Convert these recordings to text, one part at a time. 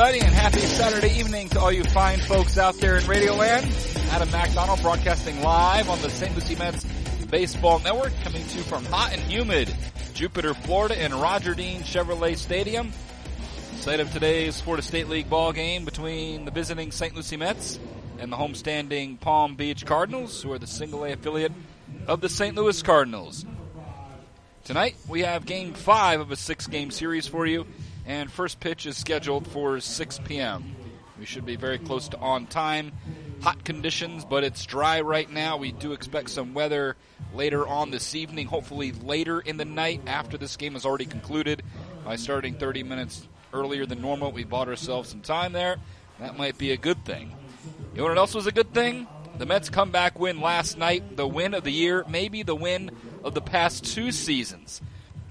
everybody, and happy Saturday evening to all you fine folks out there in Radioland. Adam McDonald broadcasting live on the St. Lucie Mets Baseball Network, coming to you from hot and humid Jupiter, Florida, and Roger Dean Chevrolet Stadium. Site of today's Florida State League ball game between the visiting St. Lucie Mets and the homestanding Palm Beach Cardinals, who are the single-A affiliate of the St. Louis Cardinals. Tonight, we have Game 5 of a 6-game series for you, and first pitch is scheduled for 6 p.m. We should be very close to on time. Hot conditions, but it's dry right now. We do expect some weather later on this evening, hopefully later in the night after this game is already concluded. By starting 30 minutes earlier than normal, we bought ourselves some time there. That might be a good thing. You know what else was a good thing? The Mets comeback win last night, the win of the year, maybe the win of the past 2 seasons.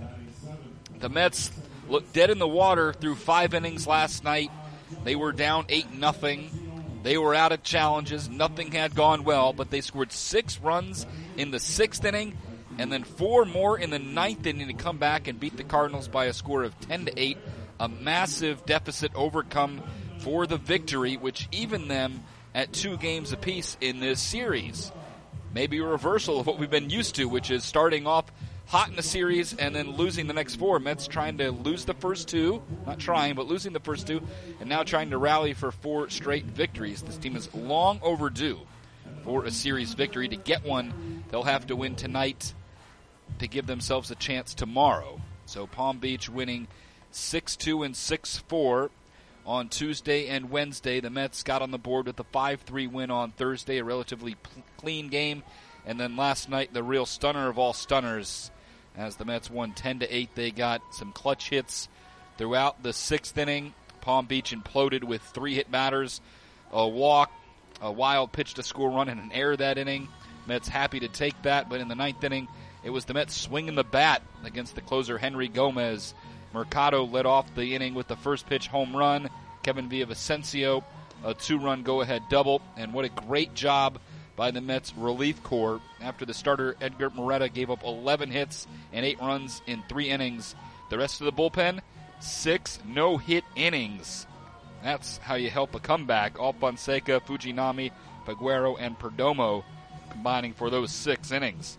The Mets looked dead in the water through 5 innings last night. They were down 8-0. They were out of challenges. Nothing had gone well, but they scored 6 runs in the 6th inning and then 4 more in the 9th inning to come back and beat the Cardinals by a score of 10-8. A massive deficit overcome for the victory, which evened them at 2 games apiece in this series. Maybe a reversal of what we've been used to, which is starting off hot in the series and then losing the next 4. Mets trying to lose the first 2, not trying, but losing the first 2, and now trying to rally for 4 straight victories. This team is long overdue for a series victory. To get one, they'll have to win tonight to give themselves a chance tomorrow. So Palm Beach winning 6-2 and 6-4 on Tuesday and Wednesday. The Mets got on the board with a 5-3 win on Thursday, a relatively clean game. And then last night, the real stunner of all stunners, as the Mets won 10-8. They got some clutch hits throughout the 6th inning. Palm Beach imploded with 3 hit batters, a walk, a wild pitch to score run, and an error that inning. Mets happy to take that, but in the 9th inning, it was the Mets swinging the bat against the closer Henry Gomez. Mercado led off the inning with the first pitch home run. Kevin Villavicencio, a 2-run go-ahead double, and what a great job by the Mets relief corps. After the starter Edgar Moreta gave up 11 hits and 8 runs in 3 innings. The rest of the bullpen, 6 no-hit innings. That's how you help a comeback. Alfonseca, Fujinami, Figueroa, and Perdomo combining for those 6 innings.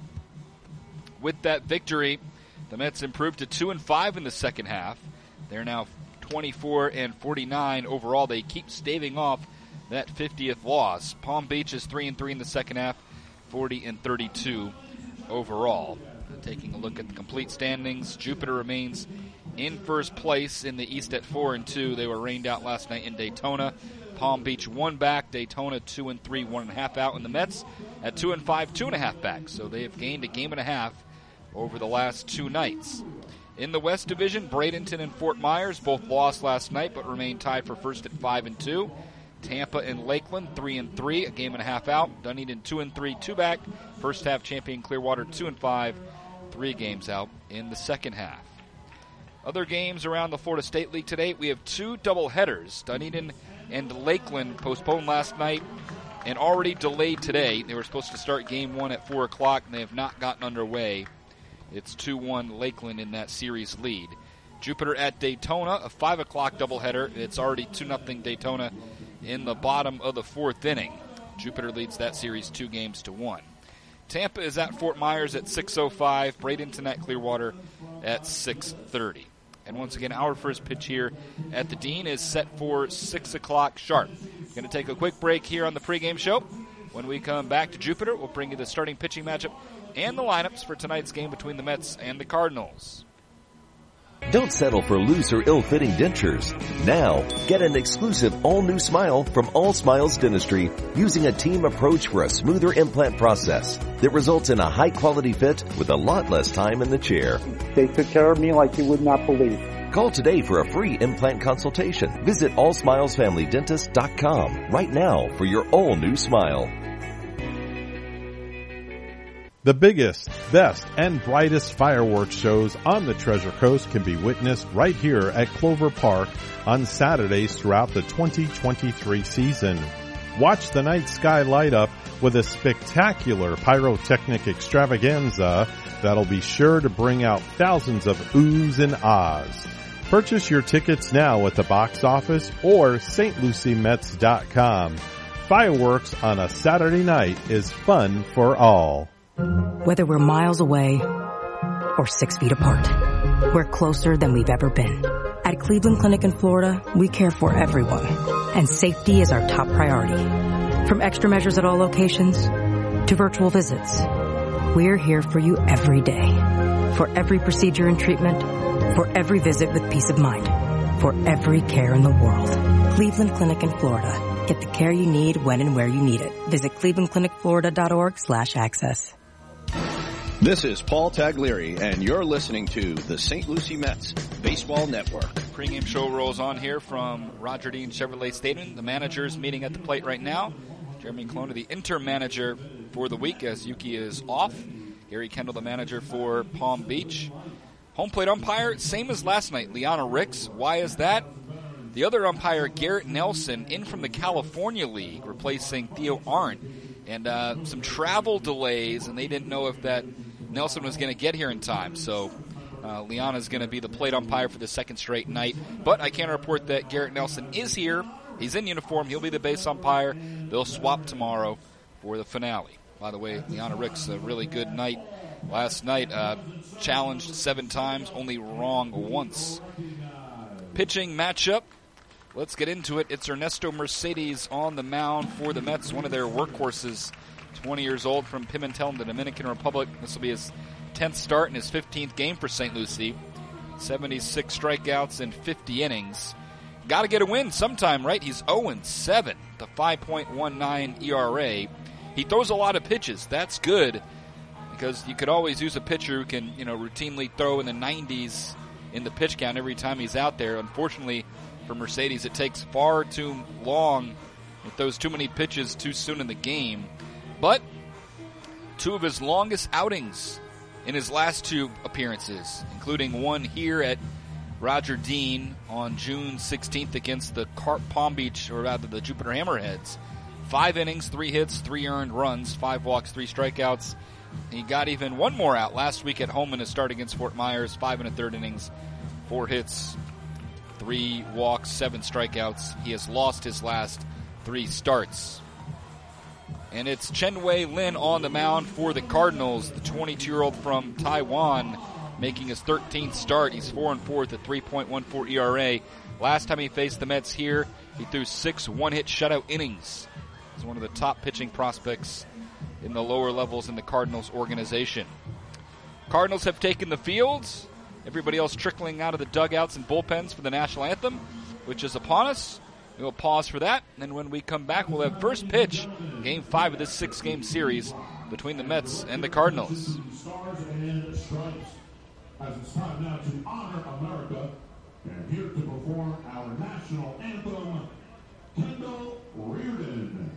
With that victory, the Mets improved to 2-5 in the second half. They're now 24-49 overall. They keep staving off that 50th loss. Palm Beach is 3-3 in the second half, 40-32 overall. Taking a look at the complete standings, Jupiter remains in first place in the East at 4-2. They were rained out last night in Daytona. Palm Beach 1 back, Daytona 2-3, 1.5 out, and the Mets at 2-5, 2.5 back. So they have gained a game and a half over the last 2 nights. In the West Division, Bradenton and Fort Myers both lost last night but remain tied for first at 5-2. Tampa and Lakeland 3-3, a game and a half out. Dunedin 2-3, 2 back. First half champion Clearwater 2-5, 3 games out in the second half. Other games around the Florida State League today, we have 2 doubleheaders. Dunedin and Lakeland postponed last night and already delayed today. They were supposed to start game 1 at 4 o'clock, and they have not gotten underway. It's 2-1 Lakeland in that series lead. Jupiter at Daytona, a 5 o'clock doubleheader. It's already 2-0 Daytona in the bottom of the 4th inning. Jupiter leads that series 2-1. Tampa is at Fort Myers at 6:05. Bradenton at Clearwater at 6:30. And once again, our first pitch here at the Dean is set for 6 o'clock sharp. Going to take a quick break here on the pregame show. When we come back to Jupiter, we'll bring you the starting pitching matchup and the lineups for tonight's game between the Mets and the Cardinals. Don't settle for loose or ill-fitting dentures. Now, get an exclusive all-new smile from All Smiles Dentistry using a team approach for a smoother implant process that results in a high-quality fit with a lot less time in the chair. They took care of me like you would not believe. Call today for a free implant consultation. Visit allsmilesfamilydentist.com right now for your all-new smile. The biggest, best, and brightest fireworks shows on the Treasure Coast can be witnessed right here at Clover Park on Saturdays throughout the 2023 season. Watch the night sky light up with a spectacular pyrotechnic extravaganza that'll be sure to bring out thousands of oohs and ahs. Purchase your tickets now at the box office or stluciemets.com. Fireworks on a Saturday night is fun for all. Whether we're miles away or 6 feet apart, we're closer than we've ever been. At Cleveland Clinic in Florida, we care for everyone, and safety is our top priority. From extra measures at all locations to virtual visits, we're here for you every day. For every procedure and treatment, for every visit with peace of mind, for every care in the world. Cleveland Clinic in Florida. Get the care you need when and where you need it. Visit clevelandclinicflorida.org/access. This is Paul Taglieri, and you're listening to the St. Lucie Mets Baseball Network. Pre-game show rolls on here from Roger Dean Chevrolet Stadium. The managers meeting at the plate right now. Jeremy Colonna, the interim manager for the week, as Yuki is off. Gary Kendall, the manager for Palm Beach. Home plate umpire, same as last night, Liana Ricks. Why is that? The other umpire, Garrett Nelson, in from the California League, replacing Theo Arndt. And some travel delays, and they didn't know if that Nelson was going to get here in time. So Liana's going to be the plate umpire for the second straight night. But I can report that Garrett Nelson is here. He's in uniform. He'll be the base umpire. They'll swap tomorrow for the finale. By the way, Liana Ricks, a really good night last night. Challenged 7 times, only wrong once. Pitching matchup. Let's get into it. It's Ernesto Mercedes on the mound for the Mets, one of their workhorses, 20 years old from Pimentel in the Dominican Republic. This will be his 10th start and his 15th game for St. Lucie. 76 strikeouts and 50 innings. Got to get a win sometime, right? He's 0-7, the 5.19 ERA. He throws a lot of pitches. That's good because you could always use a pitcher who can, routinely throw in the 90s in the pitch count every time he's out there. Unfortunately, for Mercedes, it takes far too long. It throws too many pitches too soon in the game. But 2 of his longest outings in his last 2 appearances, including one here at Roger Dean on June 16th against the Palm Beach, or rather the Jupiter Hammerheads. 5 innings, 3 hits, 3 earned runs, 5 walks, 3 strikeouts. He got even one more out last week at home in his start against Fort Myers, 5 1/3 innings, 4 hits, 3 walks, 7 strikeouts. He has lost his last 3 starts. And it's Chen Wei Lin on the mound for the Cardinals, the 22-year-old from Taiwan, making his 13th start. He's 4-4 with a 3.14 ERA. Last time he faced the Mets here, he threw 6 one-hit shutout innings. He's one of the top pitching prospects in the lower levels in the Cardinals organization. Cardinals have taken the fields. Everybody else trickling out of the dugouts and bullpens for the national anthem, which is upon us. We will pause for that, and then when we come back, we'll have first pitch, Game 5 of this 6-game series between the Mets and the Cardinals. Stars and stripes. As it's time now to honor America, and here to perform our national anthem, Kendall Reardon.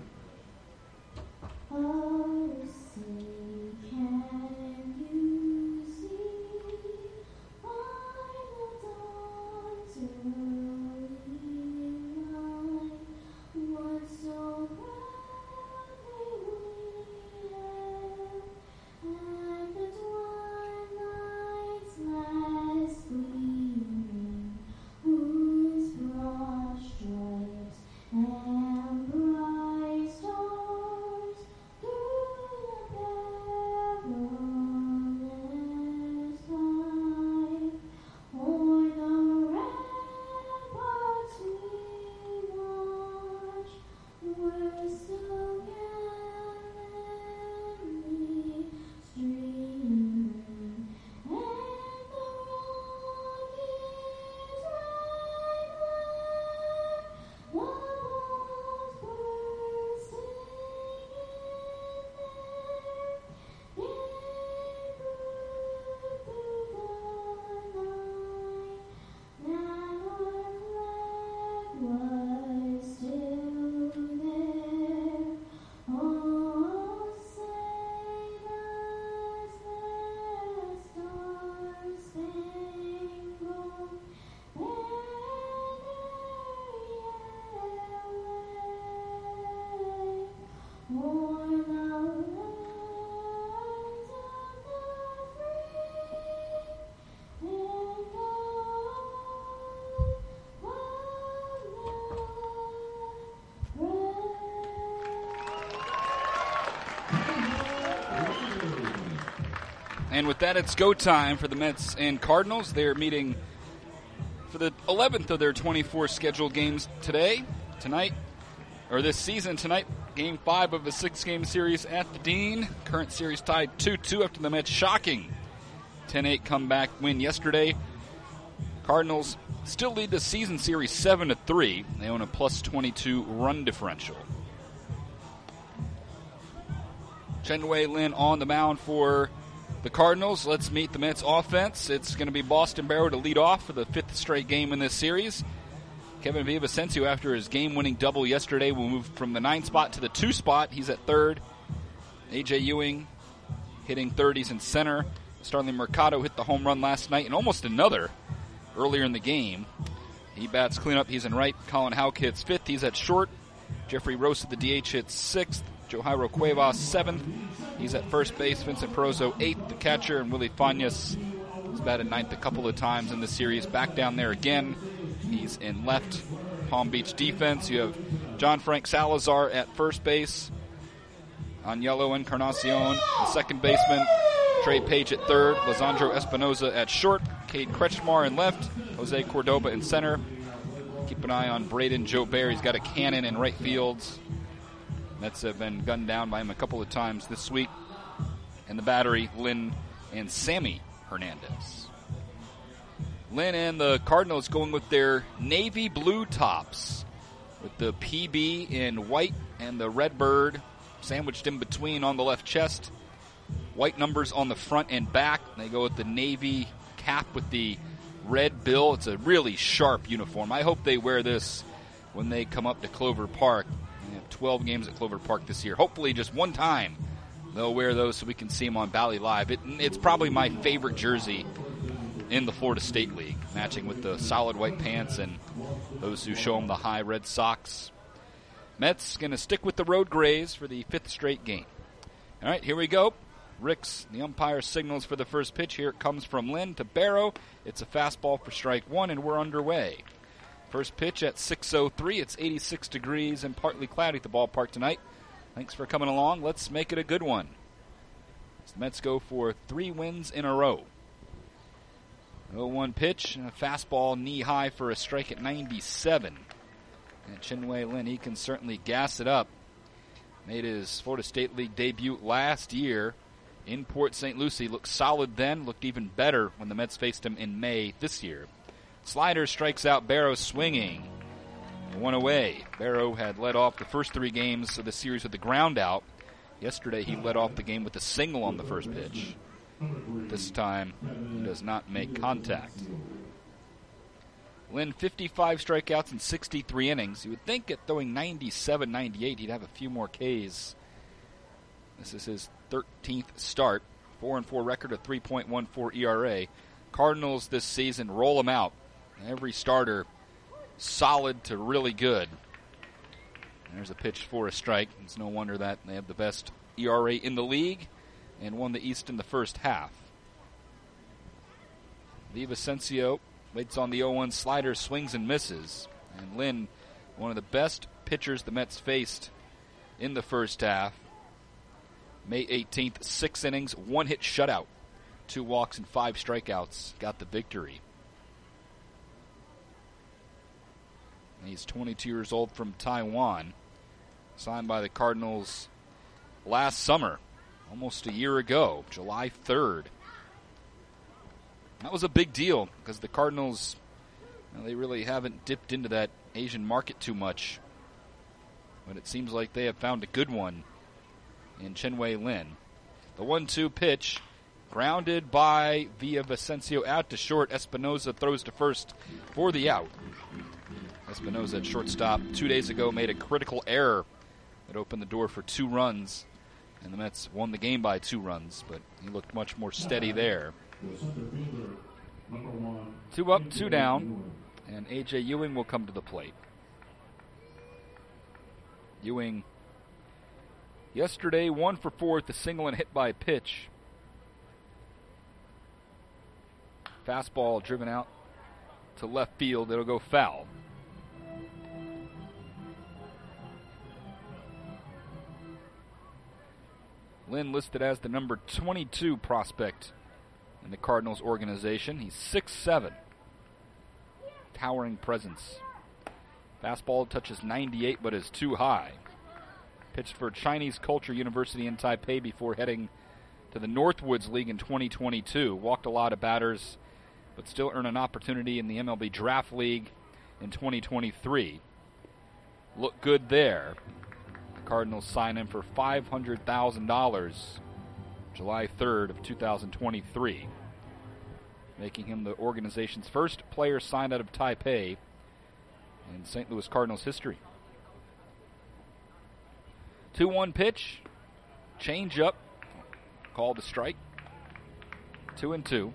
Oh, see, can you see by the dawn's early light what so proudly we hailed at the twilight's last gleaming, whose broad stripes and bright stars through the perilous And with that, it's go time for the Mets and Cardinals. They're meeting for the 11th of their 24 scheduled games this season. Tonight, Game 5 of a 6-game series at the Dean. Current series tied 2-2 after the Mets' shocking 10-8 comeback win yesterday. Cardinals still lead the season series 7-3. They own a plus 22 run differential. Chen-Wei Lin on the mound for the Cardinals. Let's meet the Mets offense. It's going to be Boston Barrow to lead off for the 5th straight game in this series. Kevin Villavicencio, after his game-winning double yesterday, will move from the 9 spot to the 2 spot. He's at third. A.J. Ewing hitting third. He's in center. Starling Mercado hit the home run last night and almost another earlier in the game. He bats cleanup. He's in right. Colin Houck hits 5th. He's at short. Jeffrey Rose at the DH hits 6th. Johairo Cuevas 7th. He's at first base. Vincent Perozo 8th, the catcher. And Willie Fañas has batted 9th a couple of times in the series. Back down there again. He's in left Palm Beach defense. You have John Frank Salazar at first base. Agnello Encarnacion, the second baseman. Trey Page at third. Lisandro Espinoza at short. Cade Kretschmar in left. Jose Cordoba in center. Keep an eye on Braden Jobert. He's got a cannon in right fields. Mets have been gunned down by him a couple of times this week. And the battery, Lynn and Sammy Hernandez. Lynn and the Cardinals going with their navy blue tops with the PB in white and the red bird sandwiched in between on the left chest. White numbers on the front and back. They go with the navy cap with the red bill. It's a really sharp uniform. I hope they wear this when they come up to Clover Park. They have 12 games at Clover Park this year. Hopefully just one time they'll wear those so we can see them on Bally Live. It's probably my favorite jersey in the Florida State League, matching with the solid white pants and those who show them the high red socks. Mets going to stick with the road grays for the 5th straight game. All right, here we go. Ricks, the umpire, signals for the first pitch. Here it comes from Lynn to Barrow. It's a fastball for strike 1, and we're underway. First pitch at 6:03. It's 86 degrees and partly cloudy at the ballpark tonight. Thanks for coming along. Let's make it a good one. As the Mets go for 3 wins in a row. 0-1 pitch, and a fastball knee-high for a strike at 97. And Chen-Wei Lin, he can certainly gas it up. Made his Florida State League debut last year in Port St. Lucie. Looked solid then, looked even better when the Mets faced him in May this year. Slider strikes out Barrow swinging. 1 away. Barrow had led off the first 3 games of the series with the ground out. Yesterday he led off the game with a single on the first pitch. This time, he does not make contact. Lynn, 55 strikeouts in 63 innings. You would think at throwing 97, 98, he'd have a few more Ks. This is his 13th start. 4-4 record, a 3.14 ERA. Cardinals this season roll him out. Every starter solid to really good. There's a pitch for a strike. It's no wonder that they have the best ERA in the league and won the East in the first half. Villavicencio waits on the 0-1 slider, swings and misses. And Lynn, one of the best pitchers the Mets faced in the first half. May 18th, 6 innings, 1 hit shutout, 2 walks and 5 strikeouts. Got the victory. And he's 22 years old from Taiwan. Signed by the Cardinals last summer, almost a year ago, July 3rd. That was a big deal because the Cardinals, they really haven't dipped into that Asian market too much. But it seems like they have found a good one in Chen-Wei Lin. The 1-2 pitch, grounded by Villavicencio out to short. Espinoza throws to first for the out. Espinoza at shortstop 2 days ago made a critical error that opened the door for 2 runs. And the Mets won the game by 2 runs, but he looked much more steady there. 2 up, 2 down, and A.J. Ewing will come to the plate. Ewing, yesterday, 1 for 4 with the single and hit by pitch. Fastball driven out to left field. It'll go foul. Lynn listed as the number 22 prospect in the Cardinals organization. He's 6'7", towering presence. Fastball touches 98 but is too high. Pitched for Chinese Culture University in Taipei before heading to the Northwoods League in 2022. Walked a lot of batters, but still earned an opportunity in the MLB Draft League in 2023. Looked good there. The Cardinals signed him for $500,000 July 3rd of 2023, making him the organization's first player signed out of Taipei in St. Louis Cardinals history. 2-1 pitch, change up, called a strike. 2-2.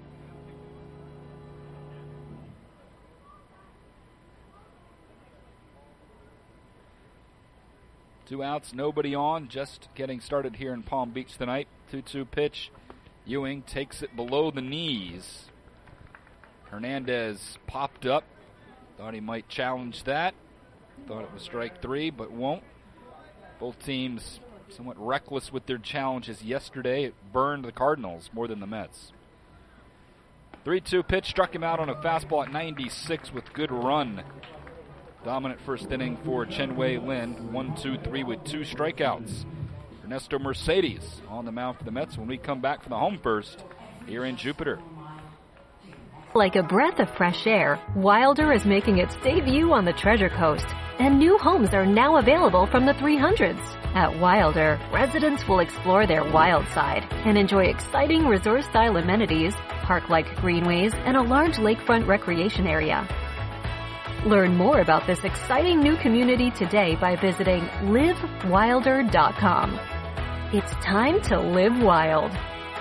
Two outs, nobody on, just getting started here in Palm Beach tonight. 2-2 pitch. Ewing takes it below the knees. Hernandez popped up. Thought he might challenge that. Thought it was strike three, but won't. Both teams somewhat reckless with their challenges yesterday. It burned the Cardinals more than the Mets. 3-2 pitch, struck him out on a fastball at 96 with good run. Dominant first inning for Chen Wei Lin. 1-2-3 with 2 strikeouts. Ernesto Mercedes on the mound for the Mets when we come back from the home first here in Jupiter. Like a breath of fresh air, Wilder is making its debut on the Treasure Coast, and new homes are now available from the 300s. At Wilder, residents will explore their wild side and enjoy exciting resort-style amenities, park-like greenways, and a large lakefront recreation area. Learn more about this exciting new community today by visiting livewilder.com. It's time to live wild.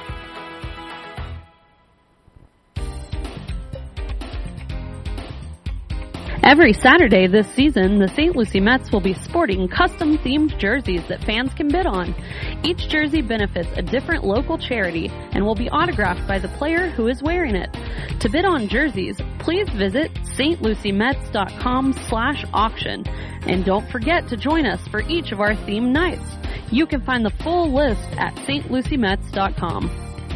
Every Saturday this season, the St. Lucie Mets will be sporting custom-themed jerseys that fans can bid on. Each jersey benefits a different local charity and will be autographed by the player who is wearing it. To bid on jerseys, please visit stluciemets.com/auction. And don't forget to join us for each of our themed nights. You can find the full list at stluciemets.com.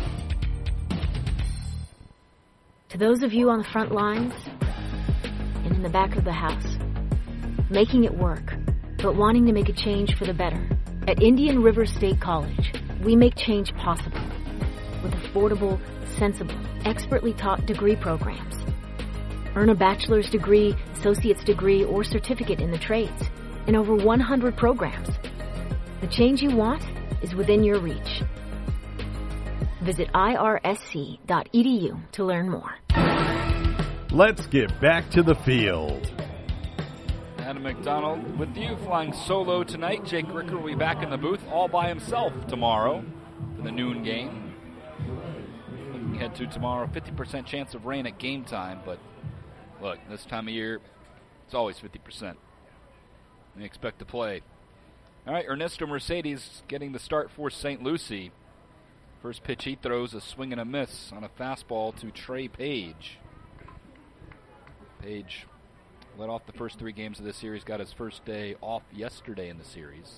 To those of you on the front lines and in the back of the house, making it work, but wanting to make a change for the better. At Indian River State College, we make change possible with affordable, sensible, expertly taught degree programs. Earn a bachelor's degree, associate's degree, or certificate in the trades in over 100 programs. The change you want is within your reach. Visit irsc.edu to learn more. Let's get back to the field. Adam McDonald with you, flying solo tonight. Jake Ricker will be back in the booth all by himself tomorrow for the noon game. Looking ahead to tomorrow, 50% chance of rain at game time, but look, this time of year, it's always 50%. We expect to play. All right, Ernesto Mercedes getting the start for St. Lucie. First pitch he throws, a swing and a miss on a fastball to Trey Page. Page led off the first 3 games of this series, got his first day off yesterday in the series.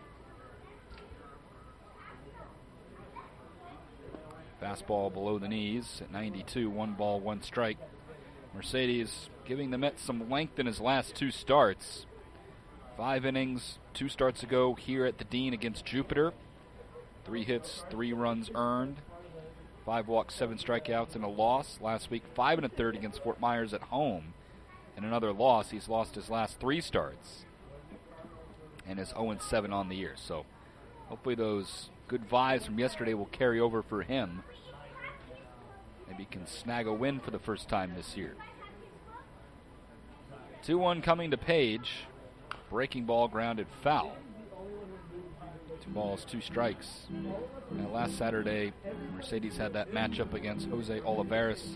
Fastball below the knees at 92, 1 ball, 1 strike. Mercedes giving the Mets some length in his last 2 starts. 5 innings, 2 starts ago here at the Dean against Jupiter. 3 hits, 3 runs earned. 5 walks, 7 strikeouts, and a loss. Last week, 5 1/3 against Fort Myers at home. And another loss. He's lost his last 3 starts. And is 0-7 on the year. So hopefully those good vibes from yesterday will carry over for him. Maybe he can snag a win for the first time this year. 2-1 coming to Page. Breaking ball grounded foul. 2 balls, 2 strikes. Now, last Saturday, Mercedes had that matchup against Jose Olivares,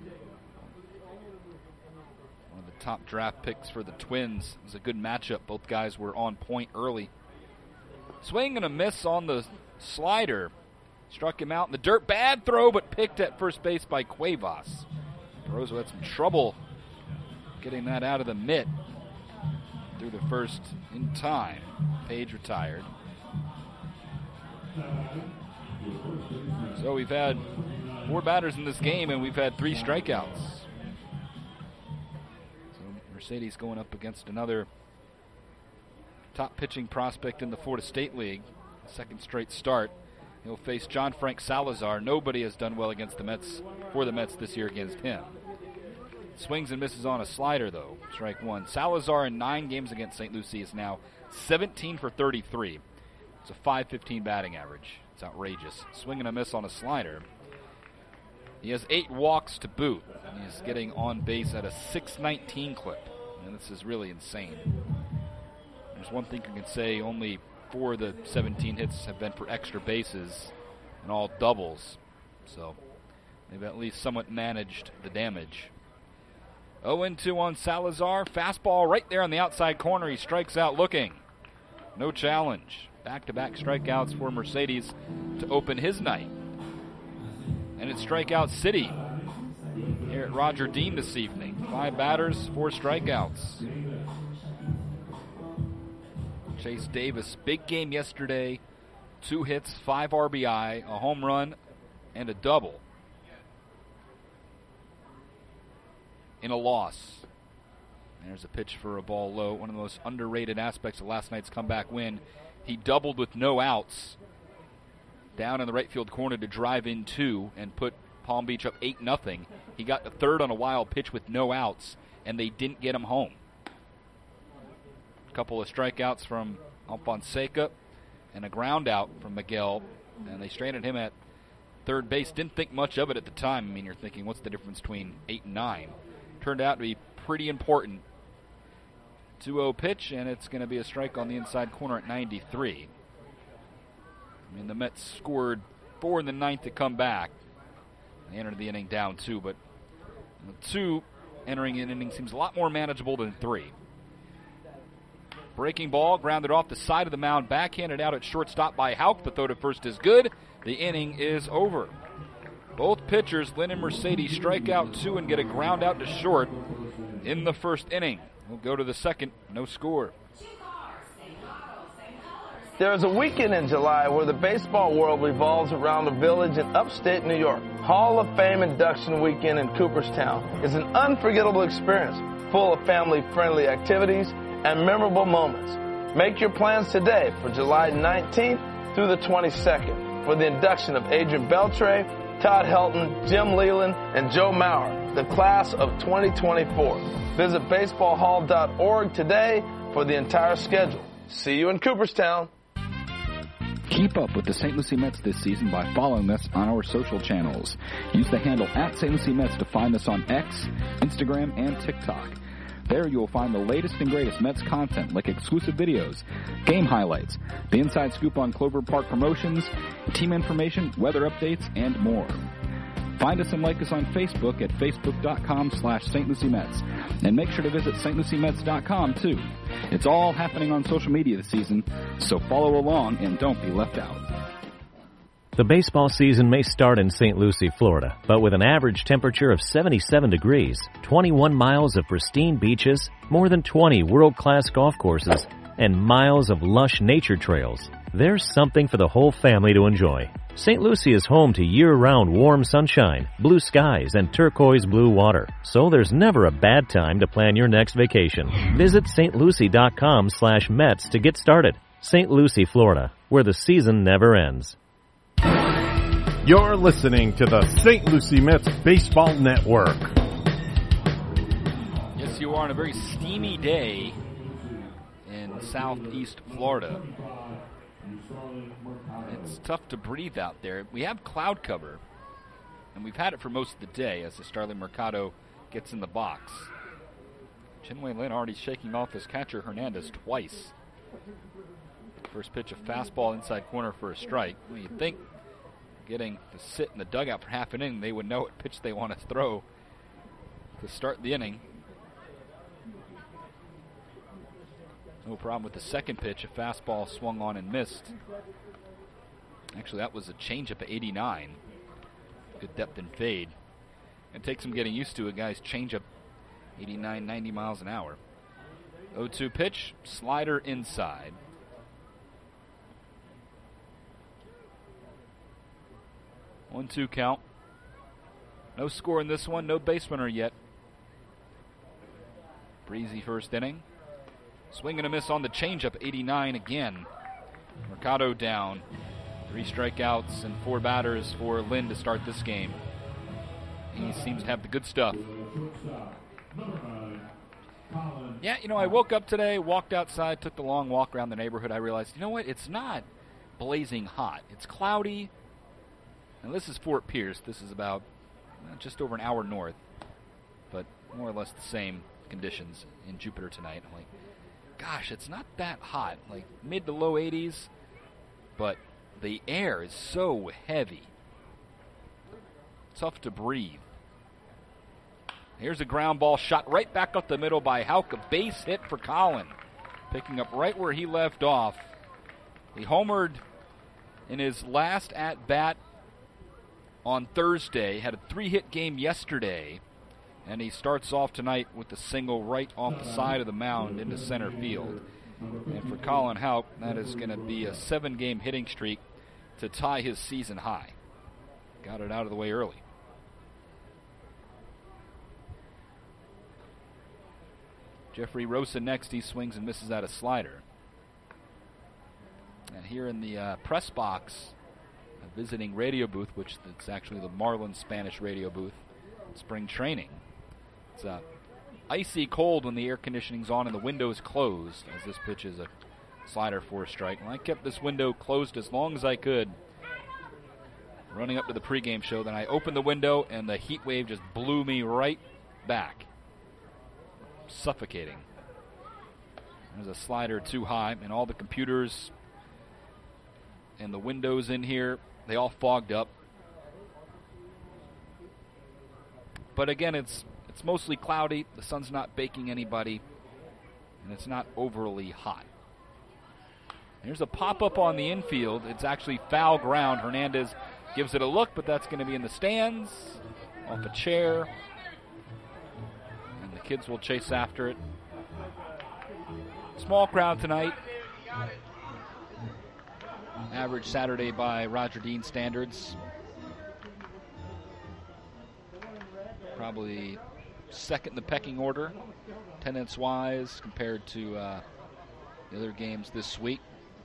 one of the top draft picks for the Twins. It was a good matchup. Both guys were on point early. Swing and a miss on the slider. Struck him out in the dirt. Bad throw, but picked at first base by Cuevas. Rosa had some trouble getting that out of the mitt through the first in time. Page retired. So we've had 4 batters in this game, and we've had 3 strikeouts. So Mercedes going up against another top pitching prospect in the Florida State League. Second straight start. He'll face John Frank Salazar. Nobody has done well against the Mets, for the Mets this year against him. Swings and misses on a slider, though. Strike 1. Salazar in 9 games against St. Lucie is now 17 for 33. It's a .515 batting average. It's outrageous. Swing and a miss on a slider. He has 8 walks to boot. He's getting on base at a .619 clip. And this is really insane. There's one thing you can say, only 4 of the 17 hits have been for extra bases and all doubles. So they've at least somewhat managed the damage. 0-2 on Salazar. Fastball right there on the outside corner. He strikes out looking. No challenge. Back-to-back strikeouts for Mercedes to open his night. And it's strikeout city here at Roger Dean this evening. 5 batters, 4 strikeouts. Chase Davis, big game yesterday. 2 hits, 5 RBI, a home run, and a double in a loss. And there's a pitch for a ball low. One of the most underrated aspects of last night's comeback win. He doubled with no outs down in the right field corner to drive in 2 and put Palm Beach up 8-0. He got the third on a wild pitch with no outs, and they didn't get him home. Couple of strikeouts from Alfonseca and a ground out from Miguel, and they stranded him at third base. Didn't think much of it at the time. I mean, you're thinking, what's the difference between 8 and 9? Turned out to be pretty important. 2-0 pitch, and it's going to be a strike on the inside corner at 93. I mean, the Mets scored 4 in the 9th to come back. They entered the inning down 2, but 2 entering an inning seems a lot more manageable than 3. Breaking ball, grounded off the side of the mound, backhanded out at shortstop by Houck. The throw to first is good. The inning is over. Both pitchers, Lynn and Mercedes, strike out 2 and get a ground out to short in the first inning. We'll go to the second, no score. There's a weekend in July where the baseball world revolves around a village in upstate New York. Hall of Fame induction weekend in Cooperstown is an unforgettable experience, full of family-friendly activities and memorable moments. Make your plans today for July 19th through the 22nd for the induction of Adrian Beltre, Todd Helton, Jim Leland, and Joe Mauer, the class of 2024. Visit baseballhall.org today for the entire schedule. See you in Cooperstown. Keep up with the St. Lucie Mets this season by following us on our social channels. Use the handle @StLucieMets to find us on X, Instagram, and TikTok. There you will find the latest and greatest Mets content like exclusive videos, game highlights, the inside scoop on Clover Park promotions, team information, weather updates, and more. Find us and like us on Facebook at facebook.com/St. Lucie Mets. And make sure to visit stluciemets.com too. It's all happening on social media this season, so follow along and don't be left out. The baseball season may start in St. Lucie, Florida, but with an average temperature of 77 degrees, 21 miles of pristine beaches, more than 20 world-class golf courses, and miles of lush nature trails, there's something for the whole family to enjoy. St. Lucie is home to year-round warm sunshine, blue skies, and turquoise blue water, so there's never a bad time to plan your next vacation. Visit stlucie.com/Mets to get started. St. Lucie, Florida, where the season never ends. You're listening to the St. Lucie Mets Baseball Network. Yes, you are on a very steamy day in southeast Florida. It's tough to breathe out there. We have cloud cover, and we've had it for most of the day as the Starling Mercado gets in the box. Chinwei Lin already shaking off his catcher Hernandez twice. First pitch, a fastball inside corner for a strike. Well, you'd think getting to sit in the dugout for half an inning, they would know what pitch they want to throw to start the inning. No problem with the second pitch, a fastball swung on and missed. Actually, that was a changeup at 89. Good depth and fade. It takes some getting used to a guy's changeup 89, 90 miles an hour. 0-2 pitch, slider inside. One-two count. No score in this one, no base runner yet. Breezy first inning. Swing and a miss on the changeup, 89 again. Mercado down. 3 strikeouts and 4 batters for Lynn to start this game. He seems to have the good stuff. Yeah, I woke up today, walked outside, took the long walk around the neighborhood. I realized, you know what? It's not blazing hot. It's cloudy. And this is Fort Pierce. This is about just over an hour north, but more or less the same conditions in Jupiter tonight. I'm like, gosh, it's not that hot, like mid to low 80s, but the air is so heavy. Tough to breathe. Here's a ground ball shot right back up the middle by Houck. A base hit for Colin, picking up right where he left off. He homered in his last at-bat on Thursday, had a 3-hit game yesterday, and he starts off tonight with a single right off the side of the mound into center field. And for Colin Houck, that is going to be a 7-game hitting streak to tie his season high. Got it out of the way early. Jeffrey Rosa next. He swings and misses out a slider. And here in the press box, a visiting radio booth, which is actually the Marlins Spanish radio booth, spring training. It's icy cold when the air conditioning's on and the window's closed, as this pitch is a slider for a strike. And I kept this window closed as long as I could, running up to the pregame show. Then I opened the window, and the heat wave just blew me right back. Suffocating. There's a slider too high, and all the computers and the windows in here, they all fogged up. But again, it's mostly cloudy. The sun's not baking anybody, and it's not overly hot. Here's a pop-up on the infield. It's actually foul ground. Hernandez gives it a look, but that's going to be in the stands, off a chair. And the kids will chase after it. Small crowd tonight. Average Saturday by Roger Dean standards. Probably second in the pecking order, attendance-wise, compared to the other games this week.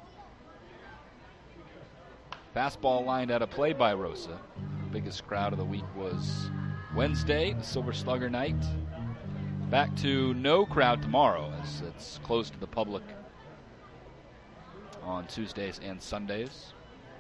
Fastball lined out of play by Rosa. The biggest crowd of the week was Wednesday, the Silver Slugger night. Back to no crowd tomorrow, as it's closed to the public on Tuesdays and Sundays.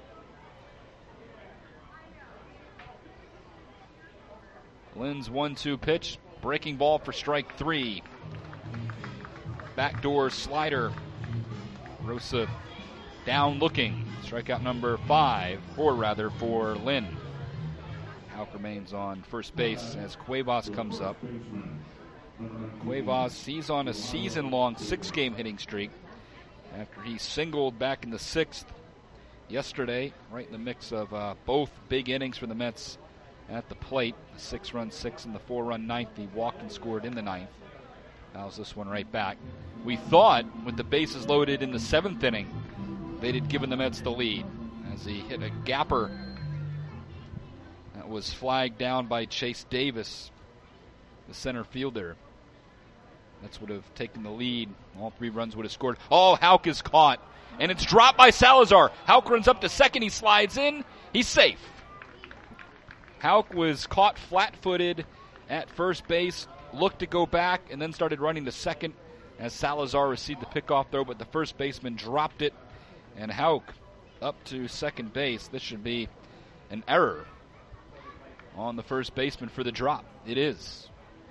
Lynn's 1-2 pitch. Breaking ball for strike 3. Backdoor slider. Rosa down looking. Strikeout number 4 for Lynn. Houck remains on first base as Cuevas comes up. Cuevas, he's on a season-long 6-game hitting streak after he singled back in the 6th yesterday, right in the mix of both big innings for the Mets at the plate. The 6-run 6th and the 4-run 9th. He walked and scored in the 9th. Fouls this one right back. We thought, with the bases loaded in the 7th inning, they'd have given the Mets the lead as he hit a gapper that was flagged down by Chase Davis, the center fielder. Mets would have taken the lead. All 3 runs would have scored. Oh, Houck is caught, and it's dropped by Salazar. Houck runs up to second. He slides in. He's safe. Houck was caught flat-footed at first base, looked to go back, and then started running to second as Salazar received the pickoff throw, but the first baseman dropped it, and Houck up to second base. This should be an error on the first baseman for the drop. It is.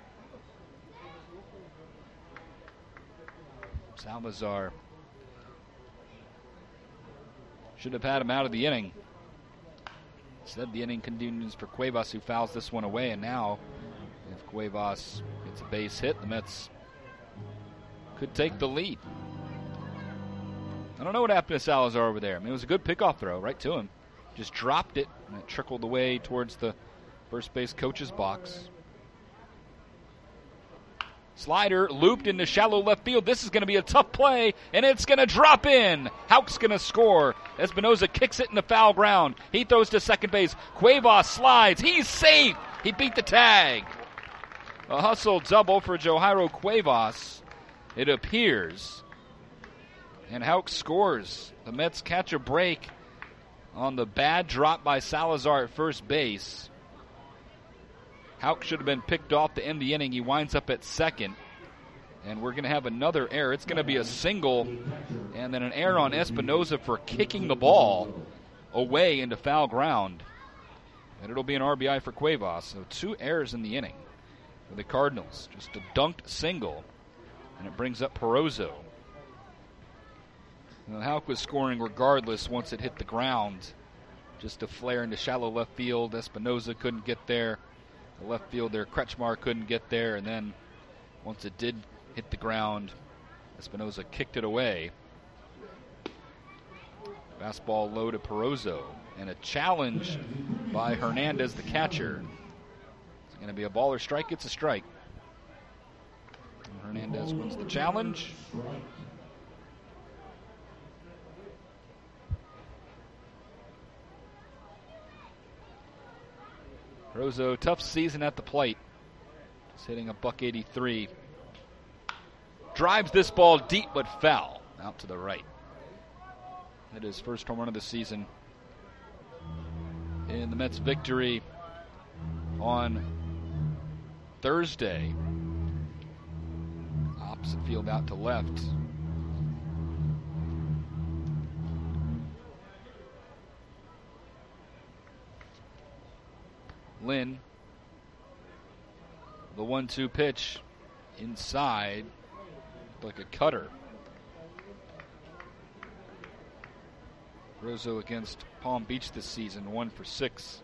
Salazar should have had him out of the inning. Instead, the inning continues for Cuevas, who fouls this one away. And now, if Cuevas gets a base hit, the Mets could take the lead. I don't know what happened to Salazar over there. I mean, it was a good pickoff throw right to him. Just dropped it, and it trickled away towards the first base coach's box. Slider looped into shallow left field. This is going to be a tough play, and it's going to drop in. Houck's going to score. Espinoza kicks it into foul ground. He throws to second base. Cuevas slides. He's safe. He beat the tag. A hustle double for Johairo Cuevas, it appears. And Houck scores. The Mets catch a break on the bad drop by Salazar at first base. Houck should have been picked off to end the inning. He winds up at second. And we're going to have another error. It's going to be a single and then an error on Espinoza for kicking the ball away into foul ground. And it'll be an RBI for Cuevas. So 2 errors in the inning for the Cardinals. Just a dunked single. And it brings up Porozo. Well, Houck was scoring regardless once it hit the ground. Just a flare into shallow left field. Espinoza couldn't get there. The left fielder, Kretschmar, couldn't get there. And then once it did hit the ground, Espinoza kicked it away. Fastball low to Porozo. And a challenge by Hernandez, the catcher. It's going to be a ball or strike. It's a strike. And Hernandez wins the challenge. Porozo, tough season at the plate. Just hitting a .183. Drives this ball deep but foul. Out to the right. That is first home run of the season. In the Mets' victory on Thursday. Opposite field out to left. Lynn. The 1-2 pitch inside. Like a cutter. Rosso against Palm Beach this season, 1 for 6.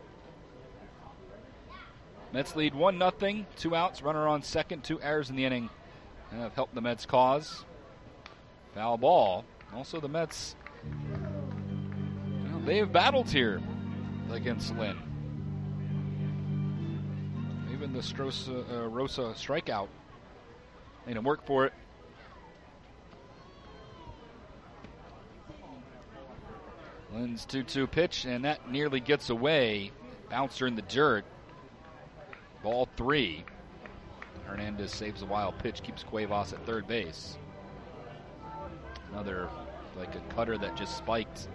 Mets lead 1-0, 2 outs, runner on second, 2 errors in the inning, and have helped the Mets' cause. Foul ball. Also, the Mets, they have battled here against Lynn. Even the Rosa strikeout made him work for it. Lynn's 2-2 pitch, and that nearly gets away. Bouncer in the dirt. Ball 3. Hernandez saves a wild pitch, keeps Cuevas at third base. Another, like a cutter that just spiked.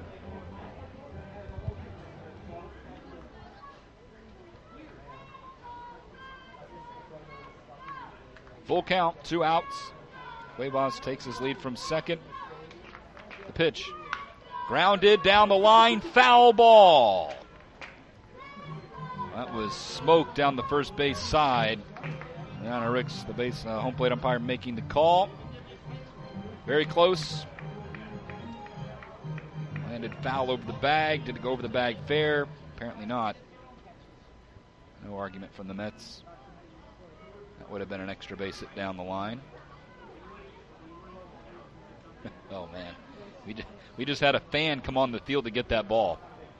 Full count, 2 outs. Cuevas takes his lead from second. The pitch. Grounded down the line, foul ball. That was smoked down the first base side. Anna Ricks, the base home plate umpire, making the call. Very close. Landed foul over the bag. Did it go over the bag fair? Apparently not. No argument from the Mets. That would have been an extra base hit down the line. Oh, man. We just had a fan come on the field to get that ball.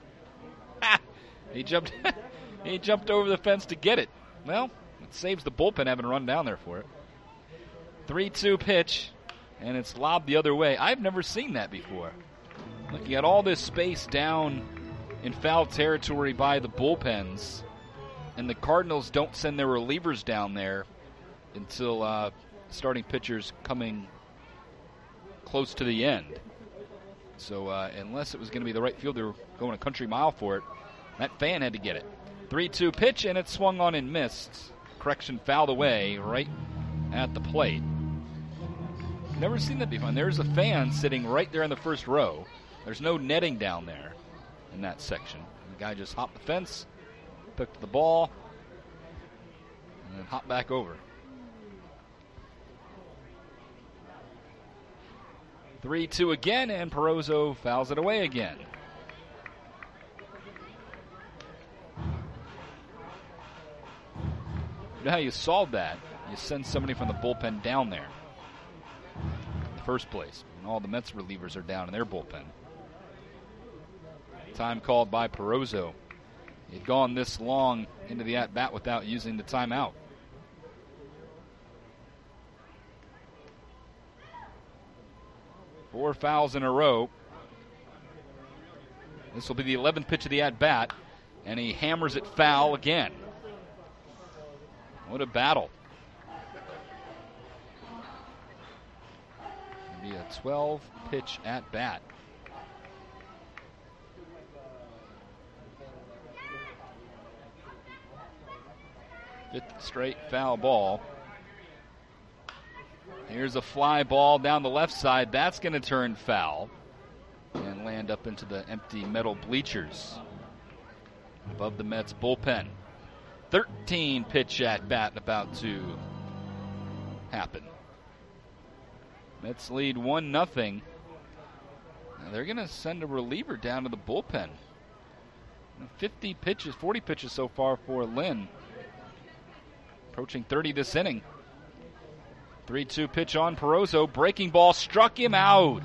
He jumped over the fence to get it. Well, it saves the bullpen having to run down there for it. 3-2 pitch, and it's lobbed the other way. I've never seen that before. Looking at all this space down in foul territory by the bullpens, and the Cardinals don't send their relievers down there until starting pitchers coming close to the end. So unless it was going to be the right fielder going a country mile for it, that fan had to get it. 3-2 pitch, and it swung on and missed. Correction, fouled away right at the plate. Never seen that before. And there's a fan sitting right there in the first row. There's no netting down there in that section. The guy just hopped the fence, picked the ball, and then hopped back over. 3-2 again, and Porozo fouls it away again. You know how you solve that? You send somebody from the bullpen down there in the first place. And all the Mets relievers are down in their bullpen. Time called by Porozo. He'd gone this long into the at-bat without using the timeout. Four fouls in a row. This will be the 11th pitch of the at-bat, and he hammers it foul again. What a battle. It'll be a 12-pitch at bat. Fifth straight foul ball. Here's a fly ball down the left side. That's going to turn foul and land up into the empty metal bleachers above the Mets bullpen. 13 pitch at bat about to happen. Mets lead 1-0. They're going to send a reliever down to the bullpen. 40 pitches so far for Lynn. Approaching 30 this inning. 3-2 pitch on Perozo. Breaking ball struck him out.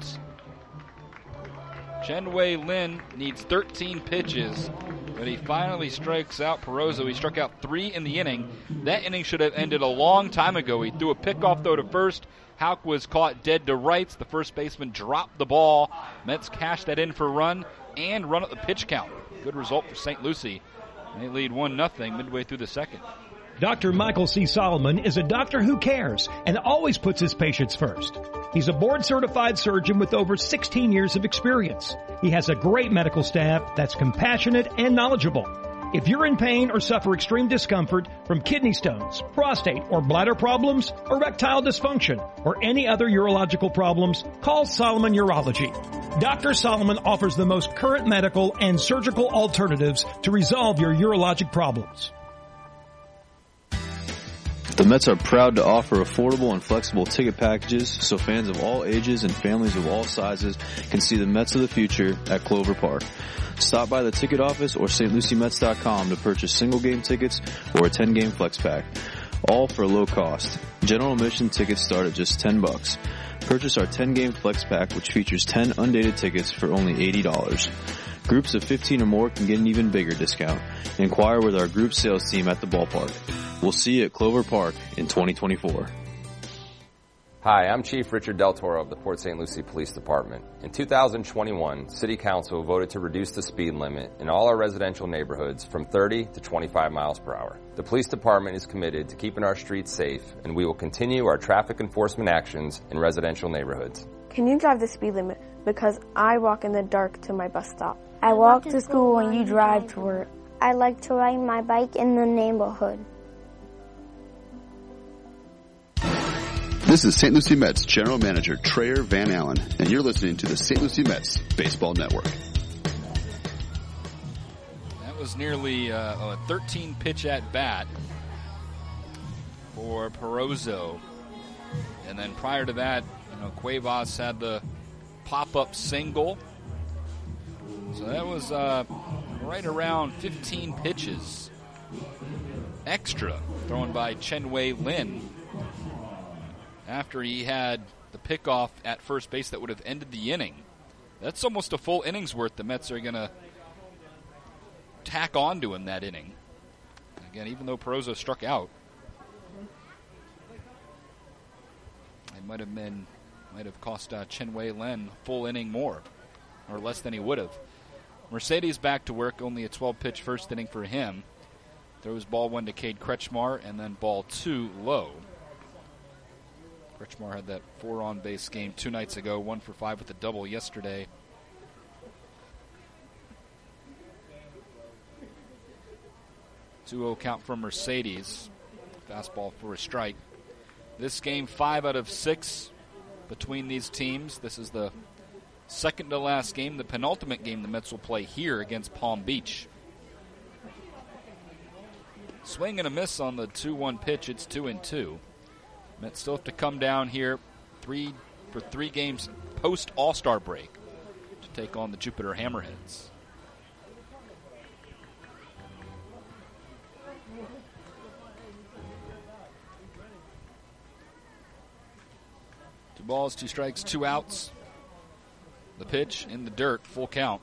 Chen-Wei Lin needs 13 pitches, but he finally strikes out Perozo. He struck out 3 in the inning. That inning should have ended a long time ago. He threw a pickoff, though, to first. Houck was caught dead to rights. The first baseman dropped the ball. Mets cashed that in for a run and run up the pitch count. Good result for St. Lucie. They lead 1-0 midway through the second. Dr. Michael C. Solomon is a doctor who cares and always puts his patients first. He's a board-certified surgeon with over 16 years of experience. He has a great medical staff that's compassionate and knowledgeable. If you're in pain or suffer extreme discomfort from kidney stones, prostate or bladder problems, erectile dysfunction, or any other urological problems, call Solomon Urology. Dr. Solomon offers the most current medical and surgical alternatives to resolve your urologic problems. The Mets are proud to offer affordable and flexible ticket packages so fans of all ages and families of all sizes can see the Mets of the future at Clover Park. Stop by the ticket office or stluciemets.com to purchase single game tickets or a 10-game flex pack, all for low cost. General admission tickets start at just $10. Purchase our 10-game flex pack, which features 10 undated tickets for only $80. Groups of 15 or more can get an even bigger discount. Inquire with our group sales team at the ballpark. We'll see you at Clover Park in 2024. Hi, I'm Chief Richard Del Toro of the Port St. Lucie Police Department. In 2021, City Council voted to reduce the speed limit in all our residential neighborhoods from 30 to 25 miles per hour. The Police Department is committed to keeping our streets safe, and we will continue our traffic enforcement actions in residential neighborhoods. Can you drive the speed limit? Because I walk in the dark to my bus stop. I walk to school and you drive to work. I like to ride my bike in the neighborhood. This is St. Lucie Mets General Manager Trayer Van Allen, and you're listening to the St. Lucie Mets Baseball Network. That was nearly a 13-pitch at bat for Perozo. And then prior to that, Cuevas had the pop-up single. So that was right around 15 pitches extra thrown by Chen-Wei Lin after he had the pickoff at first base that would have ended the inning. That's almost a full inning's worth the Mets are going to tack on to him that inning. Again, even though Perozo struck out, it might have cost Chen-Wei Lin a full inning more, or less than he would have. Mercedes back to work, only a 12-pitch first inning for him. Throws ball 1 to Cade Kretschmar, and then ball 2 low. Kretschmar had that 4-on-base game 2 nights ago, 1 for 5 with a double yesterday. Two-0 count from Mercedes. Fastball for a strike. This game 5 out of 6 between these teams. This is the second to last game, the penultimate game the Mets will play here against Palm Beach. Swing and a miss on the 2-1 pitch. It's 2-2. Mets still have to come down here for 3 games post All-Star break to take on the Jupiter Hammerheads. Two balls, 2 strikes, 2 outs. The pitch in the dirt, full count.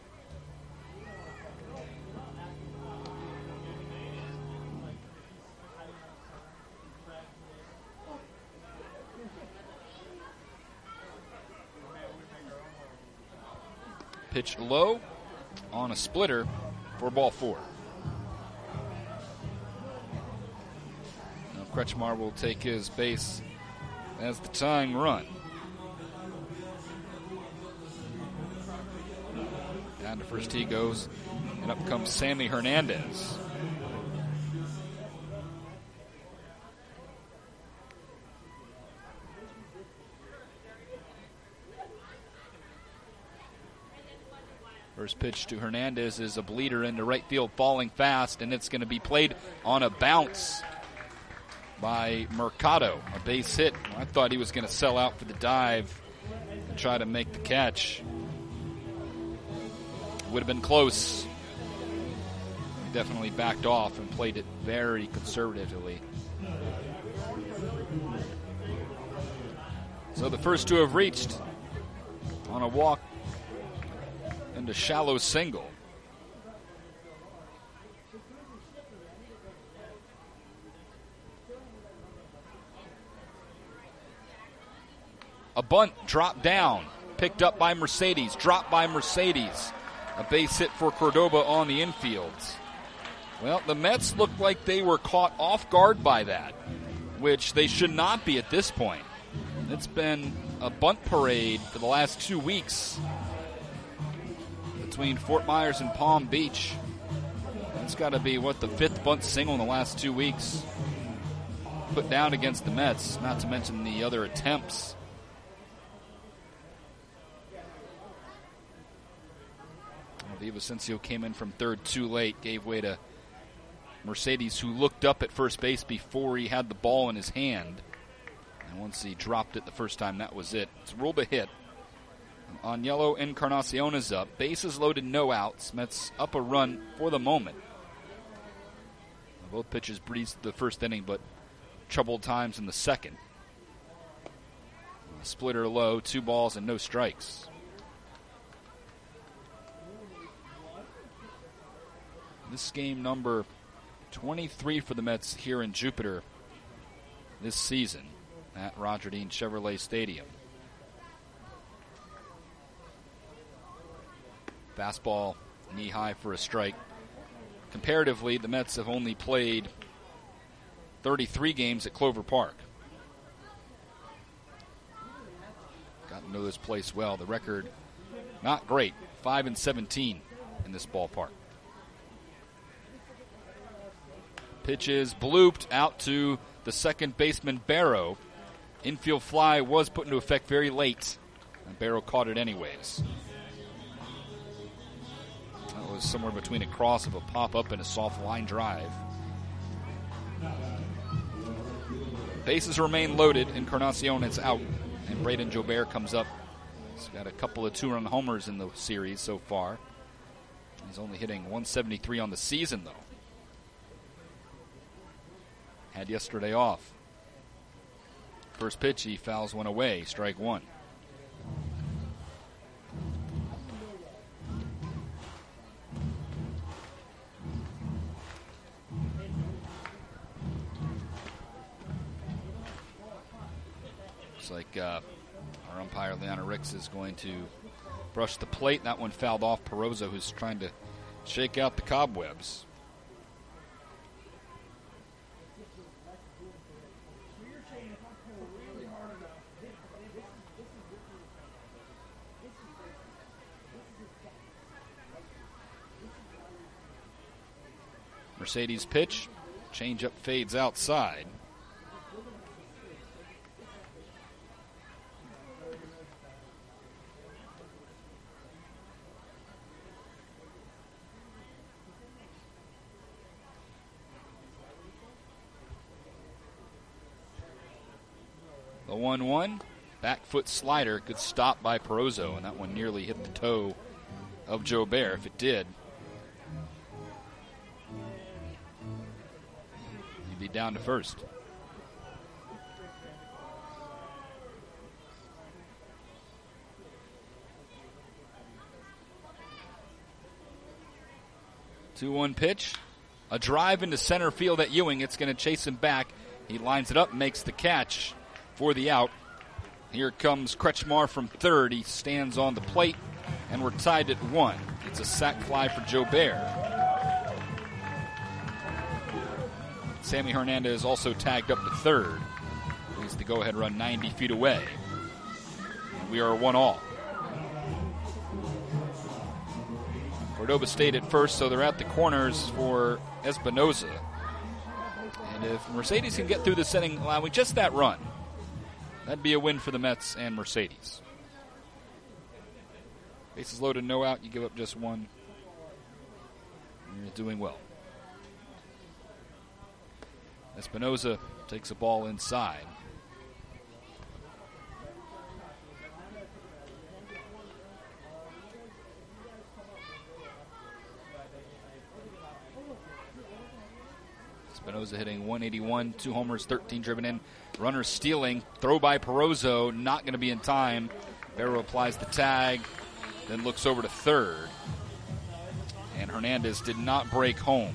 Pitch low on a splitter for ball 4. Kretschmar will take his base as the tying run. Down to first he goes, and up comes Sammy Hernandez. First pitch to Hernandez is a bleeder into right field, falling fast, and it's going to be played on a bounce by Mercado. A base hit. I thought he was going to sell out for the dive and try to make the catch. Would have been close. He definitely backed off and played it very conservatively. So the first two have reached on a walk and a shallow single. A bunt dropped down, picked up by Mercedes, dropped by Mercedes. A base hit for Cordoba on the infield. Well, the Mets looked like they were caught off guard by that, which they should not be at this point. It's been a bunt parade for the last 2 weeks between Fort Myers and Palm Beach. That's got to be, the fifth bunt single in the last 2 weeks put down against the Mets, not to mention the other attempts. Villavicencio came in from third too late, gave way to Mercedes, who looked up at first base before he had the ball in his hand. And once he dropped it the first time, that was it. It's ruled a hit. Agnello Encarnacion is up. Bases loaded, no outs. Mets up a run for the moment. Both pitches breezed the first inning, but troubled times in the second. A splitter low, 2 balls and no strikes. This game number 23 for the Mets here in Jupiter this season at Roger Dean Chevrolet Stadium. Fastball knee high for a strike. Comparatively, the Mets have only played 33 games at Clover Park. Got to know this place well. The record, not great, 5-17 in this ballpark. Pitch is blooped out to the second baseman, Barrow. Infield fly was put into effect very late, and Barrow caught it anyways. That was somewhere between a cross of a pop-up and a soft line drive. Bases remain loaded. Encarnacion is out, and Braden Jobert comes up. He's got a couple of 2-run homers in the series so far. He's only hitting 173 on the season, though. Had yesterday off. First pitch, he fouls one away, strike one. Looks like our umpire, Leona Ricks, is going to brush the plate. That one fouled off Perozo, who's trying to shake out the cobwebs. Mercedes pitch, changeup fades outside. The 1-1, back foot slider, good stop by Perozo, and that one nearly hit the toe of Jobert. If it did, he'd be down to first. Two-one pitch, a drive into center field at Ewing. It's going to chase him back. He lines it up, makes the catch for the out. Here comes Kretschmar from third. He stands on the plate, and we're tied at 1. It's a sac fly for Jobert. Sammy Hernandez also tagged up to third. Leads the go-ahead run 90 feet away. And we are 1-all. Cordova State at first, so they're at the corners for Espinoza. And if Mercedes can get through this inning, allowing just that run, that'd be a win for the Mets and Mercedes. Bases loaded, no out, you give up just one. You're doing well. Espinoza takes a ball inside. Espinoza hitting 181, 2 homers, 13 driven in. Runner stealing, throw by Perozzo, not going to be in time. Barrow applies the tag, then looks over to third. And Hernandez did not break home.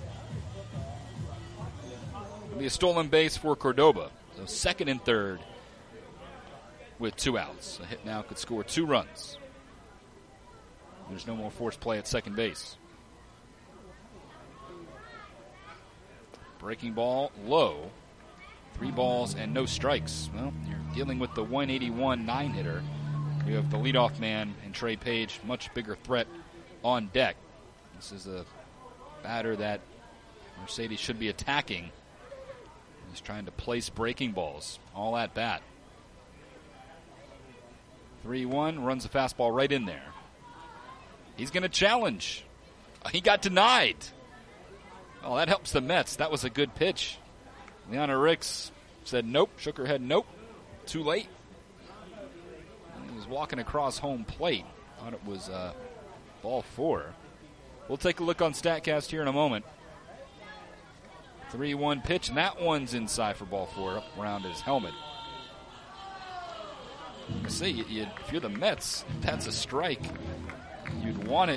It'll be a stolen base for Cordoba. So second and third with 2 outs. A hit now could score 2 runs. There's no more forced play at second base. Breaking ball low. 3 balls and no strikes. Well, you're dealing with the 181 9-hitter. You have the leadoff man and Trey Page, much bigger threat on deck. This is a batter that Mercedes should be attacking. He's trying to place breaking balls all at bat. 3-1, runs the fastball right in there. He's going to challenge. He got denied. Oh, that helps the Mets. That was a good pitch. Leona Ricks said nope, shook her head nope. Too late. And he was walking across home plate. Thought it was ball 4. We'll take a look on StatCast here in a moment. 3-1 pitch, and that one's inside for ball 4 up around his helmet. You see, if you're the Mets, that's a strike. You'd want it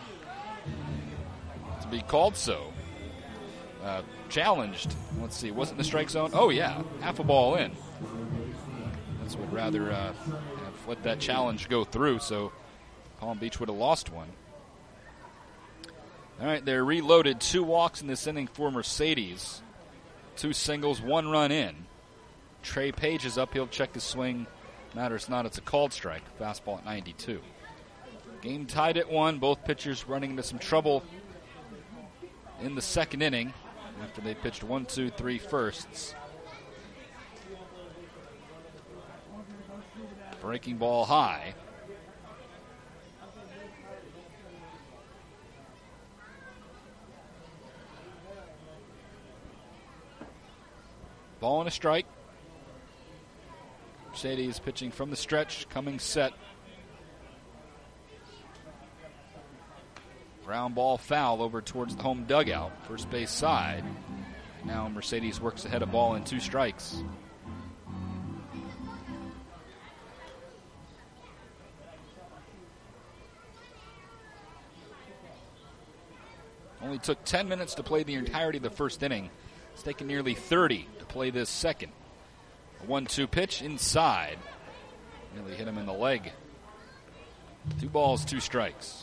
to be called so. Challenged. Let's see, wasn't the strike zone? Oh, yeah, half a ball in. Mets would rather have let that challenge go through, so Palm Beach would have lost one. All right, they're reloaded. 2 walks in this inning for Mercedes. 2 singles, 1 run in. Trey Page is up. He'll check his swing. Matters not. It's a called strike. Fastball at 92. Game tied at 1. Both pitchers running into some trouble in the second inning after they pitched 1, 2, 3 firsts. Breaking ball high. Ball and a strike. Mercedes pitching from the stretch, coming set. Ground ball foul over towards the home dugout, first base side. Now Mercedes works ahead of ball and 2 strikes. Only took 10 minutes to play the entirety of the first inning. It's taken nearly 30 to play this second. A 1-2 pitch inside. Nearly hit him in the leg. 2 balls, 2 strikes.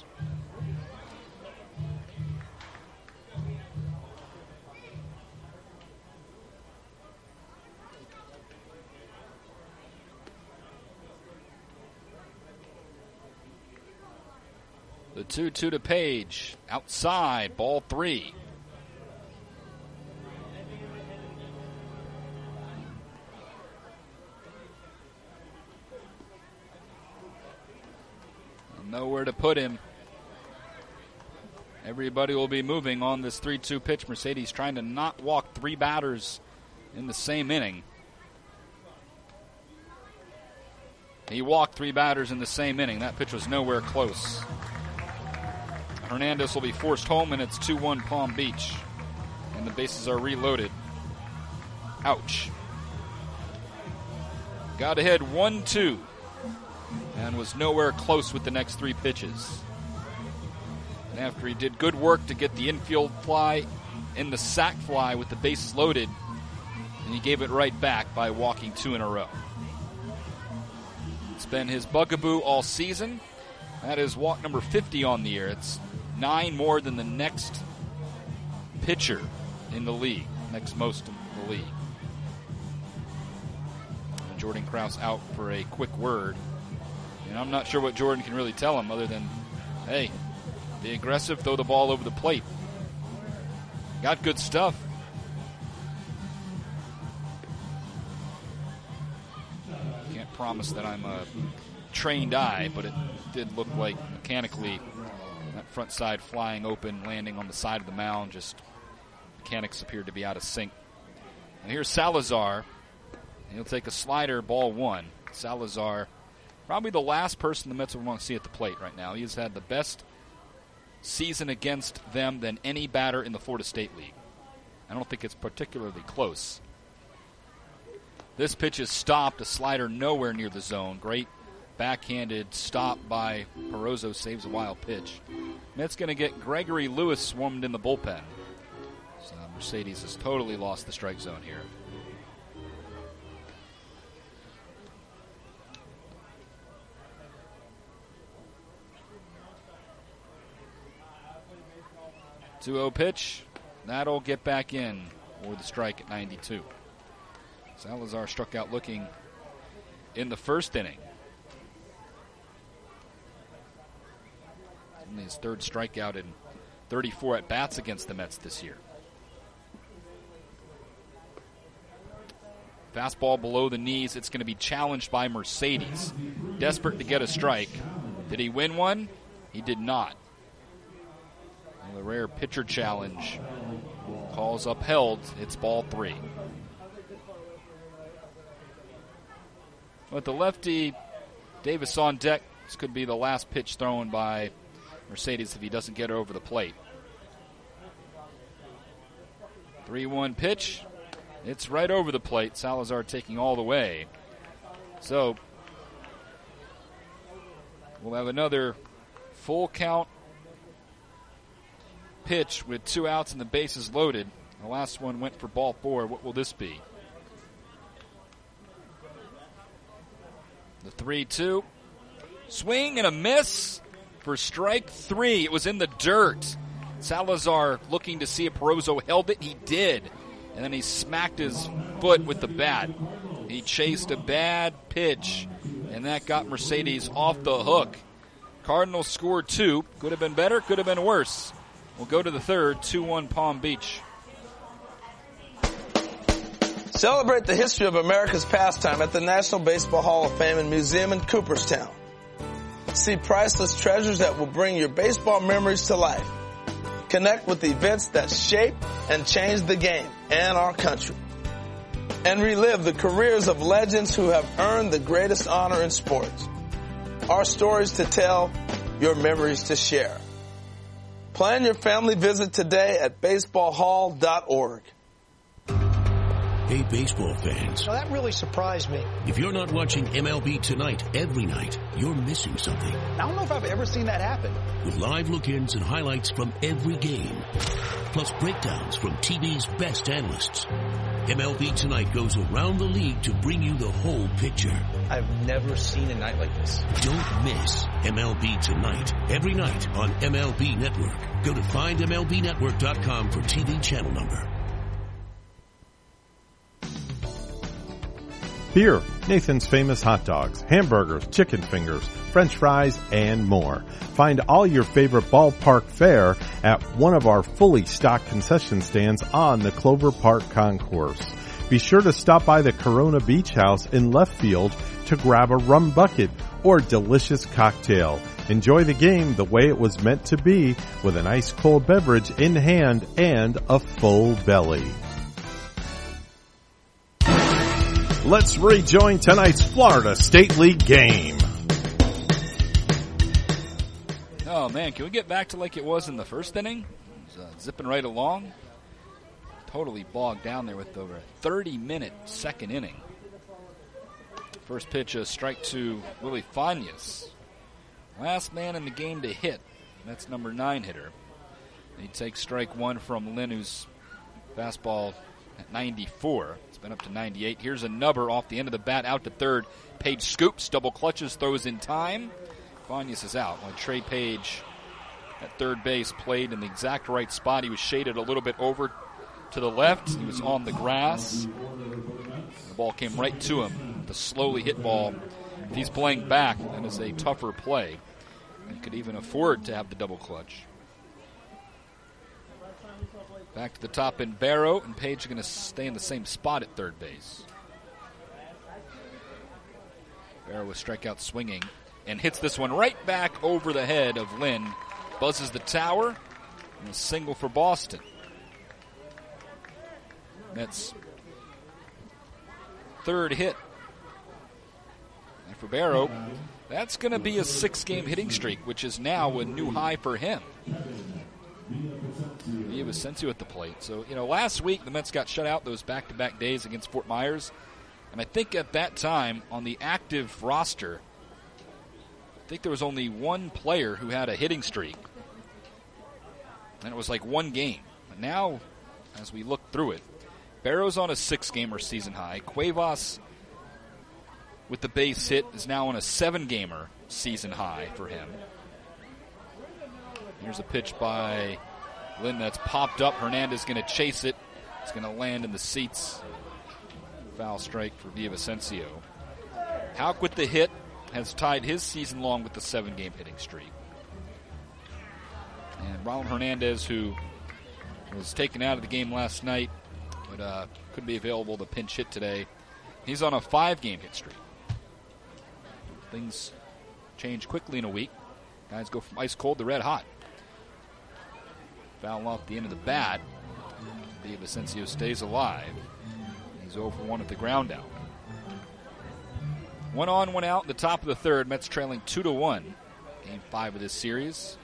The 2-2 to Page. Outside, ball 3. Nowhere to put him. Everybody will be moving on this 3-2 pitch. Mercedes trying to not walk 3 batters in the same inning. He walked 3 batters in the same inning. That pitch was nowhere close. Hernandez will be forced home, and it's 2-1 Palm Beach. And the bases are reloaded. Ouch. Got ahead 1-2. And was nowhere close with the next 3 pitches. And after he did good work to get the infield fly and the sac fly with the bases loaded, and he gave it right back by walking 2 in a row. It's been his bugaboo all season. That is walk number 50 on the year. It's 9 more than the next pitcher in the league. next most in the league. And Jordan Krause out for a quick word. And I'm not sure what Jordan can really tell him other than, hey, be aggressive, throw the ball over the plate. Got good stuff. Can't promise that I'm a trained eye, but it did look like mechanically that front side flying open, landing on the side of the mound, just mechanics appeared to be out of sync. And here's Salazar. He'll take a slider, ball one. Salazar, probably the last person the Mets would want to see at the plate right now. He's had the best season against them than any batter in the Florida State League. I don't think it's particularly close. This pitch is stopped, a slider nowhere near the zone. Great backhanded stop by Porozo, saves a wild pitch. Mets going to get Gregory Lewis swarmed in the bullpen. So Mercedes has totally lost the strike zone here. Two-0 pitch. That'll get back in for the strike at 92. Salazar struck out looking in the first inning. Only his third strikeout in 34 at-bats against the Mets this year. Fastball below the knees. It's going to be challenged by Mercedes. Desperate to get a strike. Did he win one? He did not. Well, the rare pitcher challenge. Calls upheld. It's ball three. With the lefty, Davis on deck. This could be the last pitch thrown by Mercedes if he doesn't get over the plate. 3-1 pitch. It's right over the plate. Salazar taking all the way. So we'll have another full count pitch with 2 outs and the bases loaded. The last one went for ball 4. What will this be? The 3-2. Swing and a miss for strike 3. It was in the dirt. Salazar looking to see if Porozo held it. He did. And then he smacked his foot with the bat. He chased a bad pitch, and that got Mercedes off the hook. Cardinals scored 2. Could have been better, could have been worse. We'll go to the third, 2-1 Palm Beach. Celebrate the history of America's pastime at the National Baseball Hall of Fame and Museum in Cooperstown. See priceless treasures that will bring your baseball memories to life. Connect with events that shape and change the game and our country. And relive the careers of legends who have earned the greatest honor in sports. Our stories to tell, your memories to share. Plan your family visit today at baseballhall.org. Hey, baseball fans. Now that really surprised me. If you're not watching MLB Tonight every night, you're missing something. I don't know if I've ever seen that happen. With live look-ins and highlights from every game, plus breakdowns from TV's best analysts. MLB Tonight goes around the league to bring you the whole picture. I've never seen a night like this. Don't miss MLB Tonight every night on MLB Network. Go to findmlbnetwork.com for TV channel number. Here, Nathan's Famous Hot Dogs, hamburgers, chicken fingers, French fries, and more. Find all your favorite ballpark fare at one of our fully stocked concession stands on the Clover Park Concourse. Be sure to stop by the Corona Beach House in left field to grab a rum bucket or delicious cocktail. Enjoy the game the way it was meant to be with an ice cold beverage in hand and a full belly. Let's rejoin tonight's Florida State League game. Oh, man, can we get back to like it was in the first inning? It was, zipping right along. Totally bogged down there with over a 30-minute second inning. First pitch, a strike to Willie Fanias. Last man in the game to hit. That's number 9 hitter. He takes strike 1 from Lynn, who's fastball at 94. It's been up to 98. Here's a nubber off the end of the bat out to third. Page scoops, double clutches, throws in time. Fanias is out. When Trey Page at third base played in the exact right spot. He was shaded a little bit over to the left. He was on the grass. The ball came right to him. The slowly hit ball. If he's playing back, that is a tougher play. And could even afford to have the double clutch. Back to the top in Barrow, and Page are going to stay in the same spot at third base. Barrow with strikeout swinging and hits this one right back over the head of Lynn. Buzzes the tower, and a single for Boston. Mets' third hit. And for Barrow, that's going to be a 6-game hitting streak, which is now a new high for him. Villavicencio at the plate. So, last week the Mets got shut out those back-to-back days against Fort Myers. And I think at that time, on the active roster, I think there was only one player who had a hitting streak. And it was like one game. But now, as we look through it, Barrow's on a 6-gamer season high. Cuevas, with the base hit, is now on a 7-gamer season high for him. Here's a pitch by Lynn that's popped up. Hernandez going to chase it. It's going to land in the seats. Foul strike for Villavicencio. Houck with the hit has tied his season long with the 7-game hitting streak. And Ronald Hernandez, who was taken out of the game last night, but couldn't be available to pinch hit today, he's on a 5-game hit streak. Things change quickly in a week. Guys go from ice cold to red hot. Foul off the end of the bat. Villavicencio stays alive. He's 0 for 1 at the ground out. 1 on, 1 out in the top of the third. Mets trailing 2-1. Game 5 of this series.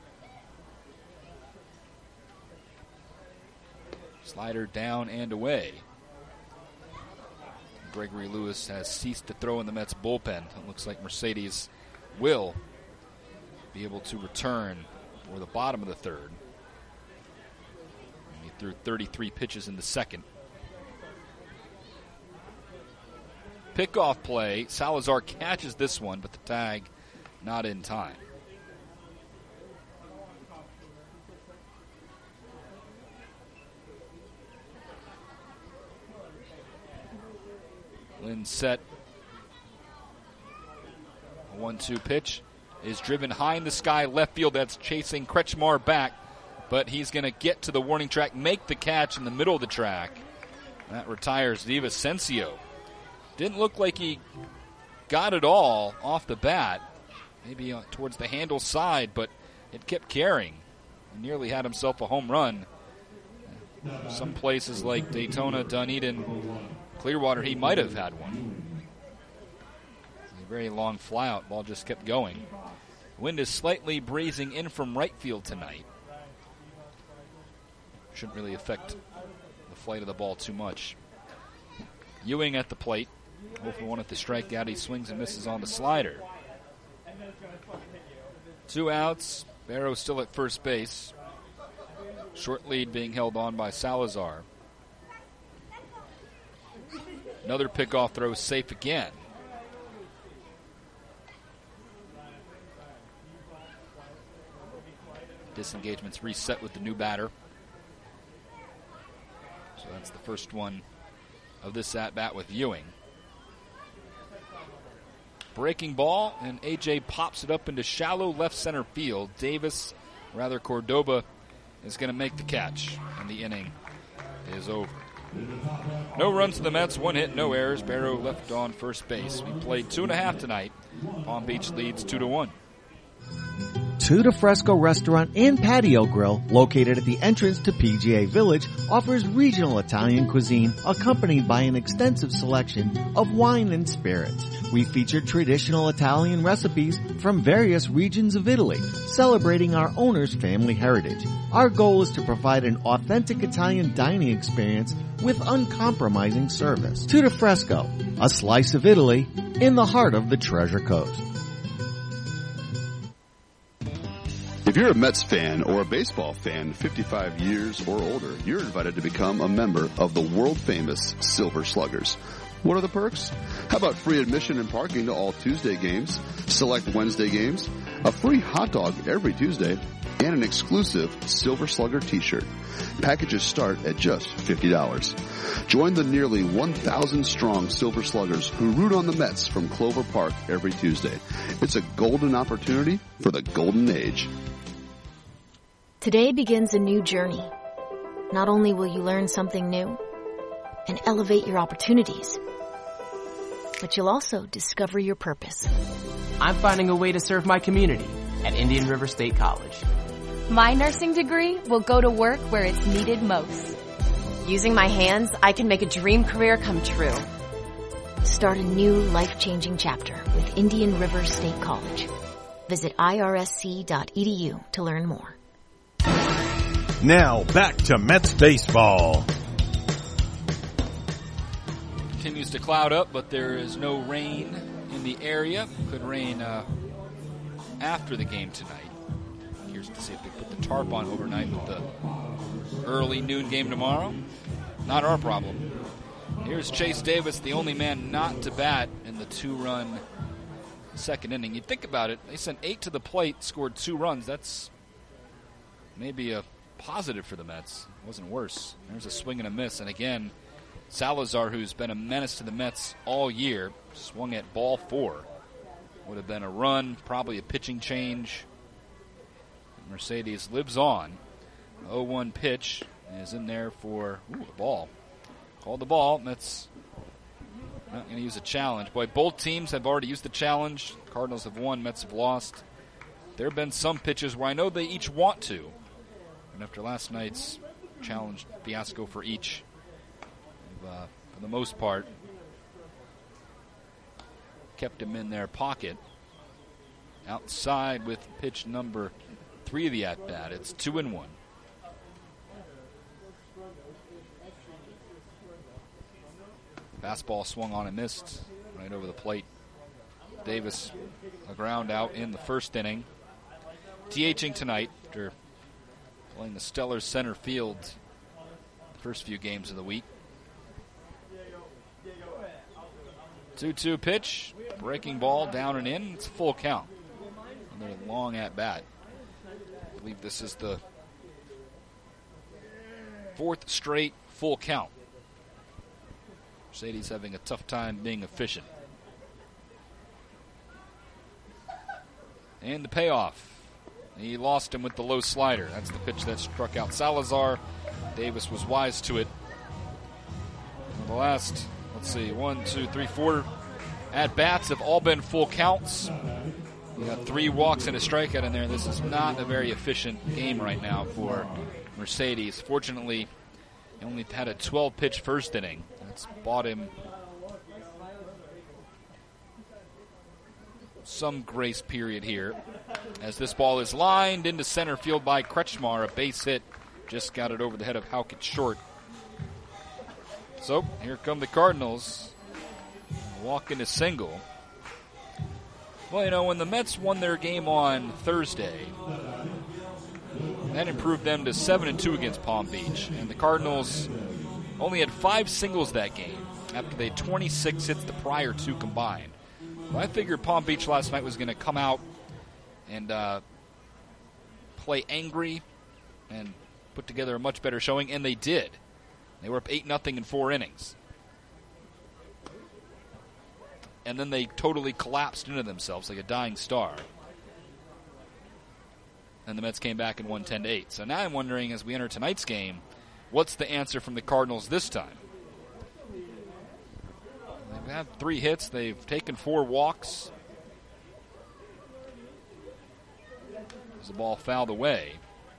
Slider down and away. Gregory Lewis has ceased to throw in the Mets bullpen. It looks like Mercedes will be able to return for the bottom of the third. He threw 33 pitches in the second. Pickoff play. Salazar catches this one, but the tag not in time. Lynn set. A 1-2 pitch is driven high in the sky left field. That's chasing Kretschmar back, but he's going to get to the warning track, make the catch in the middle of the track. That retires Villavicencio. Didn't look like he got it all off the bat, maybe towards the handle side, but it kept carrying. He nearly had himself a home run. Some places like Daytona, Dunedin, Clearwater, he might have had one. A very long flyout, ball just kept going. Wind is slightly breezing in from right field tonight. Shouldn't really affect the flight of the ball too much. Ewing at the plate. 0 for 1 at the strikeout. He swings and misses on the slider. 2 outs. Barrow still at first base. Short lead being held on by Salazar. Another pickoff throw safe again. Disengagement's reset with the new batter. So that's the first one of this at-bat with Ewing. Breaking ball, and A.J. pops it up into shallow left center field. Cordoba is going to make the catch, and the inning is over. No runs to the Mets, 1 hit, no errors. Barrow left on first base. We played 2.5 tonight. Palm Beach leads 2-1. Two de Fresco Restaurant and Patio Grill, located at the entrance to PGA Village, offers regional Italian cuisine accompanied by an extensive selection of wine and spirits. We feature traditional Italian recipes from various regions of Italy, celebrating our owner's family heritage. Our goal is to provide an authentic Italian dining experience with uncompromising service. Two de Fresco, a slice of Italy in the heart of the Treasure Coast. If you're a Mets fan or a baseball fan 55 years or older, you're invited to become a member of the world-famous Silver Sluggers. What are the perks? How about free admission and parking to all Tuesday games, select Wednesday games, a free hot dog every Tuesday, and an exclusive Silver Slugger t-shirt. Packages start at just $50. Join the nearly 1,000 strong Silver Sluggers who root on the Mets from Clover Park every Tuesday. It's a golden opportunity for the golden age. Today begins a new journey. Not only will you learn something new and elevate your opportunities, but you'll also discover your purpose. I'm finding a way to serve my community at Indian River State College. My nursing degree will go to work where it's needed most. Using my hands, I can make a dream career come true. Start a new life-changing chapter with Indian River State College. Visit irsc.edu to learn more. Now back to Mets baseball. Continues to cloud up, but there is no rain in the area. Could rain after the game tonight. Here's to see if they put the tarp on overnight with the early noon game tomorrow. Not our problem. Here's Chase Davis, the only man not to bat in the 2-run second inning. You think about it, they sent 8 to the plate, scored 2 runs. That's maybe a positive for the Mets. It wasn't worse. There's a swing and a miss. And again, Salazar, who's been a menace to the Mets all year, swung at ball 4. Would have been a run, probably a pitching change. Mercedes lives on. 0-1 pitch is in there for a ball. Called the ball. Mets not going to use a challenge. Boy, both teams have already used the challenge. Cardinals have won. Mets have lost. There have been some pitches where I know they each want to. And after last night's challenge fiasco for each, for the most part, kept him in their pocket. Outside with pitch number 3 of the at-bat. It's 2-1. Fastball swung on and missed right over the plate. Davis, a ground out in the first inning. DHing tonight after playing the stellar center field the first few games of the week. 2-2 pitch, breaking ball down and in. It's a full count. Another long at-bat. I believe this is the 4th straight full count. Mercedes having a tough time being efficient. And the payoff. He lost him with the low slider. That's the pitch that struck out Salazar. Davis was wise to it. And the last, 4 at-bats have all been full counts. We got 3 walks and a strikeout in there. This is not a very efficient game right now for Mercedes. Fortunately, he only had a 12-pitch first inning. That's bought him some grace period here. As this ball is lined into center field by Kretschmar, a base hit. Just got it over the head of Halkett short. So, here come the Cardinals. Walk into single. Well, when the Mets won their game on Thursday, that improved them to 7-2 against Palm Beach. And the Cardinals only had 5 singles that game after they had 26 hits the prior 2 combined. Well, I figured Palm Beach last night was going to come out and play angry and put together a much better showing, and they did. They were up 8-0 in 4 innings. And then they totally collapsed into themselves like a dying star. And the Mets came back and won 10-8. So now I'm wondering, as we enter tonight's game, what's the answer from the Cardinals this time? They've had 3 hits. They've taken 4 walks. As the ball fouled away.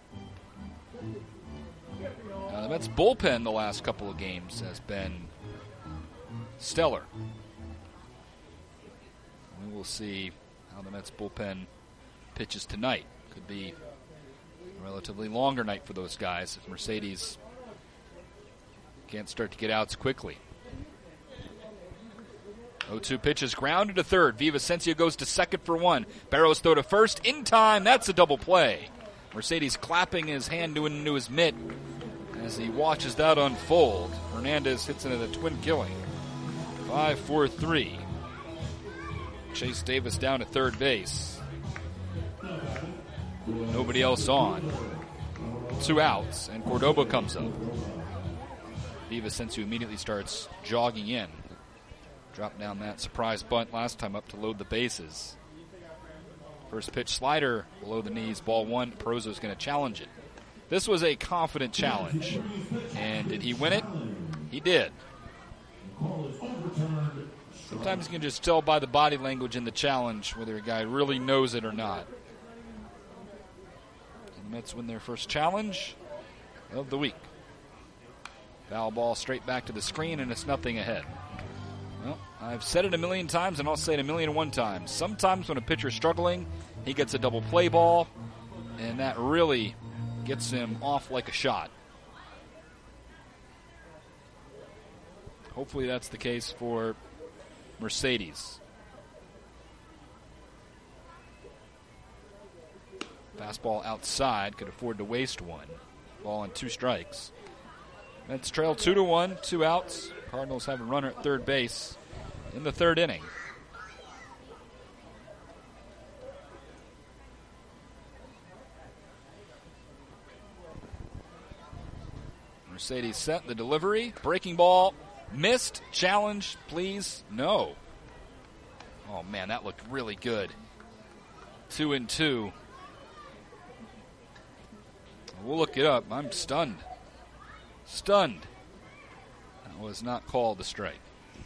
Now the Mets bullpen the last couple of games has been stellar. We will see how the Mets bullpen pitches tonight. Could be a relatively longer night for those guys if Mercedes can't start to get outs quickly. 0-2 pitch is grounded to third. Villavicencio goes to second for 1. Barrows throw to first. In time, that's a double play. Mercedes clapping his hand into his mitt as he watches that unfold. Hernandez hits into the twin killing. 5-4-3. Chase Davis down at third base. Nobody else on. 2 outs, and Cordoba comes up. Villavicencio immediately starts jogging in. Dropped down that surprise bunt last time up to load the bases. First pitch slider below the knees, ball 1. Perozo's going to challenge it. This was a confident challenge. And did he win it? He did. Sometimes you can just tell by the body language in the challenge whether a guy really knows it or not. The Mets win their first challenge of the week. Foul ball straight back to the screen, and it's nothing ahead. Well, I've said it a million times, and I'll say it 1,000,001 times. Sometimes when a pitcher's struggling, he gets a double play ball, and that really gets him off like a shot. Hopefully that's the case for Mercedes. Fastball outside, could afford to waste one. Ball on 2 strikes. Mets trail 2-1, 2 outs. Cardinals have a runner at third base in the 3rd inning. Mercedes set the delivery. Breaking ball. Missed. Challenge, please. No. Oh, man, that looked really good. 2-2. We'll look it up. I'm stunned. Stunned. That was not called a strike.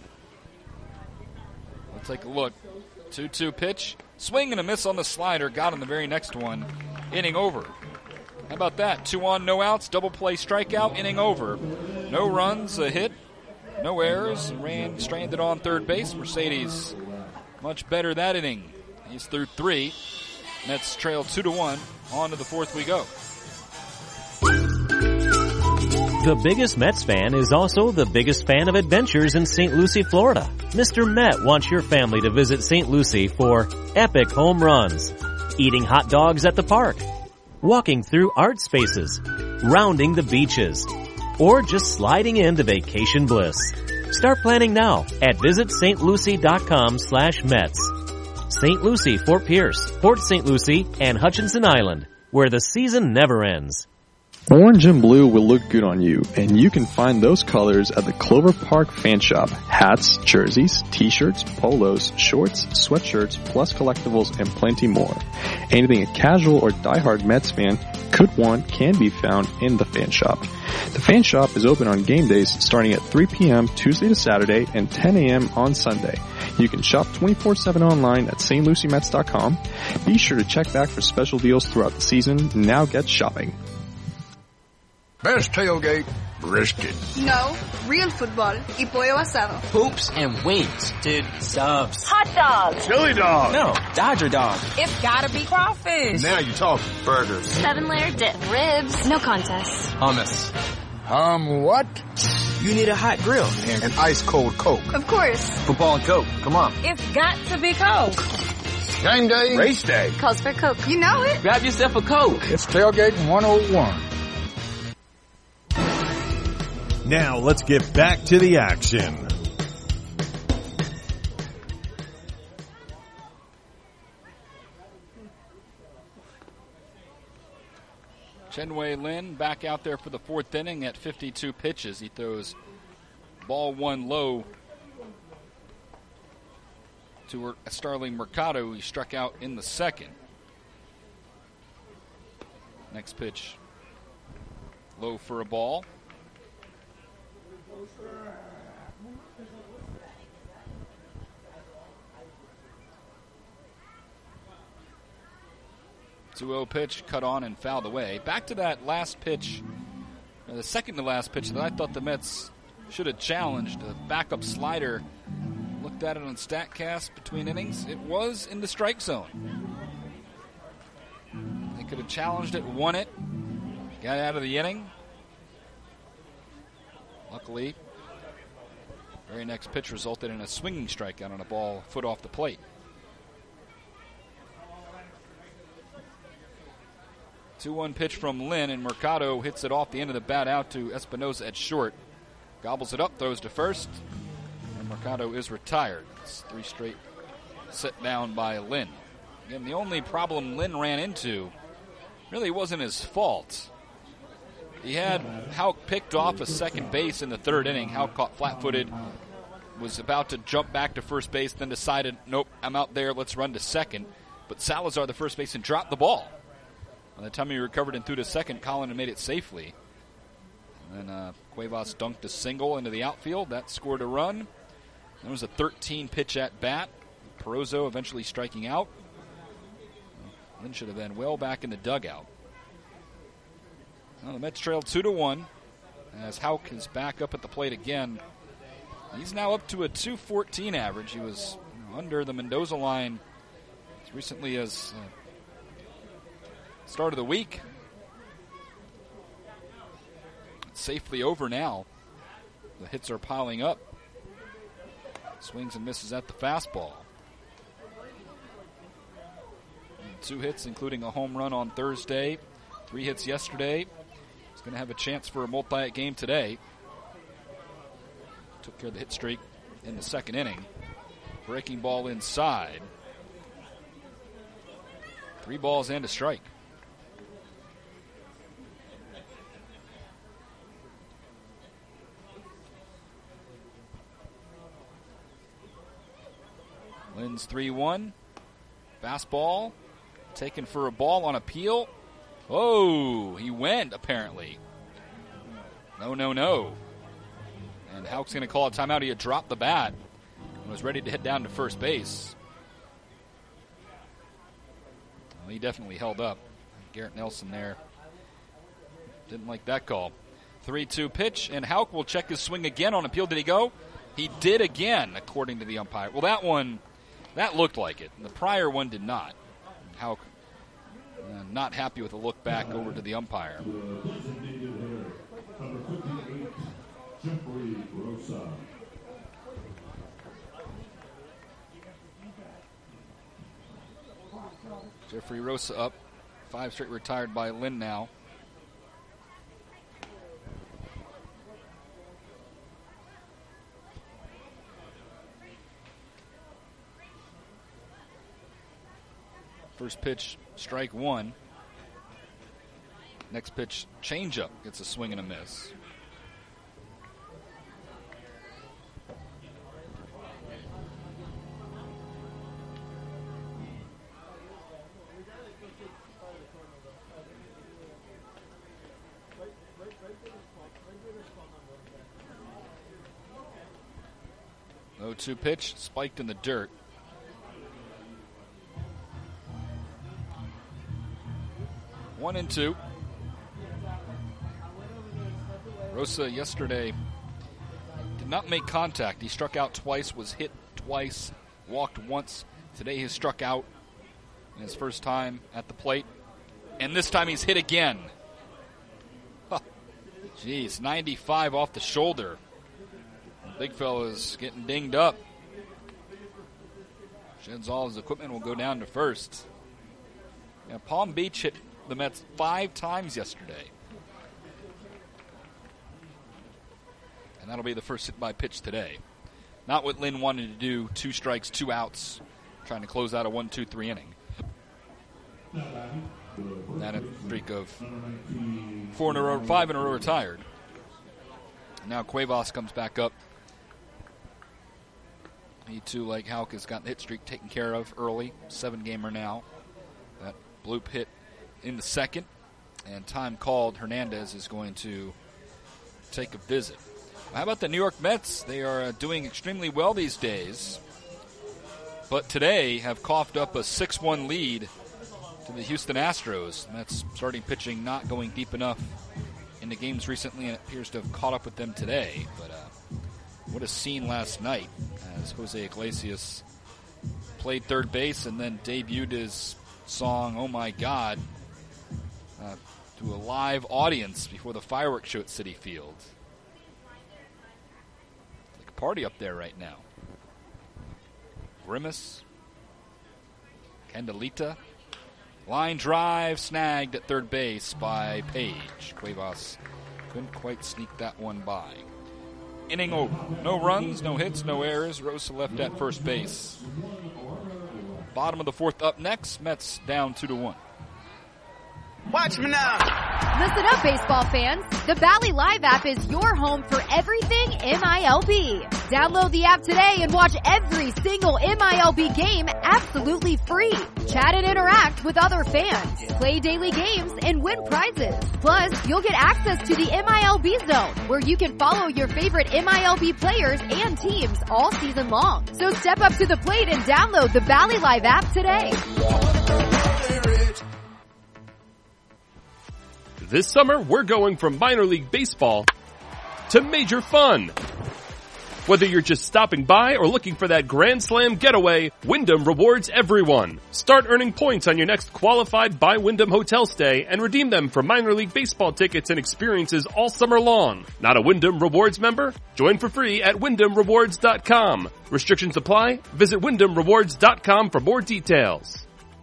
We'll take a look. 2-2 pitch. Swing and a miss on the slider. Got on the very next one. Inning over. How about that? 2 on, no outs. Double play strikeout. Inning over. No runs, a hit. No errors. Ran stranded on third base. Mercedes much better that inning. He's through 3. Mets trail 2-1. On to the 4th we go. The biggest Mets fan is also the biggest fan of adventures in St. Lucie, Florida. Mr. Met wants your family to visit St. Lucie for epic home runs, eating hot dogs at the park, walking through art spaces, rounding the beaches, or just sliding into vacation bliss. Start planning now at visitstlucie.com/Mets. St. Lucie, Fort Pierce, Port St. Lucie, and Hutchinson Island, where the season never ends. Orange and blue will look good on you, and you can find those colors at the Clover Park Fan Shop. Hats, jerseys, t-shirts, polos, shorts, sweatshirts, plus collectibles, and plenty more. Anything a casual or diehard Mets fan could want can be found in the Fan Shop. The Fan Shop is open on game days starting at 3 p.m. Tuesday to Saturday and 10 a.m. on Sunday. You can shop 24/7 online at stluciemets.com. Be sure to check back for special deals throughout the season. Now get shopping. Best tailgate, brisket. No, real football y pollo asado. Hoops and wings. Dude, subs. Hot dogs. Chili dog. No, Dodger dog. It's gotta be crawfish. Now you're talking. Burgers. 7-layer dip. Ribs. No contest. Hummus. What? You need a hot grill. And an ice cold Coke. Of course. Football and Coke. Come on. It's got to be Coke. Game day. Race day. Calls for Coke. You know it. Grab yourself a Coke. It's Tailgating 101. Now let's get back to the action. Chenwei Lin back out there for the 4th inning at 52 pitches. He throws ball 1 low to Starling Mercado, who he struck out in the 2nd. Next pitch, low for a ball. .2-0 pitch, cut on and fouled away. Back to that last pitch, the second to last pitch that I thought the Mets should have challenged. A backup slider. Looked at it on StatCast between innings. It was in the strike zone. They could have challenged it, won it, got out of the inning. Luckily, very next pitch resulted in a swinging strikeout on a ball a foot off the plate. .2-1 pitch from Lin, and Mercado hits it off the end of the bat out to Espinosa at short. Gobbles it up, throws to first, and Mercado is retired. It's 3 straight set down by Lin. Again, the only problem Lin ran into really wasn't his fault. He had Houck picked off a second base in the third inning. Houck caught flat-footed, was about to jump back to first base, then decided, nope, I'm out there, let's run to second. But Salazar, the first baseman, dropped the ball. By the time he recovered and threw to second, Collin had made it safely. And then Cuevas dunked a single into the outfield. That scored a run. That was a 13-pitch at bat. Perozo eventually striking out. Lynn should have been well back in the dugout. Well, the Mets trailed 2-1 as Houck is back up at the plate again. He's now up to a .214 average. He was under the Mendoza line as recently as start of the week. It's safely over now. The hits are piling up. Swings and misses at the fastball. And 2 hits, including a home run on Thursday. 3 hits yesterday. He's going to have a chance for a multi-hit game today. Took care of the hit streak in the second inning. Breaking ball inside. 3 balls and a strike. Lynn's 3-1. Fastball. Taken for a ball on appeal. Oh, he went, apparently. No. And Houck's going to call a timeout. He had dropped the bat and was ready to hit down to first base. Well, he definitely held up. Garrett Nelson there didn't like that call. 3-2 pitch, and Houck will check his swing again on appeal. Did he go? He did again, according to the umpire. Well, that one, that looked like it. The prior one did not. Houck not happy with the look back over to the umpire. Jeffrey Rosa up. 5 straight retired by Lynn now. First pitch, strike 1. Next pitch, changeup. Gets a swing and a miss. No 2 pitch, spiked in the dirt. One and 2. Rosa yesterday did not make contact. He struck out twice, was hit twice, walked once. Today he struck out in his first time at the plate. And this time he's hit again. Jeez, 95 off the shoulder. The big fella's getting dinged up. Sheds all his equipment, will go down to first. Now, Palm Beach hit the Mets 5 times yesterday. And that'll be the first hit by pitch today. Not what Lynn wanted to do, 2 strikes, 2 outs, trying to close out a 1-2-3 inning. That a streak of 4 in a row, 5 in a row retired. Now Cuevas comes back up. He too, like Houck, has got the hit streak taken care of early. 7-gamer now. That bloop hit in the second, and time called. Hernandez is going to take a visit. How about the New York Mets? They are doing extremely well these days, but today have coughed up a 6-1 lead to the Houston Astros. Mets starting pitching not going deep enough in the games recently, and it appears to have caught up with them today. But what a scene last night as Jose Iglesias played third base and then debuted his song, Oh My God, to a live audience before the fireworks show at Citi Field. Like a party up there right now. Grimace, Candelita, line drive snagged at third base by Page. Cuevas couldn't quite sneak that one by. Inning over. No runs, no hits, no errors. Rosa left at first base. Bottom of the 4th up next. Mets down 2-1. Watch me now. Listen up, baseball fans. The Bally Live app is your home for everything MILB. Download the app today and watch every single MILB game absolutely free. Chat and interact with other fans. Play daily games and win prizes. Plus, you'll get access to the MILB Zone, where you can follow your favorite MILB players and teams all season long. So step up to the plate and download the Bally Live app today. This summer, we're going from minor league baseball to major fun. Whether you're just stopping by or looking for that Grand Slam getaway, Wyndham rewards everyone. Start earning points on your next qualified by Wyndham hotel stay and redeem them for minor league baseball tickets and experiences all summer long. Not a Wyndham Rewards member? Join for free at WyndhamRewards.com. Restrictions apply. Visit WyndhamRewards.com for more details.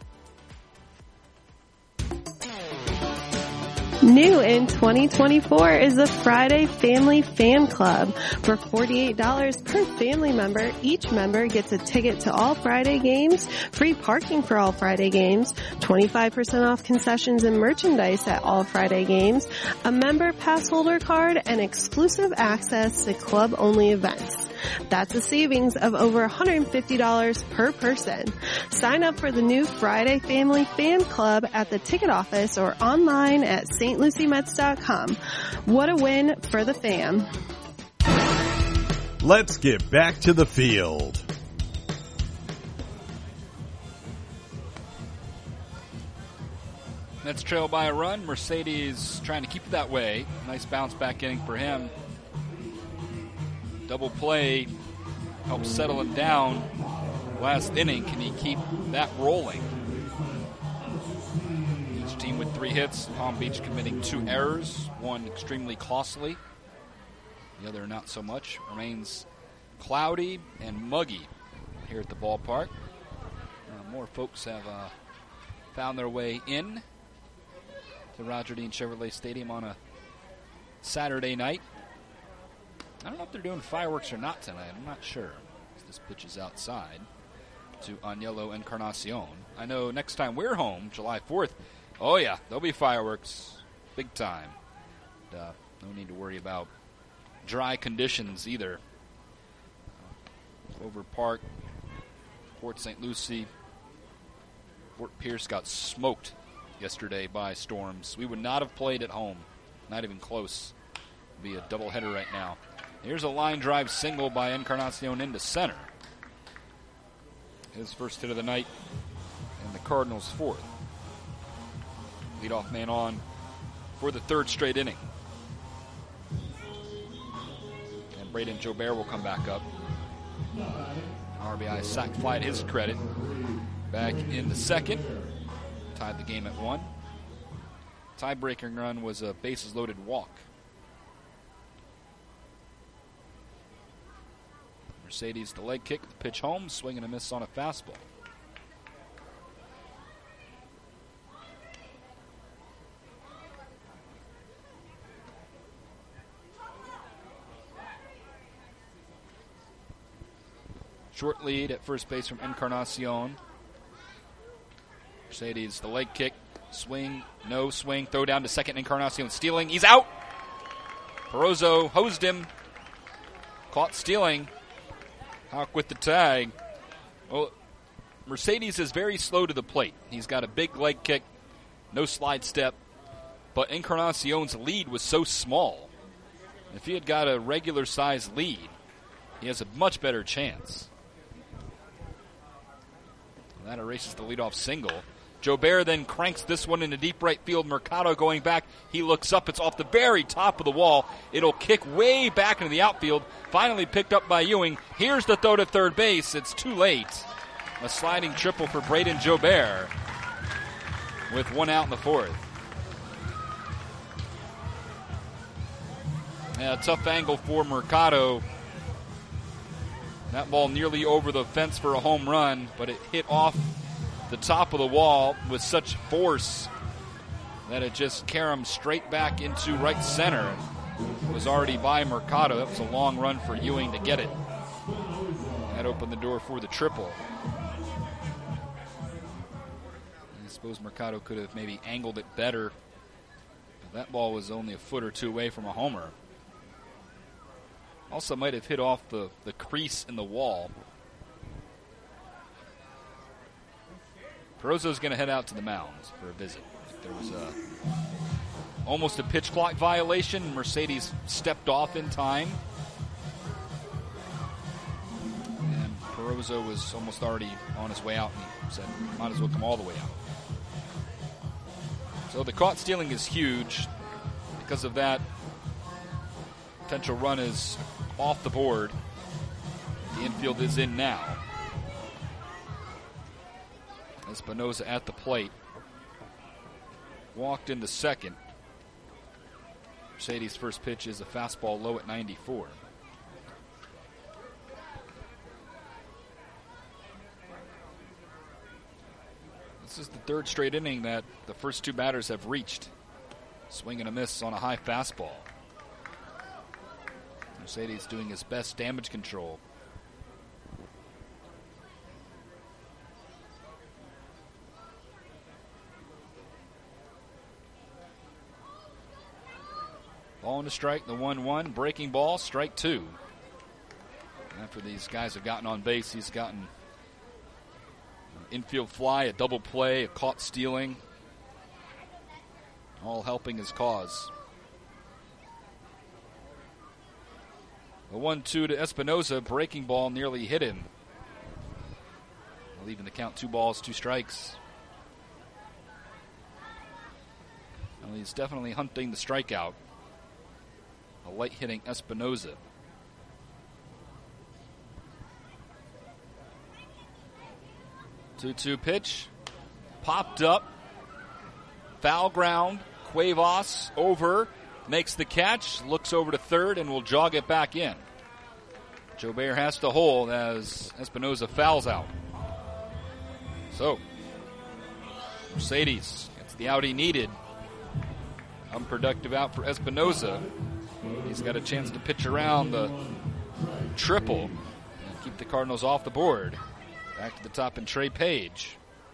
New in 2024 is the Friday Family Fan Club. For $48 per family member, each member gets a ticket to all Friday games, free parking for all Friday games, 25% off concessions and merchandise at all Friday games, a member pass holder card, and exclusive access to club-only events. That's a savings of over $150 per person. Sign up for the new Friday Family Fan Club at the ticket office or online at stluciemets.com. What a win for the fam. Let's get back to the field. Mets trail by a run. Mercedes trying to keep it that way. Nice bounce back inning for him. Double play helps settle him down last inning. Can he keep that rolling? Each team with 3 hits. Palm Beach committing 2 errors. One extremely costly. The other not so much. Remains cloudy and muggy here at the ballpark. More folks have found their way in to Roger Dean Chevrolet Stadium on a Saturday night. I don't know if they're doing fireworks or not tonight. I'm not sure. This pitch is outside to Agnello Encarnacion. I know next time we're home, July 4th, oh yeah, there'll be fireworks big time. No need to worry about dry conditions either. Clover Park, Port St. Lucie, Fort Pierce got smoked yesterday by storms. We would not have played at home. Not even close. It'd be a doubleheader right now. Here's a line drive single by Encarnacion into center. His first hit of the night, and the Cardinals' 4th. Leadoff man on for the 3rd straight inning. And Braden Jobert will come back up. RBI sac fly to his credit. Back in the 2nd. Tied the game at 1. Tie-breaking run was a bases-loaded walk. Mercedes the leg kick, the pitch home, swing and a miss on a fastball. Short lead at first base from Encarnacion. Mercedes the leg kick, swing, no swing, throw down to second. Encarnacion stealing, he's out. Perozzo hosed him, caught stealing. Hawk with the tag. Well, Mercedes is very slow to the plate. He's got a big leg kick, no slide step, but Encarnacion's lead was so small. If he had got a regular-sized lead, he has a much better chance. And that erases the leadoff single. Jobert then cranks this one into deep right field. Mercado going back. He looks up. It's off the very top of the wall. It'll kick way back into the outfield. Finally picked up by Ewing. Here's the throw to third base. It's too late. A sliding triple for Braden Jobert with 1 out in the 4th. Yeah, tough angle for Mercado. That ball nearly over the fence for a home run, but it hit off the top of the wall with such force that it just caromed straight back into right center. It was already by Mercado. That was a long run for Ewing to get it. That opened the door for the triple. This suppose Mercado could have maybe angled it better. But that ball was only a foot or two away from a homer. Also might have hit off the crease in the wall. Perozo's going to head out to the mounds for a visit. There was almost a pitch clock violation. Mercedes stepped off in time. And Perozo was almost already on his way out, and he said, might as well come all the way out. So the caught stealing is huge. Because of that, potential run is off the board. The infield is in now. Espinoza at the plate. Walked into second. Mercedes' first pitch is a fastball low at 94. This is the third straight inning that the first two batters have reached. Swing and a miss on a high fastball. Mercedes doing his best damage control. Ball and a strike, the 1-1. Breaking ball, strike two. After these guys have gotten on base, he's gotten an infield fly, a double play, a caught stealing. All helping his cause. The 1-2 to Espinoza. Breaking ball nearly hit him. Leaving the count 2 balls, 2 strikes. Well, he's definitely hunting the strikeout. A light-hitting Espinoza. Two-two pitch. Popped up. Foul ground. Cuevas over. Makes the catch. Looks over to third and will jog it back in. Jobert has to hold as Espinoza fouls out. So, Mercedes gets the out he needed. Unproductive out for Espinoza. He's got a chance to pitch around the triple and keep the Cardinals off the board. Back to the top in Trey Page.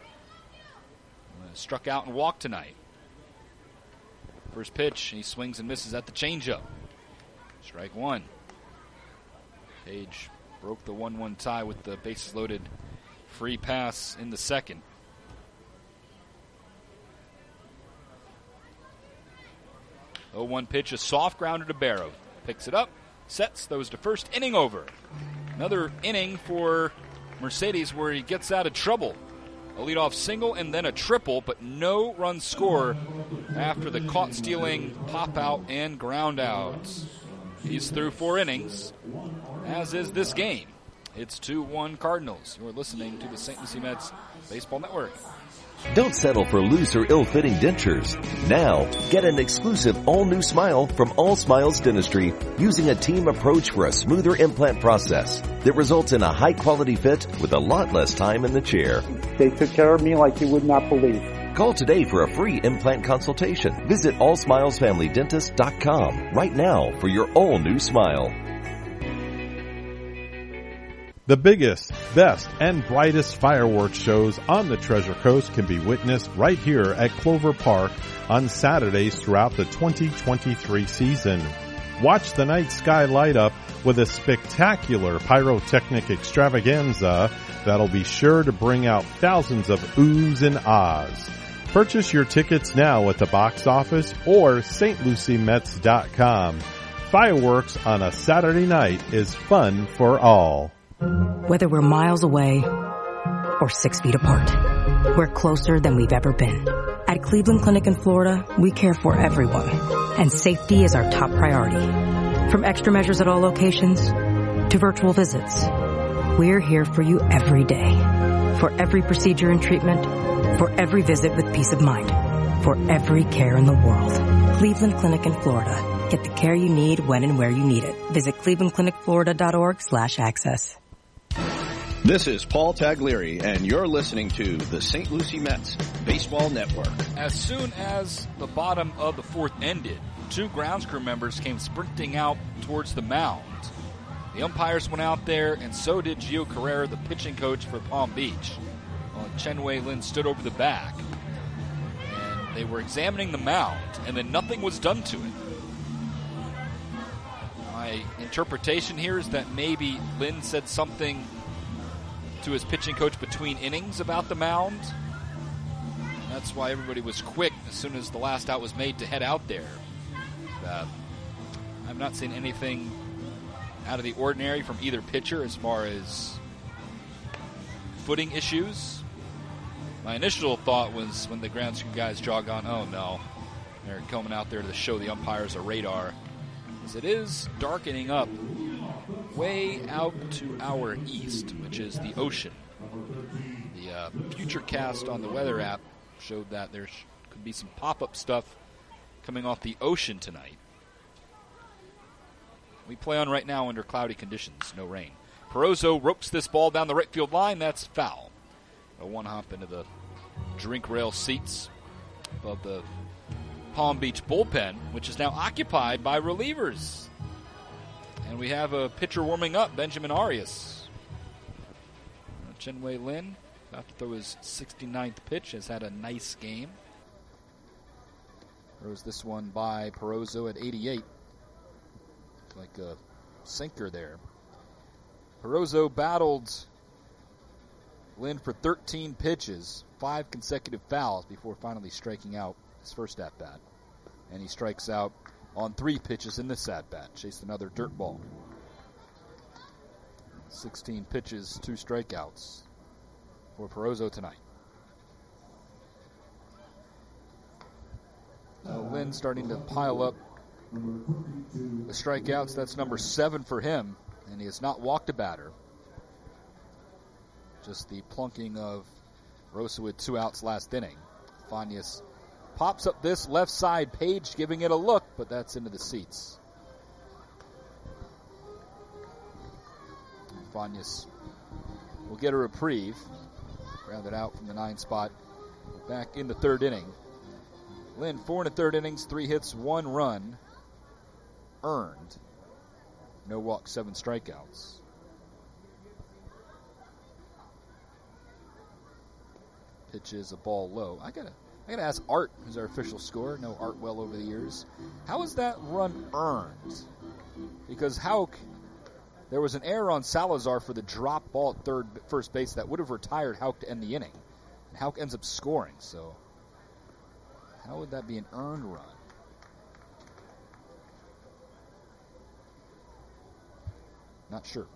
Struck out and walked tonight. First pitch, he swings and misses at the changeup. Strike one. Page broke the 1-1 tie with the bases loaded free pass in the second. The 0-1 pitch, a soft grounder to Barrow. Picks it up, sets, throws to first, inning over. Another inning for Mercedes where he gets out of trouble. A leadoff single and then a triple, but no run score after the caught stealing pop out and ground outs. He's through 4 innings, as is this game. It's 2-1 Cardinals. You're listening to the St. Lucie Mets Baseball Network. Don't settle for loose or ill-fitting dentures. Now, get an exclusive all-new smile from All Smiles Dentistry using a team approach for a smoother implant process that results in a high-quality fit with a lot less time in the chair. They took care of me like you would not believe. Call today for a free implant consultation. Visit allsmilesfamilydentist.com right now for your all-new smile. The biggest, best, and brightest fireworks shows on the Treasure Coast can be witnessed right here at Clover Park on Saturdays throughout the 2023 season. Watch the night sky light up with a spectacular pyrotechnic extravaganza that'll be sure to bring out thousands of oohs and ahs. Purchase your tickets now at the box office or stluciemets.com. Fireworks on a Saturday night is fun for all. Whether we're miles away or 6 feet apart, we're closer than we've ever been. At Cleveland Clinic in Florida, we care for everyone, and safety is our top priority. From extra measures at all locations to virtual visits, we're here for you every day. For every procedure and treatment, for every visit with peace of mind, for every care in the world. Cleveland Clinic in Florida. Get the care you need when and where you need it. Visit clevelandclinicflorida.org/access. This is Paul Taglieri, and you're listening to the St. Lucie Mets Baseball Network. As soon as the bottom of the fourth ended, 2 grounds crew members came sprinting out towards the mound. The umpires went out there, and so did Gio Carrera, the pitching coach for Palm Beach. Chen Wei Lin stood over the back. they were examining the mound, and then nothing was done to it. My interpretation here is that maybe Lynn said something to his pitching coach between innings about the mound. That's why everybody was quick as soon as the last out was made to head out there. I've not seen anything out of the ordinary from either pitcher as far as footing issues. My initial thought was when the ground crew guys jog on, oh no, they're coming out there to show the umpires a radar. As it is darkening up way out to our east, which is the ocean. The Futurecast on the weather app showed that there could be some pop-up stuff coming off the ocean tonight. We play on right now under cloudy conditions, no rain. Perozzo ropes this ball down the right field line. That's foul. A one-hop into the drink rail seats above the Palm Beach bullpen, which is now occupied by relievers. And we have a pitcher warming up, Benjamin Arias. Chen-Wei Lin, about to throw his 69th pitch, has had a nice game. Throws this one by Perozzo at 88. Like a sinker there. Perozzo battled Lynn for 13 pitches, 5 consecutive fouls before finally striking out his first at-bat. And he strikes out on 3 pitches in this at-bat. Chased another dirt ball. 16 pitches, 2 strikeouts for Perozzo tonight. Lynn starting to pile up the strikeouts. That's number 7 for him, and he has not walked a batter. Just the plunking of Rosa with 2 outs last inning. Fanias pops up this left side, Page giving it a look, but that's into the seats. Fanias will get a reprieve. Grounded out from the 9 spot. Back in the 3rd inning. Lynn, 4 1/3 innings, 3 hits, 1 run earned. No walks, 7 strikeouts. Pitches a ball low. I gotta ask Art, who's our official scorer. Know Art well over the years. How is that run earned? Because Houck, there was an error on Salazar for the drop ball at first base that would have retired Houck to end the inning. And Houck ends up scoring, so how would that be an earned run? Not sure.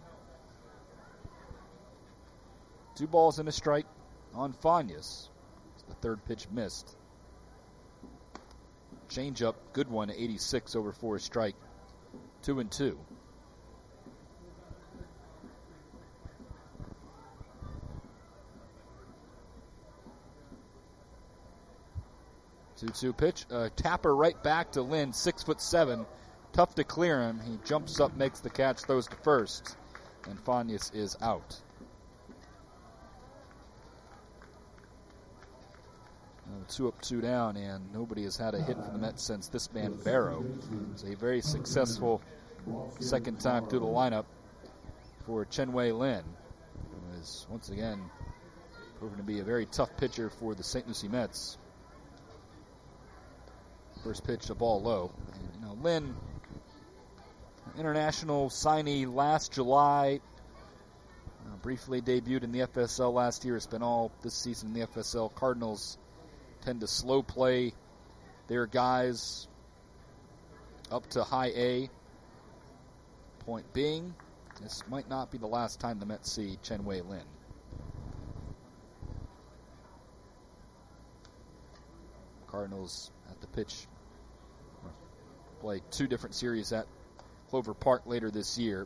2 balls and a strike on Fanias. The 3rd pitch missed. Change up, good one, 86 over 4 strike. 2-2. 2-2 pitch. Tapper right back to Lynn, 6'7". Tough to clear him. He jumps up, makes the catch, throws to first. And Fanias is out. 2 up, 2 down, and nobody has had a hit for the Mets since this man Barrow. It's a very successful second time through the lineup for Chen-Wei Lin, who is once again proven to be a very tough pitcher for the St. Lucie Mets. First pitch, a ball low. And, Lin, international signee last July, briefly debuted in the FSL last year. It's been all this season in the FSL. Cardinals tend to slow play their guys up to high A. Point being, this might not be the last time the Mets see Chen-Wei Lin. Cardinals at the pitch play 2 different series at Clover Park later this year.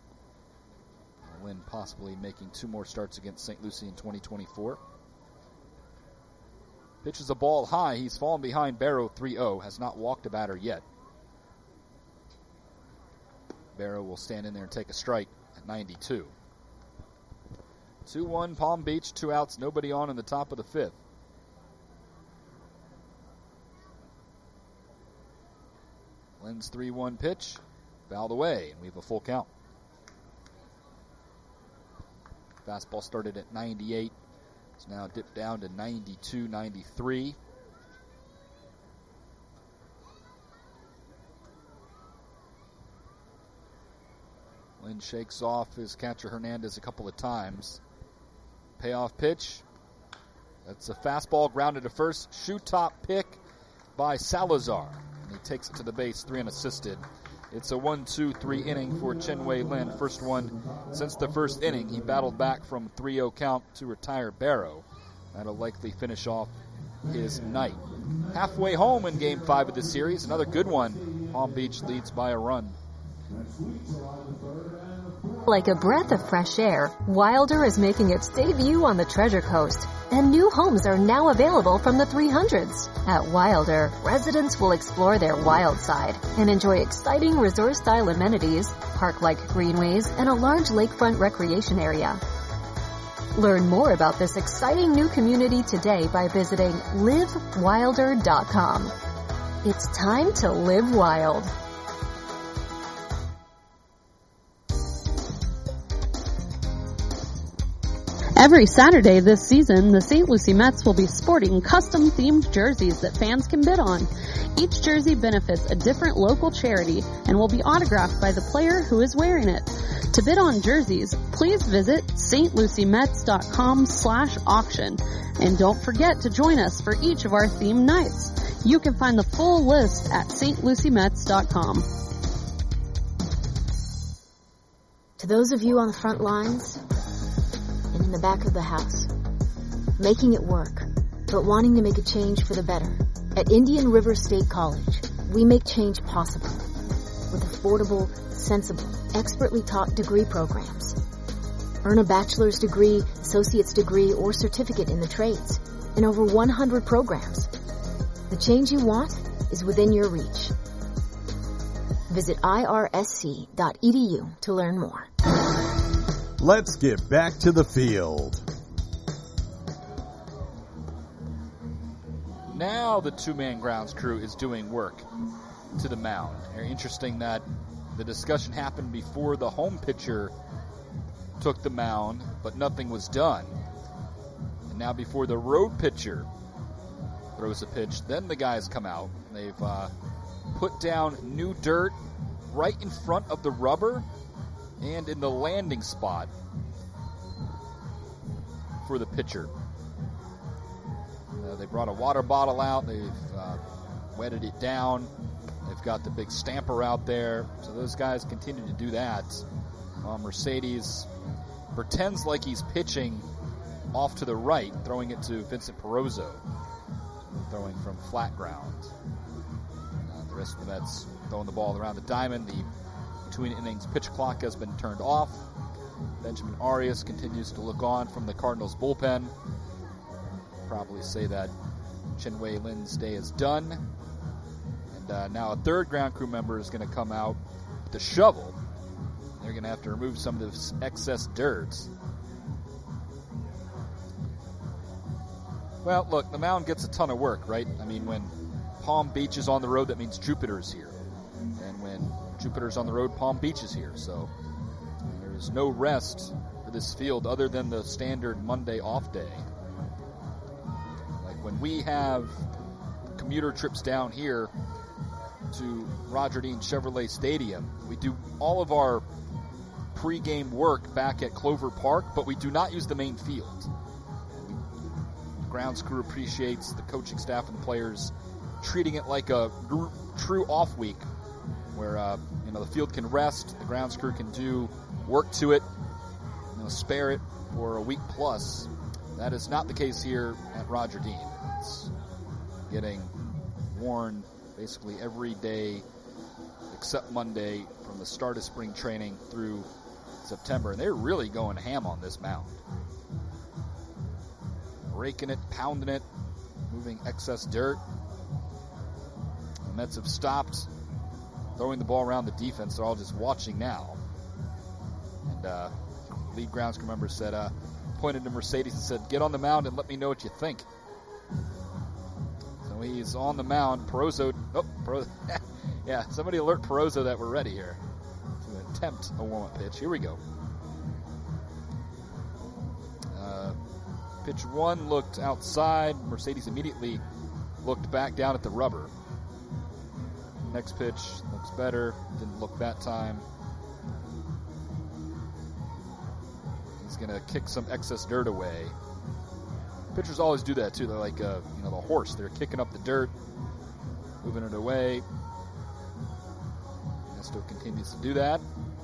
Lin possibly making 2 more starts against St. Lucie in 2024. Pitches a ball high. He's fallen behind Barrow 3-0. Has not walked a batter yet. Barrow will stand in there and take a strike at 92. 2-1 Palm Beach. 2 outs. Nobody on in the top of the 5th. Lynn's 3-1 pitch. Fouled away, and we have a full count. Fastball started at 98. It's now dipped down to 92, 93. Lynn shakes off his catcher Hernandez a couple of times. Payoff pitch. That's a fastball grounded to first. Shoe top pick by Salazar. And he takes it to the base, 3 unassisted. It's a 1-2-3 inning for Chen-Wei Lin. First one since the first inning. He battled back from 3-0 count to retire Barrow. That'll likely finish off his night. Halfway home in Game 5 of the series. Another good one. Palm Beach leads by a run. Like a breath of fresh air, Wilder is making its debut on the Treasure Coast. And new homes are now available from the 300s. At Wilder, residents will explore their wild side and enjoy exciting resort-style amenities, park-like greenways, and a large lakefront recreation area. Learn more about this exciting new community today by visiting livewilder.com. It's time to live wild. Every Saturday this season, the St. Lucie Mets will be sporting custom-themed jerseys that fans can bid on. Each jersey benefits a different local charity and will be autographed by the player who is wearing it. To bid on jerseys, please visit stluciemets.com/auction. And don't forget to join us for each of our themed nights. You can find the full list at stluciemets.com. To those of you on the front lines and in the back of the house, making it work, but wanting to make a change for the better. At Indian River State College, we make change possible with affordable, sensible, expertly taught degree programs. Earn a bachelor's degree, associate's degree, or certificate in the trades in over 100 programs. The change you want is within your reach. Visit irsc.edu to learn more. Let's get back to the field. Now the two-man grounds crew is doing work to the mound. Very interesting that the discussion happened before the home pitcher took the mound, but nothing was done. And now before the road pitcher throws a pitch, then the guys come out. They've put down new dirt right in front of the rubber and in the landing spot for the pitcher. They brought a water bottle out. They've wetted it down. They've got the big stamper out there. So those guys continue to do that. Mercedes pretends like he's pitching off to the right, throwing it to Vincent Perozzo, throwing from flat ground. The rest of the Mets throwing the ball around the diamond. The between innings pitch clock has been turned off. Benjamin Arias continues to look on from the Cardinals bullpen. Probably say that Chen-Wei Lin's day is done. And now a third ground crew member is going to come out with a shovel. They're going to have to remove some of this excess dirt. Well, look, the mound gets a ton of work, right? I mean, when Palm Beach is on the road, that means Jupiter is here. And when Jupiter's on the road, Palm Beach is here. So there's no rest for this field other than the standard Monday off day. Like when we have commuter trips down here to Roger Dean Chevrolet Stadium, we do all of our pregame work back at Clover Park, but we do not use the main field. The grounds crew appreciates the coaching staff and the players treating it like a true off week, where the field can rest, the grounds crew can do work to it, spare it for a week plus. That is not the case here at Roger Dean. It's getting worn basically every day except Monday from the start of spring training through September, and they're really going ham on this mound. Raking it, pounding it, moving excess dirt. The Mets have stopped throwing the ball around the defense. They're all just watching now. And lead grounds crew member said, pointed to Mercedes and said, "Get on the mound and let me know what you think." So he's on the mound. Perozzo, yeah, somebody alert Perozzo that we're ready here to attempt a warm-up pitch. Here we go. Pitch one looked outside. Mercedes immediately looked back down at the rubber. Next pitch looks better. Didn't look that time. going to kick some excess dirt away. Pitchers always do that too. They're like, the horse. They're kicking up the dirt, moving it away. Nesto continues to do that.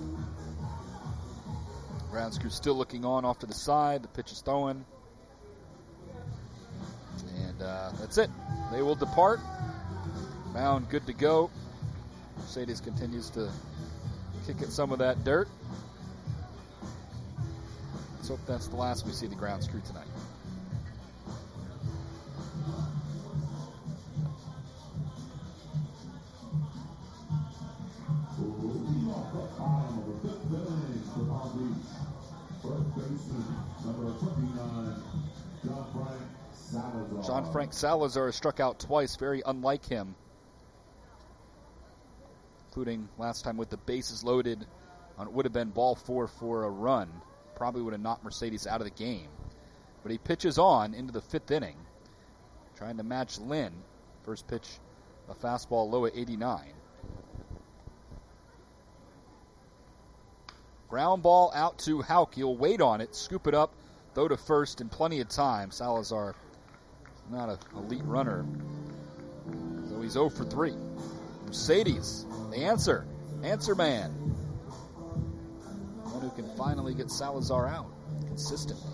Grounds crew still looking on off to the side. The pitch is throwing. And that's it. They will depart. Mound good to go. Mercedes continues to kick at some of that dirt. Let's hope that's the last we see the grounds crew tonight. John Frank Salazar has struck out twice, very unlike him, including last time with the bases loaded on it would have been ball 4 for a run. Probably would have knocked Mercedes out of the game. But he pitches on into the 5th inning, trying to match Lynn. First pitch, a fastball low at 89. Ground ball out to Houck. He'll wait on it, scoop it up, throw to first in plenty of time. Salazar, not an elite runner, so he's 0 for 3. Mercedes, the answer man. One who can finally get Salazar out consistently.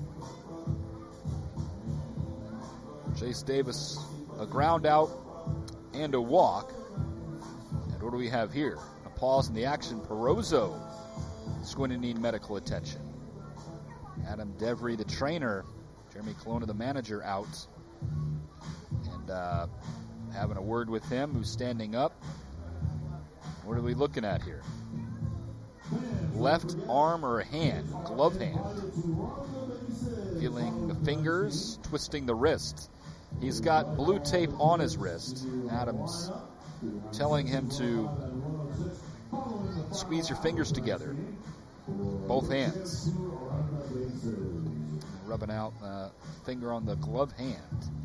Chase Davis, a ground out and a walk. And what do we have here? A pause in the action. Perozzo is going to need medical attention. Adam Devry, the trainer, Jeremy Colonna, the manager, out. And having a word with him, who's standing up. What are we looking at here? Left arm or hand, glove hand. Feeling the fingers, twisting the wrist. He's got blue tape on his wrist. Adams telling him to squeeze your fingers together. Both hands. Rubbing out finger on the glove hand.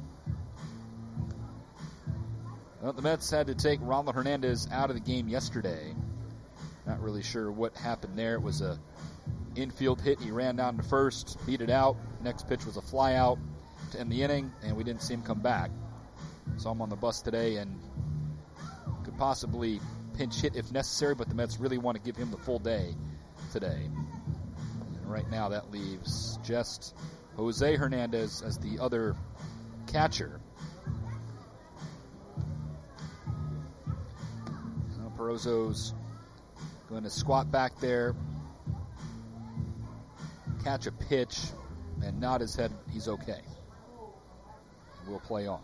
Well, the Mets had to take Ronald Hernandez out of the game yesterday. Not really sure what happened there. It was a infield hit. He ran down to first, beat it out. Next pitch was a fly out to end the inning, and we didn't see him come back. Saw him on the bus today and could possibly pinch hit if necessary, but the Mets really want to give him the full day today. And right now that leaves just Jose Hernandez as the other catcher. Perozzo's going to squat back there, catch a pitch, and nod his head. He's okay. We'll play on.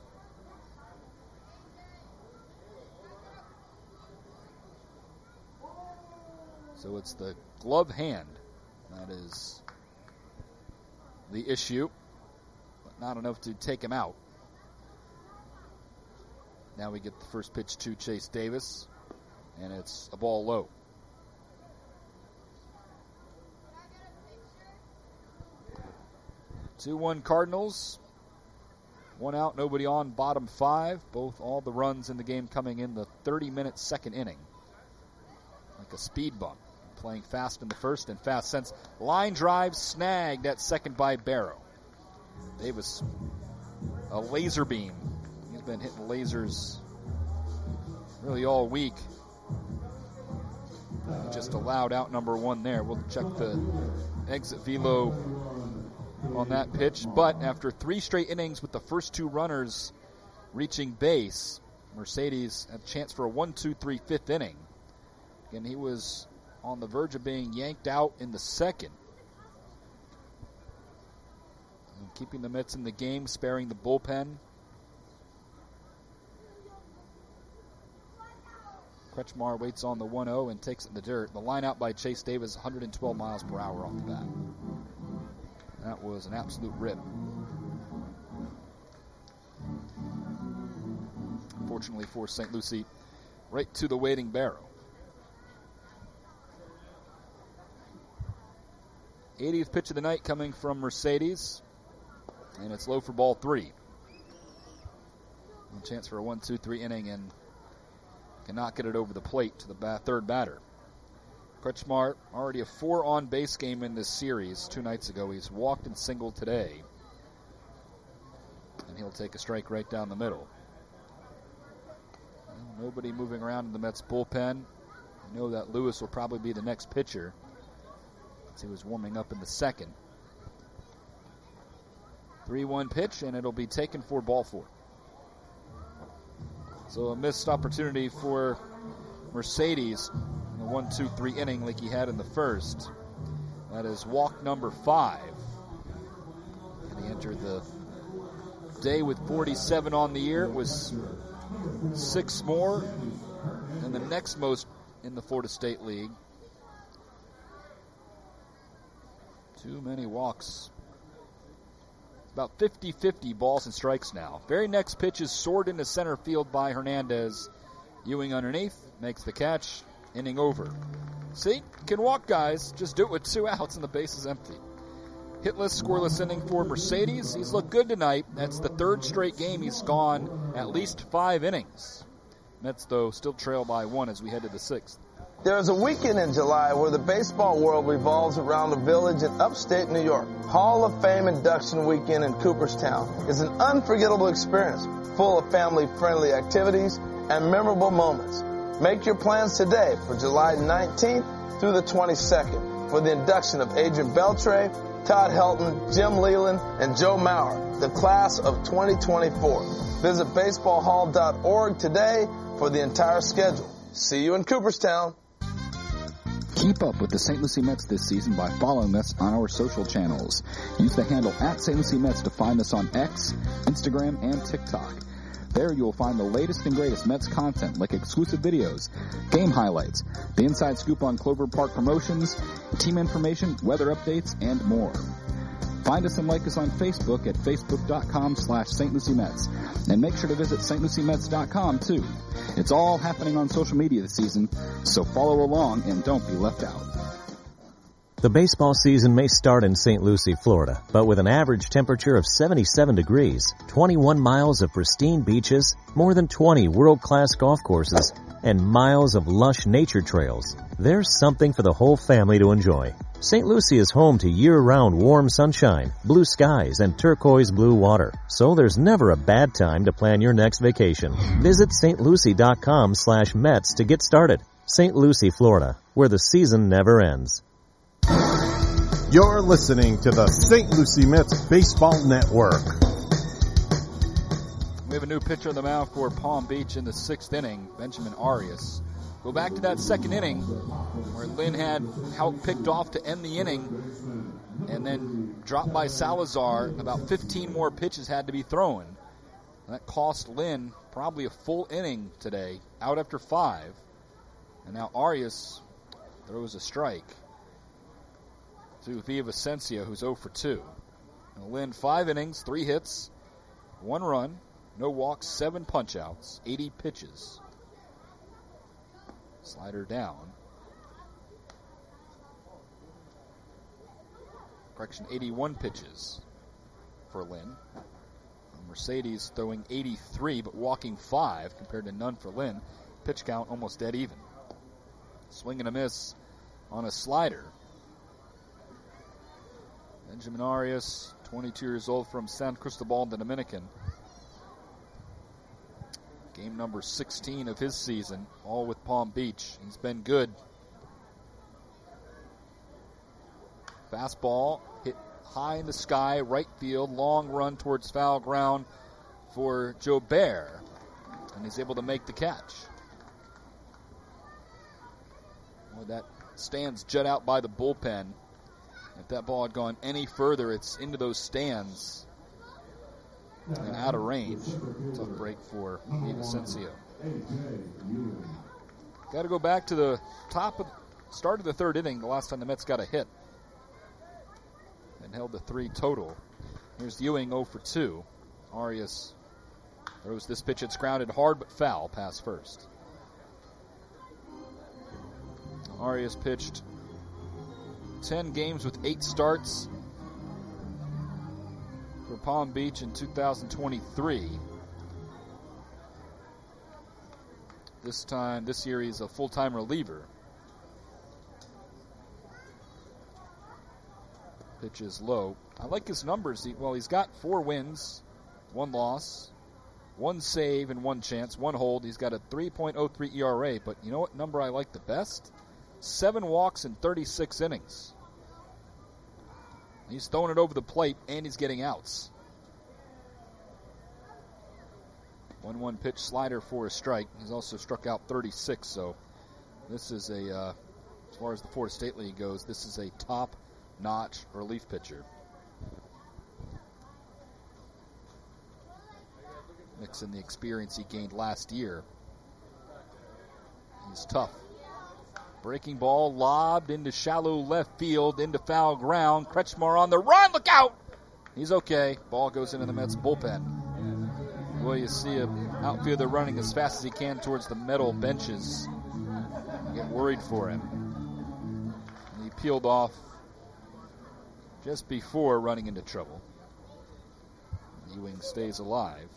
So it's the glove hand that is the issue, but not enough to take him out. Now we get the first pitch to Chase Davis, and it's a ball low. Two-1 Cardinals. One out, nobody on, bottom 5. All the runs in the game coming in the 30-minute second inning. Like a speed bump. Playing fast in the first and fast since. Line drive snagged at second by Barrow. Davis, a laser beam. He's been hitting lasers really all week. Just allowed out number 1 there. We'll check the exit velo on that pitch. But after 3 straight innings with the first 2 runners reaching base, Mercedes had a chance for a 1-2-3 fifth inning. Again, he was on the verge of being yanked out in the second. And keeping the Mets in the game, sparing the bullpen. Kretschmar waits on the 1-0 and takes it in the dirt. The line out by Chase Davis, 112 miles per hour off the bat. That was an absolute rip. Fortunately for St. Lucie, right to the waiting Barrow. 80th pitch of the night coming from Mercedes, and it's low for ball 3. A chance for a 1-2-3 inning, and cannot get it over the plate to the third batter. Kretschmar already a 4 on-base game in this series 2 nights ago. He's walked and singled today. And he'll take a strike right down the middle. Well, nobody moving around in the Mets bullpen. I know that Lewis will probably be the next pitcher, as he was warming up in the second. 3-1 pitch, and it'll be taken for ball 4. So a missed opportunity for Mercedes in the 1-2-3 inning like he had in the first. That is walk number 5. And he entered the day with 47 on the year. It was 6 more than the next most in the Florida State League. Too many walks. About 50-50 balls and strikes now. Very next pitch is soared into center field by Hernandez. Ewing underneath, makes the catch, inning over. See, can walk, guys. Just do it with 2 outs and the base is empty. Hitless, scoreless inning for Mercedes. He's looked good tonight. That's the 3rd straight game he's gone at least 5 innings. Mets, though, still trail by 1 as we head to the 6th. There's a weekend in July where the baseball world revolves around a village in upstate New York. Hall of Fame induction weekend in Cooperstown is an unforgettable experience, full of family-friendly activities and memorable moments. Make your plans today for July 19th through the 22nd for the induction of Adrian Beltre, Todd Helton, Jim Leland, and Joe Mauer, the class of 2024. Visit baseballhall.org today for the entire schedule. See you in Cooperstown. Keep up with the St. Lucie Mets this season by following us on our social channels. Use the handle @StLucieMets to find us on X, Instagram, and TikTok. There you will find the latest and greatest Mets content like exclusive videos, game highlights, the inside scoop on Clover Park promotions, team information, weather updates, and more. Find us and like us on Facebook at facebook.com/St. Lucie Mets. And make sure to visit stluciemets.com too. It's all happening on social media this season, so follow along and don't be left out. The baseball season may start in St. Lucie, Florida, but with an average temperature of 77 degrees, 21 miles of pristine beaches, more than 20 world-class golf courses, and miles of lush nature trails, there's something for the whole family to enjoy. St. Lucie is home to year-round warm sunshine, blue skies, and turquoise blue water, so there's never a bad time to plan your next vacation. Visit stlucie.com/Mets to get started. St. Lucie, Florida, where the season never ends. You're listening to the St. Lucie Mets Baseball Network. We have a new pitcher on the mound for Palm Beach in the 6th inning, Benjamin Arias. Go back to that 2nd inning where Lynn had Houck picked off to end the inning and then dropped by Salazar. About 15 more pitches had to be thrown. And that cost Lynn probably a full inning today, out after 5. And now Arias throws a strike to Villavicencio, who's 0 for 2. And Lynn, 5 innings, 3 hits, 1 run, no walks, 7 punch-outs, 80 pitches. Slider down. Correction, 81 pitches for Lynn. Mercedes throwing 83, but walking 5 compared to none for Lynn. Pitch count almost dead even. Swing and a miss on a slider. Benjamin Arias, 22 years old, from San Cristobal, the Dominican. Game number 16 of his season, all with Palm Beach. He's been good. Fastball hit high in the sky, right field, long run towards foul ground for Jobert, and he's able to make the catch. Well, that stands jut out by the bullpen. If that ball had gone any further, it's into those stands and out of range. Tough break for Villavicencio. Got to go back to the start of the 3rd inning, the last time the Mets got a hit and held the 3 total. Here's Ewing 0 for 2. Arias throws this pitch. It's grounded hard but foul, pass first. Arias pitched 10 games with 8 starts for Palm Beach in 2023. This year he's a full-time reliever. Pitch is low. I like his numbers. He's got 4 wins, 1 loss, 1 save and 1 chance, 1 hold. He's got a 3.03 ERA, but you know what number I like the best? 7 walks in 36 innings. He's throwing it over the plate, and he's getting outs. 1-1 pitch slider for a strike. He's also struck out 36, so this is as far as the Florida State League goes, this is a top-notch relief pitcher. Mixing the experience he gained last year. He's tough. Breaking ball lobbed into shallow left field, into foul ground. Kretschmar on the run. Look out! He's okay. Ball goes into the Mets bullpen. Boy, you see an outfielder running as fast as he can towards the metal benches. You get worried for him. And he peeled off just before running into trouble. Ewing stays alive.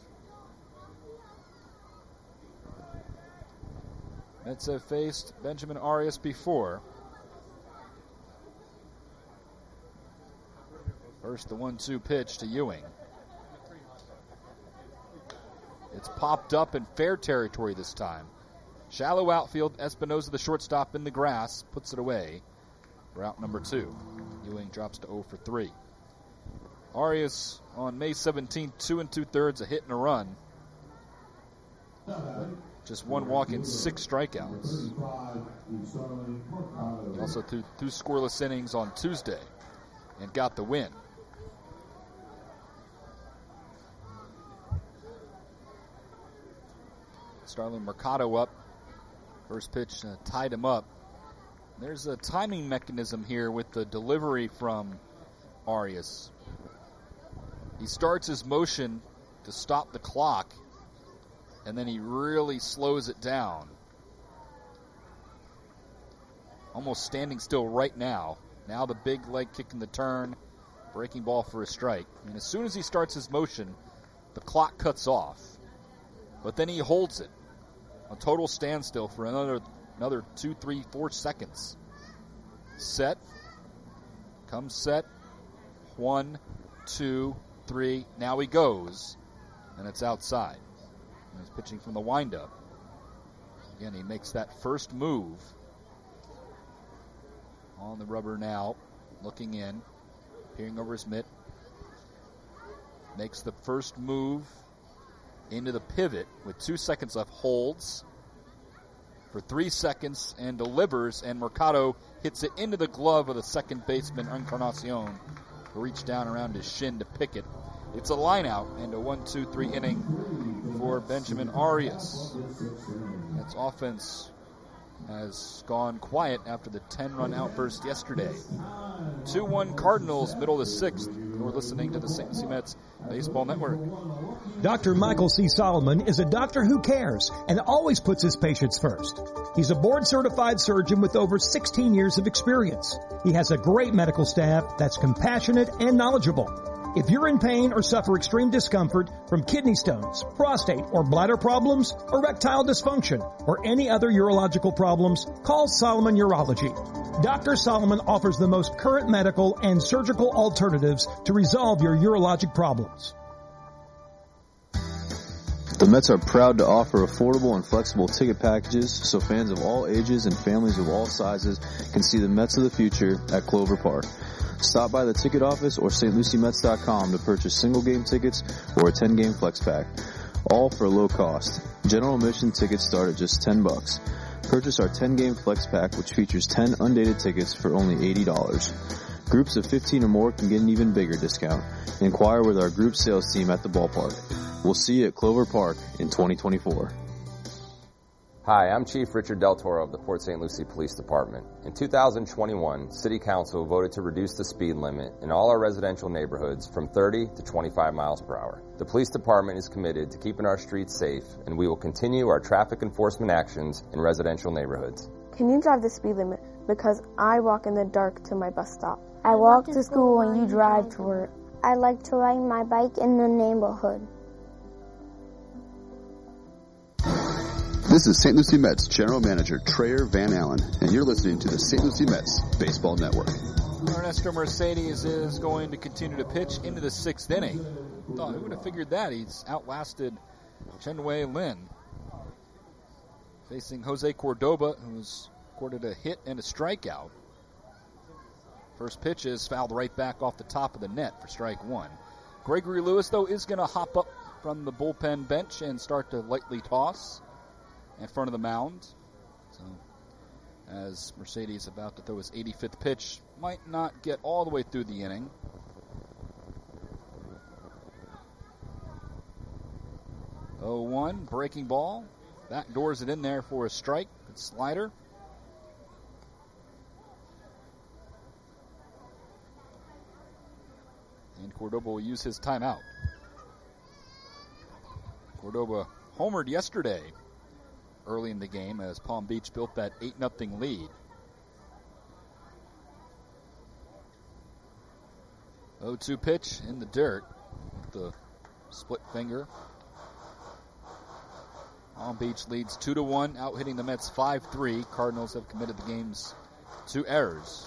Mets have faced Benjamin Arias before. First, the 1-2 pitch to Ewing. It's popped up in fair territory this time. Shallow outfield, Espinosa, the shortstop, in the grass, puts it away for out number 2. Ewing drops to 0 for 3. Arias on May 17th, 2 2/3, a hit and a run. Just 1 walk and 6 strikeouts. He also threw 2 scoreless innings on Tuesday and got the win. Starlin Mercado up. First pitch tied him up. There's a timing mechanism here with the delivery from Arias. He starts his motion to stop the clock, and then he really slows it down. Almost standing still right now. Now the big leg kick in the turn, breaking ball for a strike. And as soon as he starts his motion, the clock cuts off. But then he holds it. A total standstill for another 2, 3, 4 seconds. Set. Comes set. 1, 2, 3. Now he goes. And it's outside. And he's pitching from the windup. Again, he makes that first move. On the rubber now. Looking in. Peering over his mitt. Makes the first move into the pivot with 2 seconds left. Holds for 3 seconds and delivers, and Mercado hits it into the glove of the second baseman Encarnacion, who reached down around his shin to pick it. It's a line out and a 1-2-3 inning for Benjamin Arias. That's offense has gone quiet after the 10-run outburst yesterday. 2-1 Cardinals, middle of the 6th. You're listening to the St. Lucie Mets Baseball Network. Dr. Michael C. Solomon is a doctor who cares and always puts his patients first. He's a board-certified surgeon with over 16 years of experience. He has a great medical staff that's compassionate and knowledgeable. If you're in pain or suffer extreme discomfort from kidney stones, prostate or bladder problems, erectile dysfunction, or any other urological problems, call Solomon Urology. Dr. Solomon offers the most current medical and surgical alternatives to resolve your urologic problems. The Mets are proud to offer affordable and flexible ticket packages so fans of all ages and families of all sizes can see the Mets of the future at Clover Park. Stop by the ticket office or stluciemets.com to purchase single game tickets or a 10-game flex pack, all for low cost. General admission tickets start at just $10. Purchase our 10-game flex pack, which features 10 undated tickets for only $80. Groups of 15 or more can get an even bigger discount. Inquire with our group sales team at the ballpark. We'll see you at Clover Park in 2024. Hi, I'm Chief Richard Del Toro of the Port St. Lucie Police Department. In 2021, City Council voted to reduce the speed limit in all our residential neighborhoods from 30 to 25 miles per hour. The Police Department is committed to keeping our streets safe, and we will continue our traffic enforcement actions in residential neighborhoods. Can you drive the speed limit? Because I walk in the dark to my bus stop. I walk to school and you drive to work. I like to ride my bike in the neighborhood. This is St. Lucie Mets General Manager Trayer Van Allen, and you're listening to the St. Lucie Mets Baseball Network. Ernesto Mercedes is going to continue to pitch into the 6th inning. Who would have figured that? He's outlasted Chen-Wei Lin. Facing Jose Cordoba, who's recorded a hit and a strikeout. First pitch is fouled right back off the top of the net for strike one. Gregory Lewis, though, is going to hop up from the bullpen bench and start to lightly toss in front of the mound. So, as Mercedes about to throw his 85th pitch, might not get all the way through the inning. Oh, 1 breaking ball. Backdoors it in there for a strike. Good slider. And Cordoba will use his timeout. Cordoba homered yesterday early in the game as Palm Beach built that 8-0 lead. 0-2 pitch in the dirt with the split finger. Palm Beach leads 2-1, out hitting the Mets 5-3. Cardinals have committed the game's 2 errors.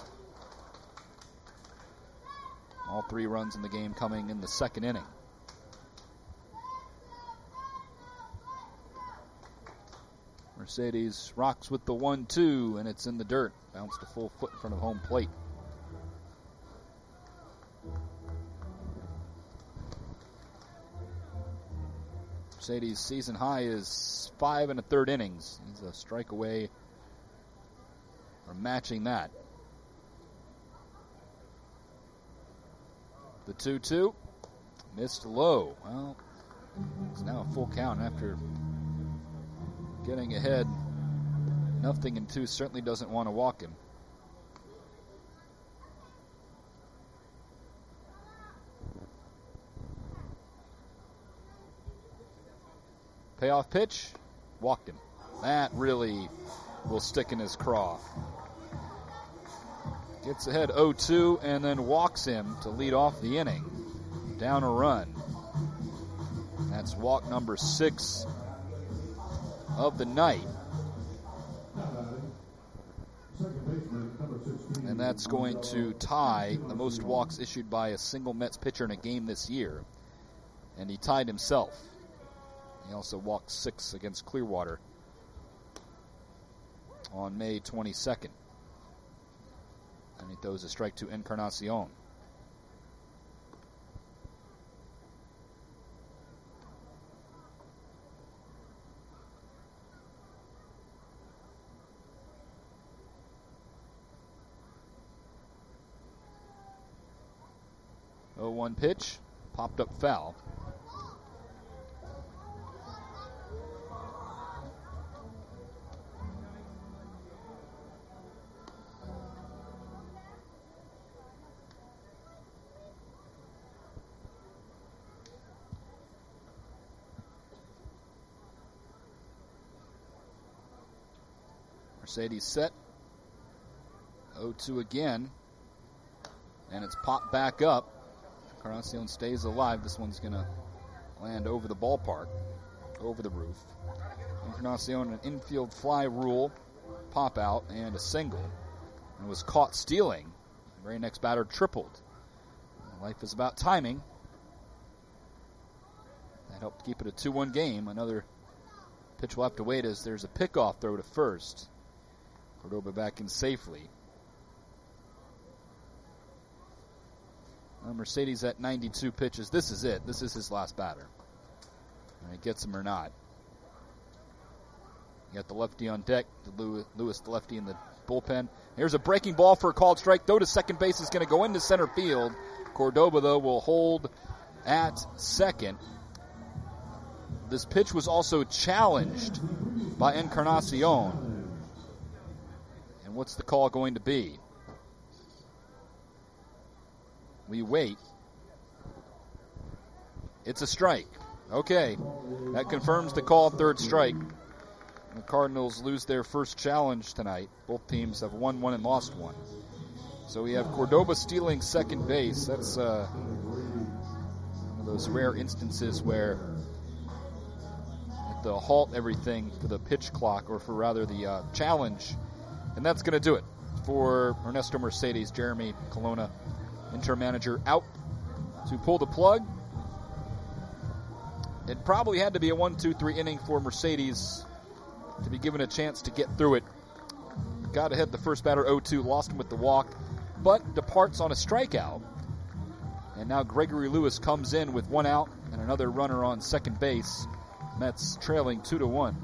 All 3 runs in the game coming in the 2nd inning. Mercedes rocks with the 1-2, and it's in the dirt. Bounced a full foot in front of home plate. Mercedes' season high is 5 1/3 innings. He's a strike away from matching that. The 2-2 missed low. Well, it's now a full count after getting ahead. 0-2 certainly doesn't want to walk him. Payoff pitch, walked him. That really will stick in his craw. Gets ahead 0-2 and then walks him to lead off the inning. Down a run. That's walk number 6 of the night. And that's going to tie the most walks issued by a single Mets pitcher in a game this year. And he tied himself. He also walked 6 against Clearwater on May 22nd. And he throws a strike to Encarnacion. Oh, 1 pitch, popped up foul. Mercedes set. 0-2 again. And it's popped back up. Encarnacion stays alive. This one's going to land over the ballpark, over the roof. Encarnacion, an infield fly rule, pop out, and a single. And was caught stealing. The very next batter tripled. Life is about timing. That helped keep it a 2-1 game. Another pitch will have to wait as there's a pickoff throw to first. Cordoba back in safely. Mercedes at 92 pitches. This is it. This is his last batter. And he gets him or not. You got the lefty on deck. Lewis, the lefty in the bullpen. Here's a breaking ball for a called strike. Throw to second base is going to go into center field. Cordoba, though, will hold at second. This pitch was also challenged by Encarnacion. And what's the call going to be? We wait. It's a strike. Okay. That confirms the call, 3rd strike. The Cardinals lose their first challenge tonight. Both teams have won 1 and lost 1. So we have Cordoba stealing second base. That's one of those rare instances where they'll halt everything for the pitch clock, or for rather the challenge. And that's going to do it for Ernesto Mercedes. Jeremy Colonna, interim manager, out to pull the plug. It probably had to be a 1-2-3 inning for Mercedes to be given a chance to get through it. Got ahead the first batter 0-2, lost him with the walk, but departs on a strikeout. And now Gregory Lewis comes in with 1 out and another runner on second base. Mets trailing 2-1.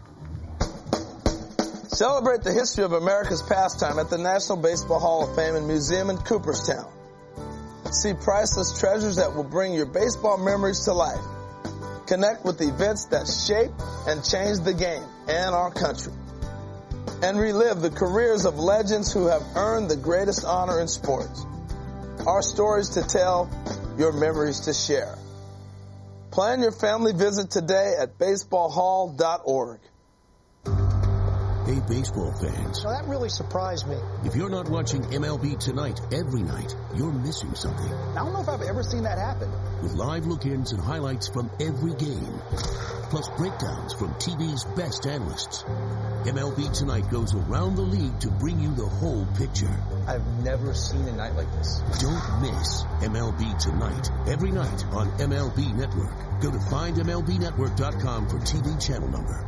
Celebrate the history of America's pastime at the National Baseball Hall of Fame and Museum in Cooperstown. See priceless treasures that will bring your baseball memories to life. Connect with events that shaped and changed the game and our country. And relive the careers of legends who have earned the greatest honor in sports. Our stories to tell, your memories to share. Plan your family visit today at baseballhall.org. Hey, baseball fans. Now that really surprised me. If you're not watching MLB Tonight every night, you're missing something. I don't know if I've ever seen that happen. With live look-ins and highlights from every game, plus breakdowns from TV's best analysts. MLB Tonight goes around the league to bring you the whole picture. I've never seen a night like this. Don't miss MLB Tonight every night on MLB Network. Go to findmlbnetwork.com for TV channel number.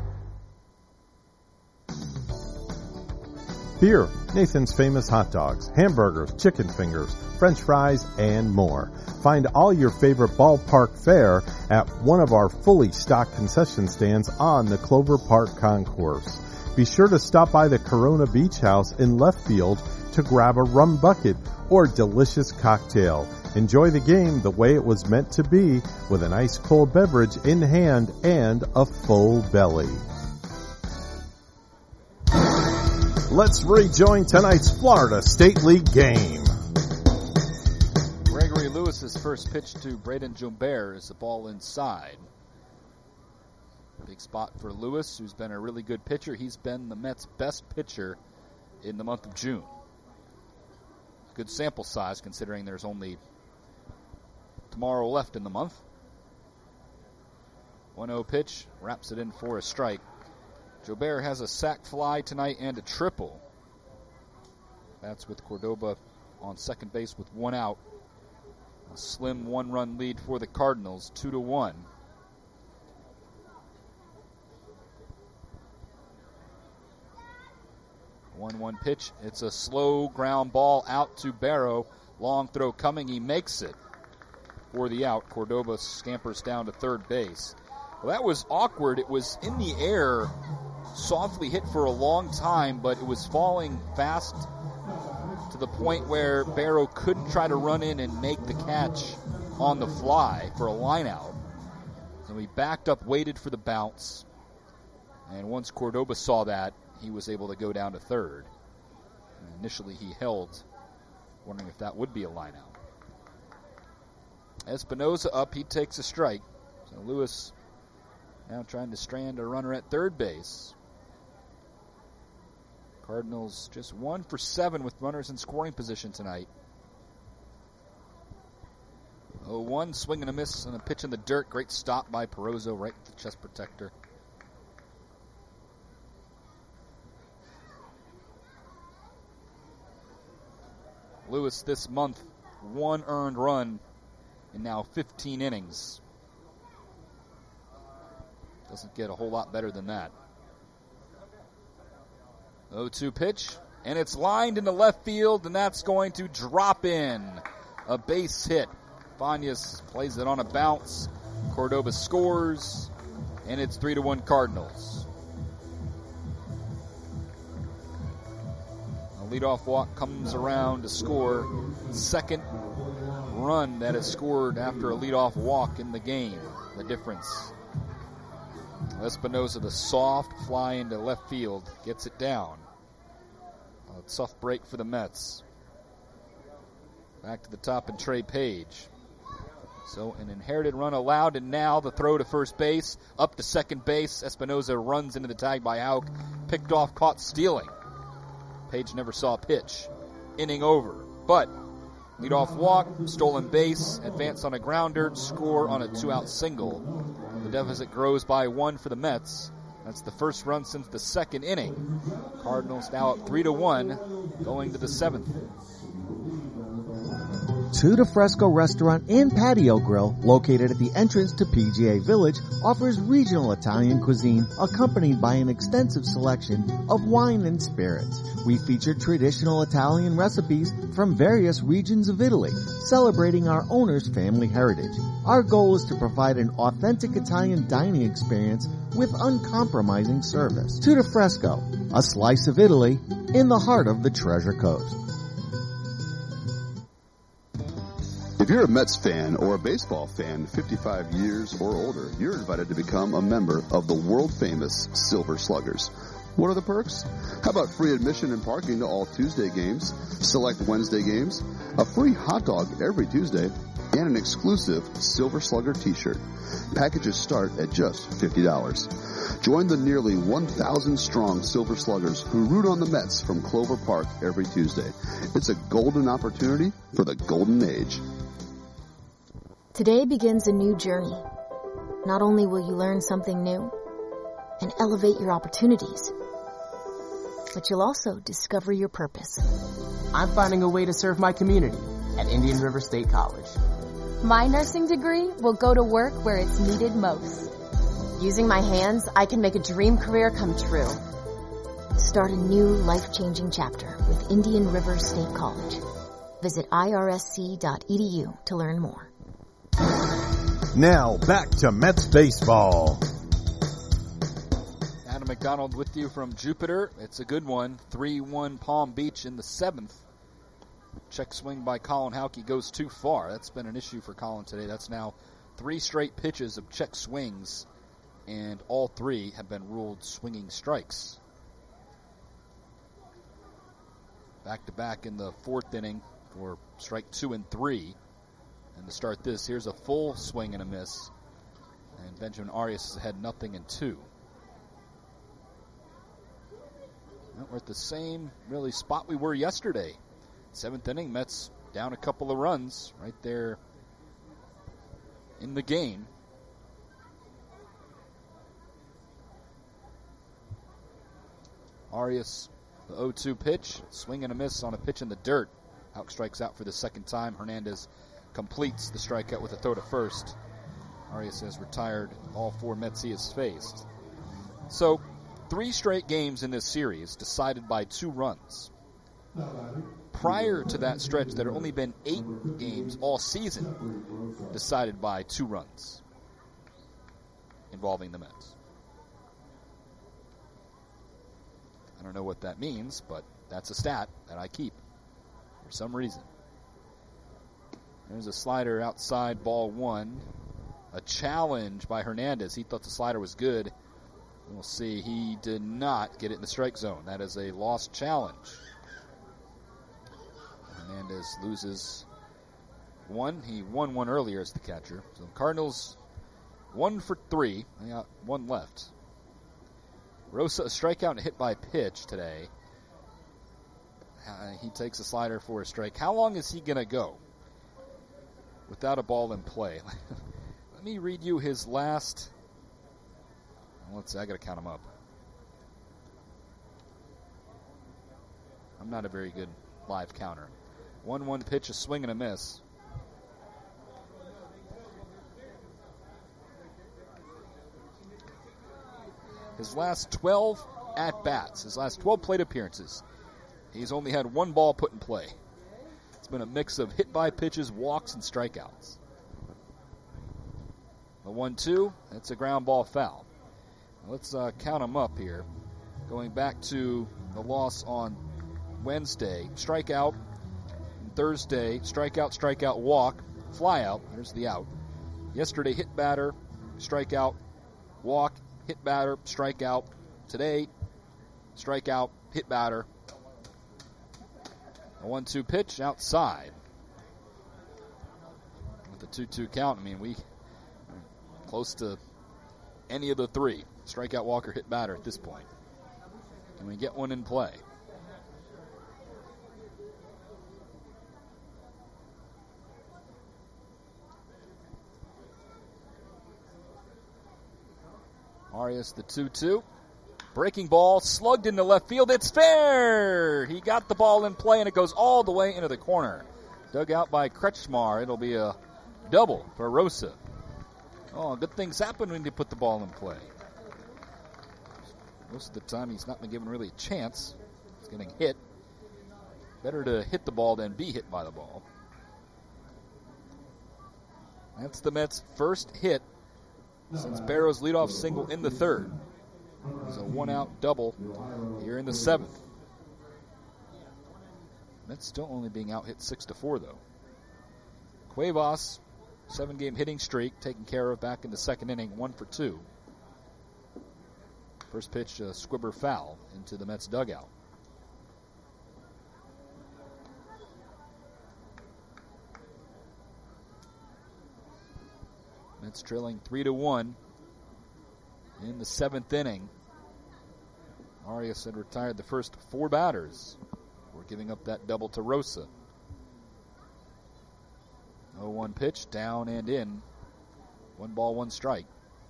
Here, Nathan's Famous Hot Dogs, hamburgers, chicken fingers, French fries, and more. Find all your favorite ballpark fare at one of our fully stocked concession stands on the Clover Park Concourse. Be sure to stop by the Corona Beach House in left field to grab a rum bucket or delicious cocktail. Enjoy the game the way it was meant to be with an ice cold beverage in hand and a full belly. Let's rejoin tonight's Florida State League game. Gregory Lewis's first pitch to Braden Joubert is the ball inside. Big spot for Lewis, who's been a really good pitcher. He's been the Mets' best pitcher in the month of June. Good sample size considering there's only tomorrow left in the month. 1-0 pitch, wraps it in for a strike. Joubert has a sac fly tonight and a triple. That's with Cordoba on second base with 1 out. A slim 1-run lead for the Cardinals, 2-1. One pitch. It's a slow ground ball out to Barrow. Long throw coming. He makes it for the out. Cordoba scampers down to third base. Well, that was awkward. It was in the air, softly hit for a long time, but it was falling fast to the point where Barrow couldn't try to run in and make the catch on the fly for a line out. So he backed up, waited for the bounce, and once Cordoba saw that, he was able to go down to third. And initially he held, wondering if that would be a line out. Espinoza up, he takes a strike. So Lewis now trying to strand a runner at third base. Cardinals just 1 for 7 with runners in scoring position tonight. 0-1, swing and a miss and a pitch in the dirt. Great stop by Perozzo right with the chest protector. Lewis this month, 1 earned run in now 15 innings. Doesn't get a whole lot better than that. 0-2 pitch, and it's lined into left field, and that's going to drop in. A base hit. Fanias plays it on a bounce. Cordoba scores, and it's 3-1 Cardinals. A leadoff walk comes around to score. Second run that is scored after a leadoff walk in the game. The difference. Espinoza, the soft fly into left field, gets it down. A tough break for the Mets. Back to the top and Trey Page. So an inherited run allowed, and now the throw to first base, up to second base. Espinoza runs into the tag by Houck. Picked off, caught stealing. Page never saw a pitch. Inning over. But leadoff walk, stolen base, advance on a grounder, score on a 2-out single. The deficit grows by 1 for the Mets. That's the first run since the second inning. Cardinals now up 3-1 going to the seventh. Tuda Fresco Restaurant and Patio Grill, located at the entrance to PGA Village, offers regional Italian cuisine accompanied by an extensive selection of wine and spirits. We feature traditional Italian recipes from various regions of Italy, celebrating our owner's family heritage. Our goal is to provide an authentic Italian dining experience with uncompromising service. Tuda Fresco, a slice of Italy in the heart of the Treasure Coast. If you're a Mets fan or a baseball fan 55 years or older, you're invited to become a member of the world-famous Silver Sluggers. What are the perks? How about free admission and parking to all Tuesday games, select Wednesday games, a free hot dog every Tuesday, and an exclusive Silver Slugger t-shirt. Packages start at just $50. Join the nearly 1,000-strong Silver Sluggers who root on the Mets from Clover Park every Tuesday. It's a golden opportunity for the golden age. Today begins a new journey. Not only will you learn something new and elevate your opportunities, but you'll also discover your purpose. I'm finding a way to serve my community at Indian River State College. My nursing degree will go to work where it's needed most. Using my hands, I can make a dream career come true. Start a new life-changing chapter with Indian River State College. Visit irsc.edu to learn more. Now back to Mets baseball. Adam McDonald with you from Jupiter. It's a good one. 3-1 Palm Beach in the seventh. Check swing by Colin Hauke goes too far. That's been an issue for Colin today. That's now 3 straight pitches of check swings, and all 3 have been ruled swinging strikes. Back-to-back in the fourth inning for strike 2 and 3. And to start this, here's a full swing and a miss. And Benjamin Arias had nothing in 2. Well, we're at the same really spot we were yesterday. 7th inning, Mets down a couple of runs right there in the game. Arias, the 0-2 pitch, swing and a miss on a pitch in the dirt. Houck strikes out for the second time. Hernandez completes the strikeout with a throw to first. Arias has retired all 4 Mets he has faced. So, 3 straight games in this series decided by 2 runs. Prior to that stretch, there had only been 8 games all season decided by 2 runs involving the Mets. I don't know what that means, but that's a stat that I keep for some reason. There's a slider outside, ball 1. A challenge by Hernandez. He thought the slider was good. We'll see. He did not get it in the strike zone. That is a lost challenge. Hernandez loses 1. He won 1 earlier as the catcher. So Cardinals 1 for 3. They got 1 left. Rosa, a strikeout and a hit by pitch today. He takes a slider for a strike. How long is he going to go without a ball in play? Let me read you his last. Let's see, I got to count them up. I'm not a very good live counter. 1-1 pitch, a swing and a miss. His last 12 at-bats, his last 12 plate appearances, he's only had 1 ball put in play. It's been a mix of hit by pitches, walks, and strikeouts. The 1-2, that's a ground ball foul. Let's count them up here. Going back to the loss on Wednesday, strikeout. And Thursday, strikeout, strikeout, walk, fly out. There's the out. Yesterday, hit batter, strikeout, walk, hit batter, strikeout. Today, strikeout, hit batter. A 1-2 pitch outside. With the 2-2 count, I mean, we are close to any of the 3. Strikeout, walker, hit batter at this point. Can we get one in play? Arias, the 2-2. Breaking ball, slugged into left field. It's fair! He got the ball in play, and it goes all the way into the corner. Dug out by Kretschmar. It'll be a double for Rosa. Oh, good things happen when you put the ball in play. Most of the time, he's not been given really a chance. He's getting hit. Better to hit the ball than be hit by the ball. That's the Mets' first hit since Barrow's leadoff single in the third. It's a one-out double here in the seventh. Mets still only being out-hit 6-4, though. Cuevas, 7-game hitting streak, taken care of back in the second inning, 1 for 2. First pitch, a squibber foul into the Mets dugout. Mets trailing 3-1 in the seventh inning. Arias had retired the first 4 batters. We're giving up that double to Rosa. 0-1 pitch, down and in. 1 ball, 1 strike.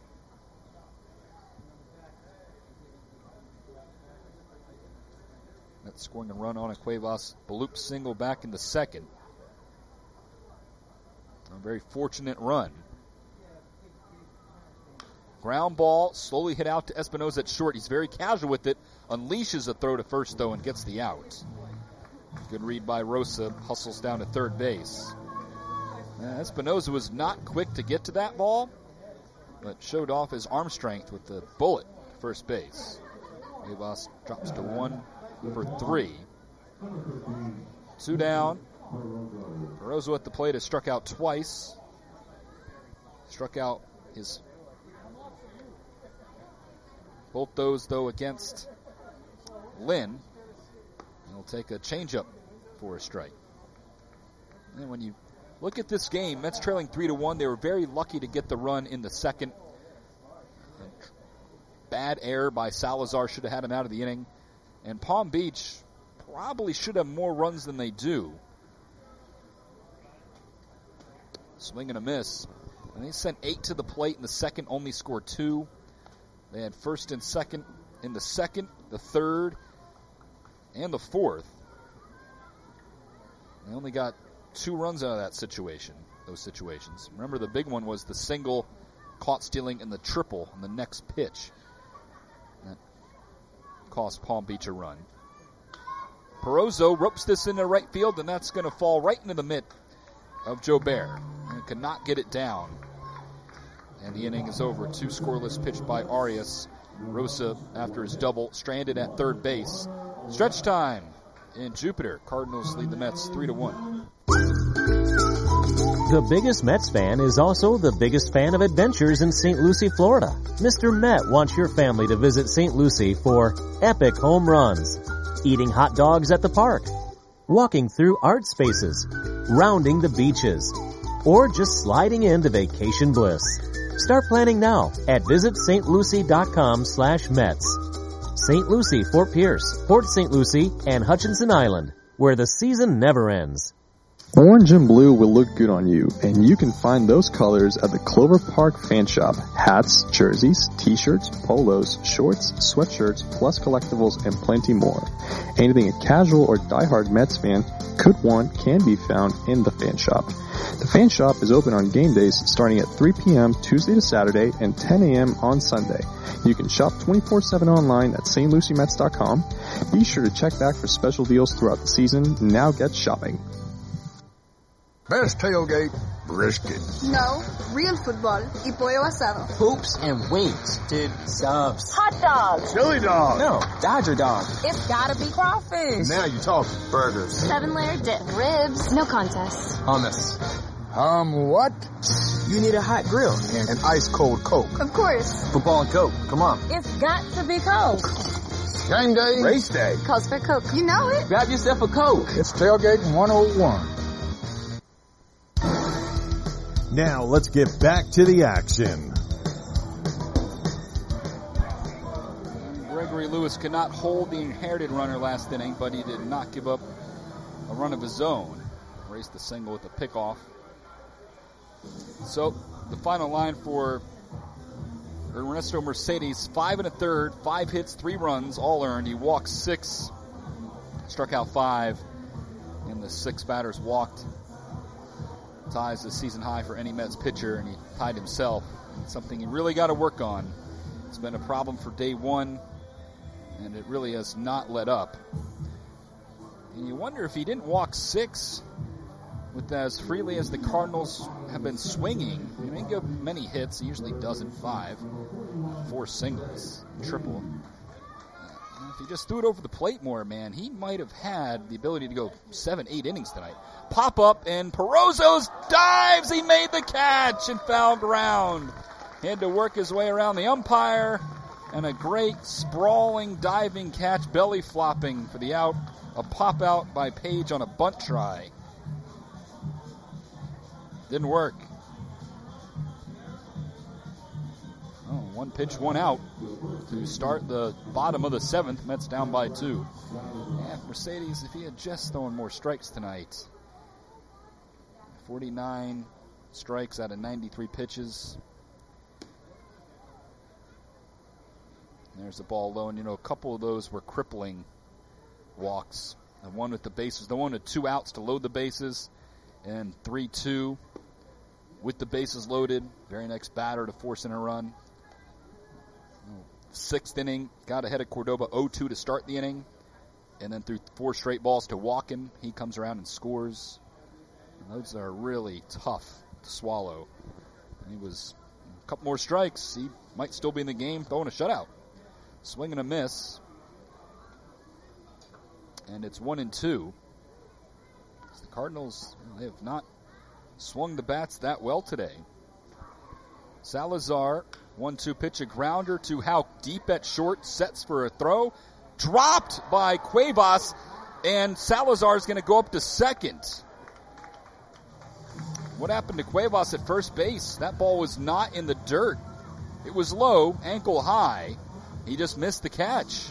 Mets scoring a run on a Cuevas bloop single back in the second. A very fortunate run. Ground ball, slowly hit out to Espinosa at short. He's very casual with it. Unleashes a throw to first, though, and gets the out. Good read by Rosa. Hustles down to third base. Espinosa was not quick to get to that ball, but showed off his arm strength with the bullet to first base. Cuevas drops to 1 for 3. 2 down. Barroso at the plate has struck out twice. Struck out his... Both those, though, against Lynn. He'll take a changeup for a strike. And when you look at this game, Mets trailing 3-1. They were very lucky to get the run in the second. Bad error by Salazar should have had him out of the inning. And Palm Beach probably should have more runs than they do. Swing and a miss. And they sent 8 to the plate in the second, only scored 2. They had first and second in the second, the third, and the fourth. They only got 2 runs out of that situation, those situations. Remember, the big one was the single caught stealing in the triple on the next pitch. That cost Palm Beach a run. Barroso ropes this into right field, and that's going to fall right into the mitt of Jobert. And could not get it down. And the inning is over. 2 scoreless pitched by Arias. Rosa, after his double, stranded at third base. Stretch time in Jupiter. Cardinals lead the Mets 3-1. The biggest Mets fan is also the biggest fan of adventures in St. Lucie, Florida. Mr. Met wants your family to visit St. Lucie for epic home runs, eating hot dogs at the park, walking through art spaces, rounding the beaches, or just sliding into vacation bliss. Start planning now at visitstlucie.com/Mets. St. Lucie, Fort Pierce, Port St. Lucie, and Hutchinson Island, where the season never ends. Orange and blue will look good on you, and you can find those colors at the Clover Park Fan Shop. Hats, jerseys, t-shirts, polos, shorts, sweatshirts, plus collectibles, and plenty more. Anything a casual or diehard Mets fan could want can be found in the Fan Shop. The Fan Shop is open on game days starting at 3 p.m. Tuesday to Saturday and 10 a.m. on Sunday. You can shop 24/7 online at stluciemets.com. Be sure to check back for special deals throughout the season. Now get shopping. Best tailgate, brisket. No, real football y pollo asado. Hoops and wings. Dude, subs. Hot dogs. Chili dog. No, Dodger dog. It's gotta be crawfish. Now you're talking. Burgers. 7-layer dip. Ribs. No contest. Hummus. What? You need a hot grill. And an ice-cold Coke. Of course. Football and Coke. Come on. It's got to be Coke. Game day. Race day. Calls for Coke. You know it. Grab yourself a Coke. It's Tailgate 101. Now let's get back to the action. Gregory Lewis could not hold the inherited runner last inning, but he did not give up a run of his own. Raced the single with a pickoff. So the final line for Ernesto Mercedes, 5 1/3, 5 hits, 3 runs, all earned. He walked 6, struck out 5, and the 6 batters walked. Ties the season high for any Mets pitcher, and he tied himself. It's something he really got to work on. It's been a problem for day one, and it really has not let up. And you wonder if he didn't walk 6 with as freely as the Cardinals have been swinging. He didn't give many hits. He usually doesn't 5. 4 singles, triple. If he just threw it over the plate more, man, he might have had the ability to go 7, 8 innings tonight. Pop up, and Perozo's dives. He made the catch in foul ground. He had to work his way around the umpire, and a great sprawling diving catch, belly flopping for the out. A pop out by Page on a bunt try. Didn't work. Oh, 1 pitch, 1 out to start the bottom of the 7th. Mets down by 2. Yeah, Mercedes, if he had just thrown more strikes tonight. 49 strikes out of 93 pitches. There's the ball low, and a couple of those were crippling walks. The one with the bases, the one with 2 outs to load the bases, and 3-2 with the bases loaded. Very next batter to force in a run. 6th inning, got ahead of Cordoba 0-2 to start the inning, and then threw 4 straight balls to walk him. He comes around and scores. And those are really tough to swallow. And he was a couple more strikes. He might still be in the game, throwing a shutout. Swing and a miss. And it's 1-2. The Cardinals, they have not swung the bats that well today. Salazar, 1-2 pitch, a grounder to Houck deep at short, sets for a throw. Dropped by Cuevas, and Salazar is going to go up to second. What happened to Cuevas at first base? That ball was not in the dirt. It was low, ankle high. He just missed the catch.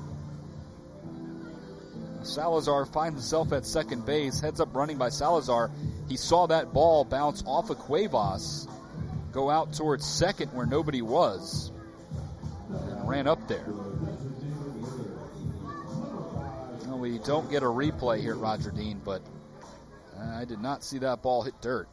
Salazar finds himself at second base, heads up running by Salazar. He saw that ball bounce off of Cuevas, go out towards second where nobody was, and ran up there. Well, we don't get a replay here at Roger Dean, but I did not see that ball hit dirt.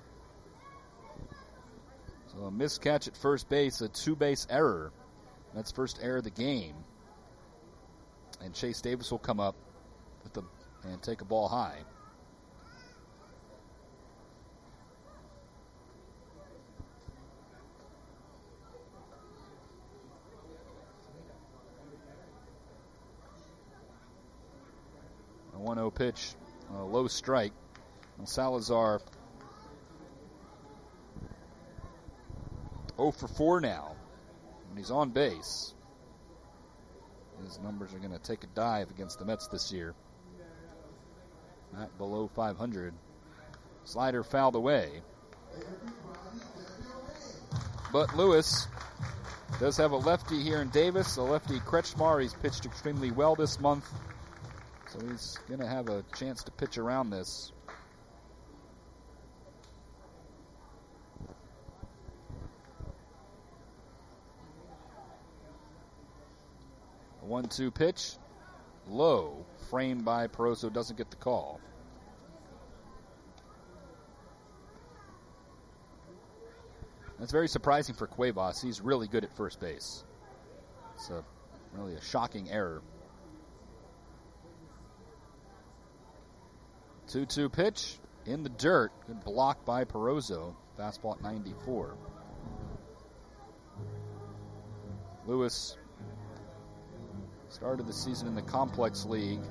So a missed catch at first base, a 2-base error. That's first error of the game. And Chase Davis will come up and take a ball high. A 1-0 pitch, a low strike. And Salazar 0 for 4 now. And he's on base. His numbers are going to take a dive against the Mets this year. Not below 500. Slider fouled away. But Lewis does have a lefty here in Davis. A lefty, Kretschmar. He's pitched extremely well this month. So he's going to have a chance to pitch around this. A 1-2 pitch. Low. Framed by Perozo. Doesn't get the call. That's very surprising for Cuevas. He's really good at first base. It's really a shocking error. 2-2 pitch in the dirt. Good block by Perozo. Fastball at 94. Lewis started the season in the Complex League.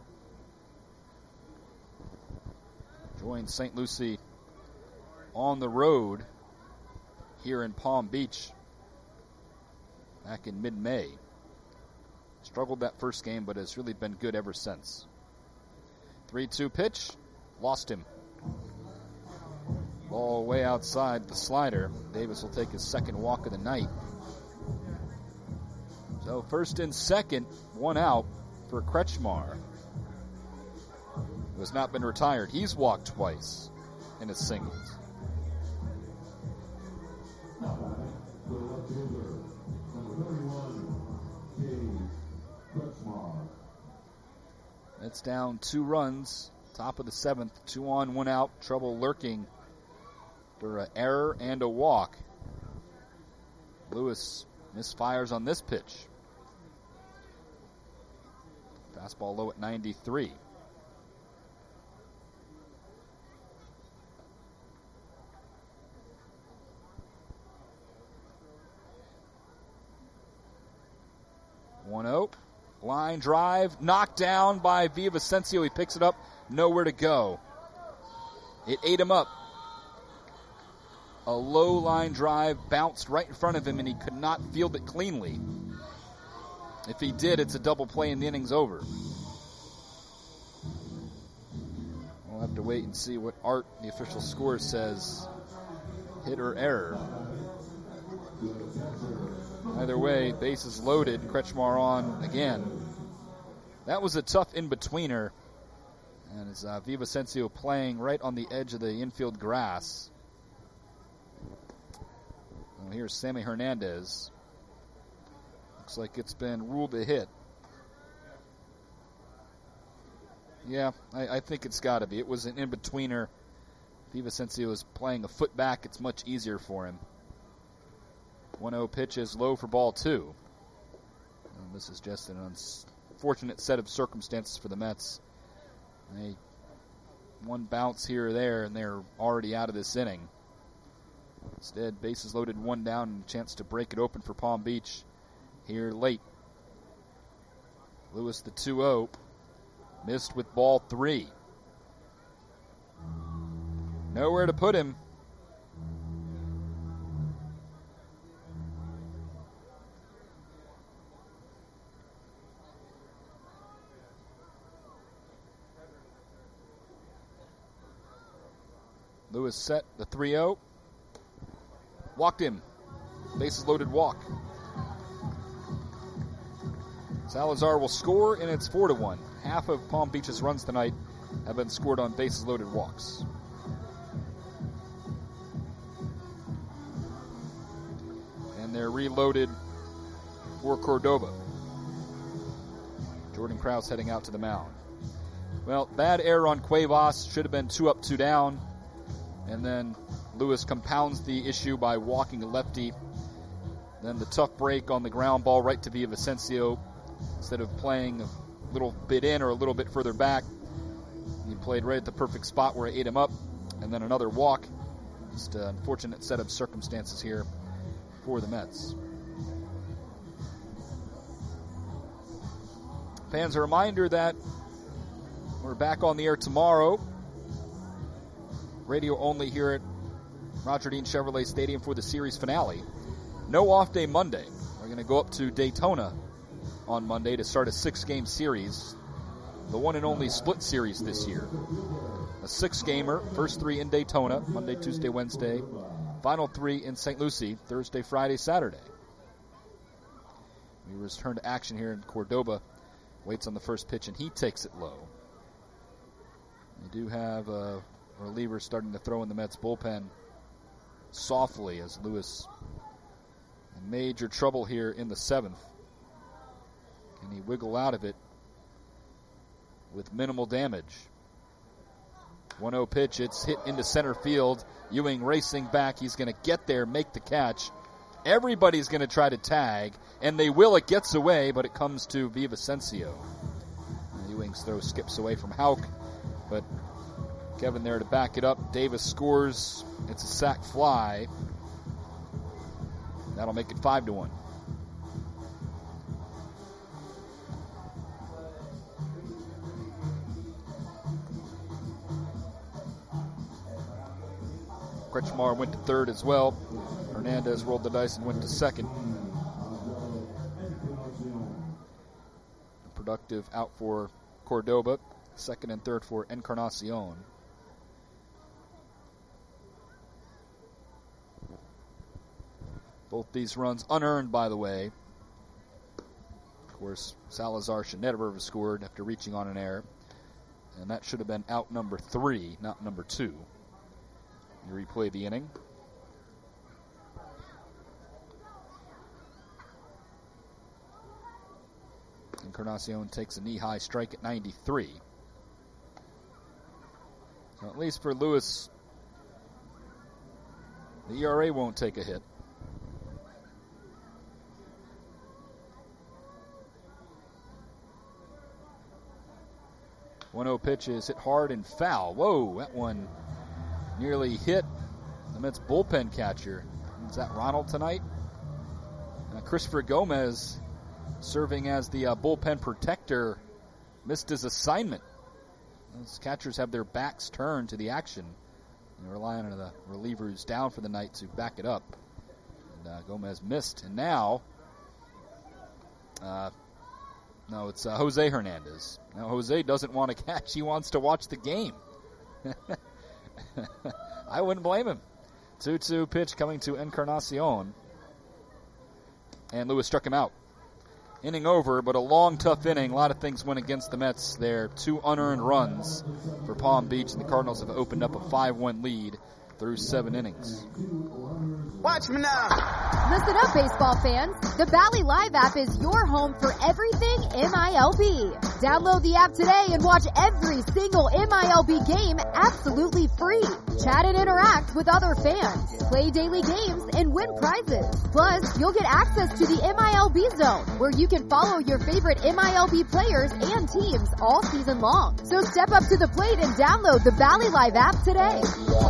Joined St. Lucie on the road here in Palm Beach back in mid-May. Struggled that first game, but has really been good ever since. 3-2 pitch, lost him. Ball way outside the slider. Davis will take his second walk of the night. So first and second, 1 out for Kretschmar, who has not been retired. He's walked twice in his singles. It's down 2 runs. Top of the 7th. 2 on, 1 out. Trouble lurking for an error and a walk. Lewis misfires on this pitch. Fastball low at 93. One zero. Line drive, knocked down by Villavicencio. He picks it up, nowhere to go. It ate him up. A low line drive bounced right in front of him, and he could not field it cleanly. If he did, it's a double play and the inning's over. We'll have to wait and see what Art, the official score, says. Hit or error. Either way, bases loaded. Kretschmar on again. That was a tough in-betweener. And it's Villavicencio playing right on the edge of the infield grass. Well, here's Sammy Hernandez. Looks like it's been ruled a hit. Yeah, I think it's got to be. It was an in-betweener. Villavicencio is playing a foot back. It's much easier for him. 1-0 pitch is low for ball 2. And this is just an unfortunate set of circumstances for the Mets. One bounce here or there, and they're already out of this inning. Instead, bases loaded, 1 down, and a chance to break it open for Palm Beach here late. Lewis the 2-0. Missed with ball 3. Nowhere to put him. Lewis set the 3-0. Walked him. Bases loaded walk. Salazar will score, and it's 4-1. Half of Palm Beach's runs tonight have been scored on bases loaded walks. And they're reloaded for Cordoba. Jordan Krause heading out to the mound. Well, bad error on Cuevas. Should have been 2 up, 2 down. And then Lewis compounds the issue by walking a lefty. Then the tough break on the ground ball right to Villavicencio. Instead of playing a little bit in or a little bit further back, he played right at the perfect spot where it ate him up. And then another walk. Just an unfortunate set of circumstances here for the Mets. Fans, a reminder that we're back on the air tomorrow. Radio only here at Roger Dean Chevrolet Stadium for the series finale. No off day Monday. We're going to go up to Daytona on Monday to start a 6-game series. The one and only split series this year. A 6-gamer, first 3 in Daytona, Monday, Tuesday, Wednesday. Final 3 in St. Lucie, Thursday, Friday, Saturday. We return to action here in Cordoba. Waits on the first pitch, and he takes it low. We do have a reliever starting to throw in the Mets bullpen softly as Lewis in major trouble here in the 7th. Can he wiggle out of it with minimal damage? 1-0 pitch. It's hit into center field. Ewing racing back. He's going to get there, make the catch. Everybody's going to try to tag, and they will. It gets away, but it comes to Villavicencio. Ewing's throw skips away from Houck, but Kevin there to back it up. Davis scores. It's a sac fly. That'll make it 5-1. Kretschmar went to third as well. Hernandez rolled the dice and went to second. Productive out for Cordoba. Second and third for Encarnacion. Both these runs unearned, by the way. Of course, Salazar should never have scored after reaching on an error. And that should have been out number 3, not number 2. You replay the inning. Encarnacion takes a knee-high strike at 93. So at least for Lewis, the ERA won't take a hit. One-oh pitch is hit hard and foul. Whoa, that one nearly hit the Mets bullpen catcher. Is that Ronald tonight? Christopher Gomez, serving as the bullpen protector, missed his assignment. Those catchers have their backs turned to the action and relying on the relievers down for the night to back it up. And Gomez missed, and now, no, it's Jose Hernandez. Now Jose doesn't want to catch; he wants to watch the game. I wouldn't blame him. 2-2 pitch coming to Encarnacion. And Lewis struck him out. Inning over, but a long, tough inning. A lot of things went against the Mets there. 2 unearned runs for Palm Beach, and the Cardinals have opened up a 5-1 lead through 7 innings. Watch me now. Listen up, baseball fans. The Bally Live app is your home for everything MILB. Download the app today and watch every single MILB game absolutely free. Chat and interact with other fans. Play daily games and win prizes. Plus, you'll get access to the MILB Zone, where you can follow your favorite MILB players and teams all season long. So step up to the plate and download the Bally Live app today.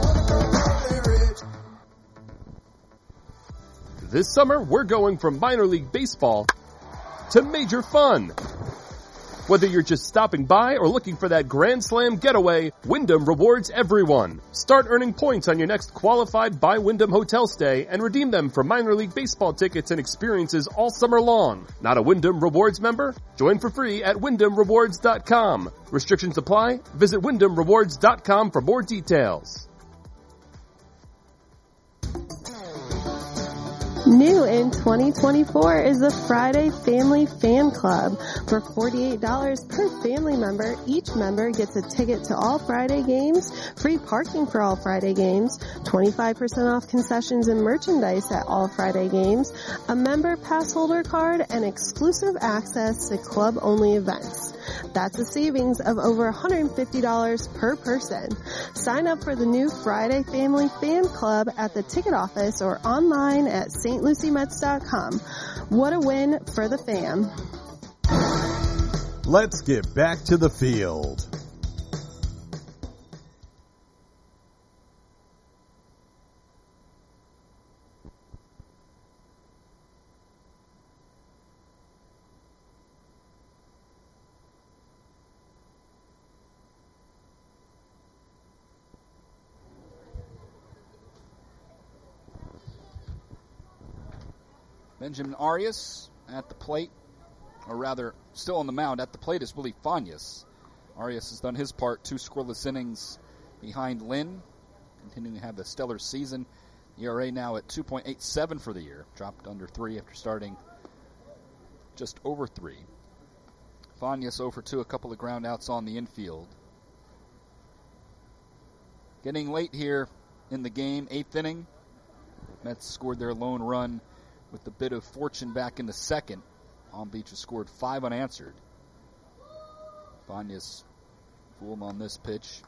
This summer, we're going from minor league baseball to major fun. Whether you're just stopping by or looking for that Grand Slam getaway, Wyndham rewards everyone. Start earning points on your next qualified by Wyndham hotel stay and redeem them for minor league baseball tickets and experiences all summer long. Not a Wyndham Rewards member? Join for free at WyndhamRewards.com. Restrictions apply. Visit WyndhamRewards.com for more details. New in 2024 is the Friday Family Fan Club. For $48 per family member, each member gets a ticket to all Friday games, free parking for all Friday games, 25% off concessions and merchandise at all Friday games, a member pass holder card, and exclusive access to club-only events. That's a savings of over $150 per person. Sign up for the new Friday Family Fan Club at the ticket office or online at stluciemets.com. What a win for the fam. Let's get back to the field. Benjamin Arias at the plate, or rather, still on the mound. At the plate is Willie Fanias. Arias has done his part, 2 scoreless innings behind Lynn, continuing to have a stellar season. ERA now at 2.87 for the year, dropped under 3 after starting just over 3. Fanias 0 for 2, a couple of ground outs on the infield. Getting late here in the game, 8th inning. Mets scored their lone run with a bit of fortune back in the second. Palm Beach has scored 5 unanswered. Fanias fool him on this pitch.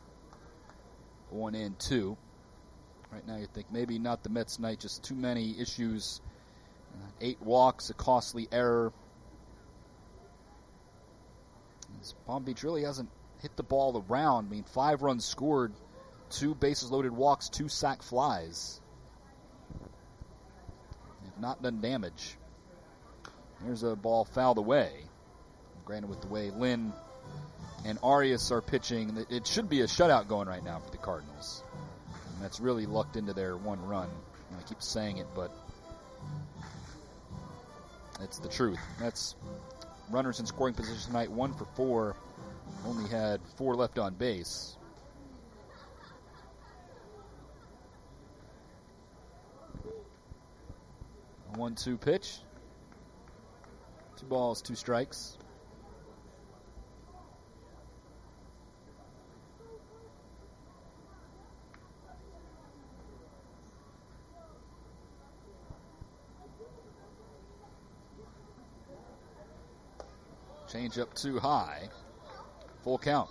1-2. Right now you think maybe not the Mets night, just too many issues. 8 walks, a costly error. Palm Beach really hasn't hit the ball around. I mean, 5 runs scored, 2 bases loaded walks, 2 sac flies. Not done damage. Here's a ball fouled away. Granted, with the way Lynn and Arias are pitching, it should be a shutout going right now for the Cardinals. And that's really lucked into their 1 run. And I keep saying it, but it's the truth. That's runners in scoring position tonight, 1 for 4. Only had 4 left on base. A 1-2 pitch. 2 balls, 2 strikes. Change up too high. Full count.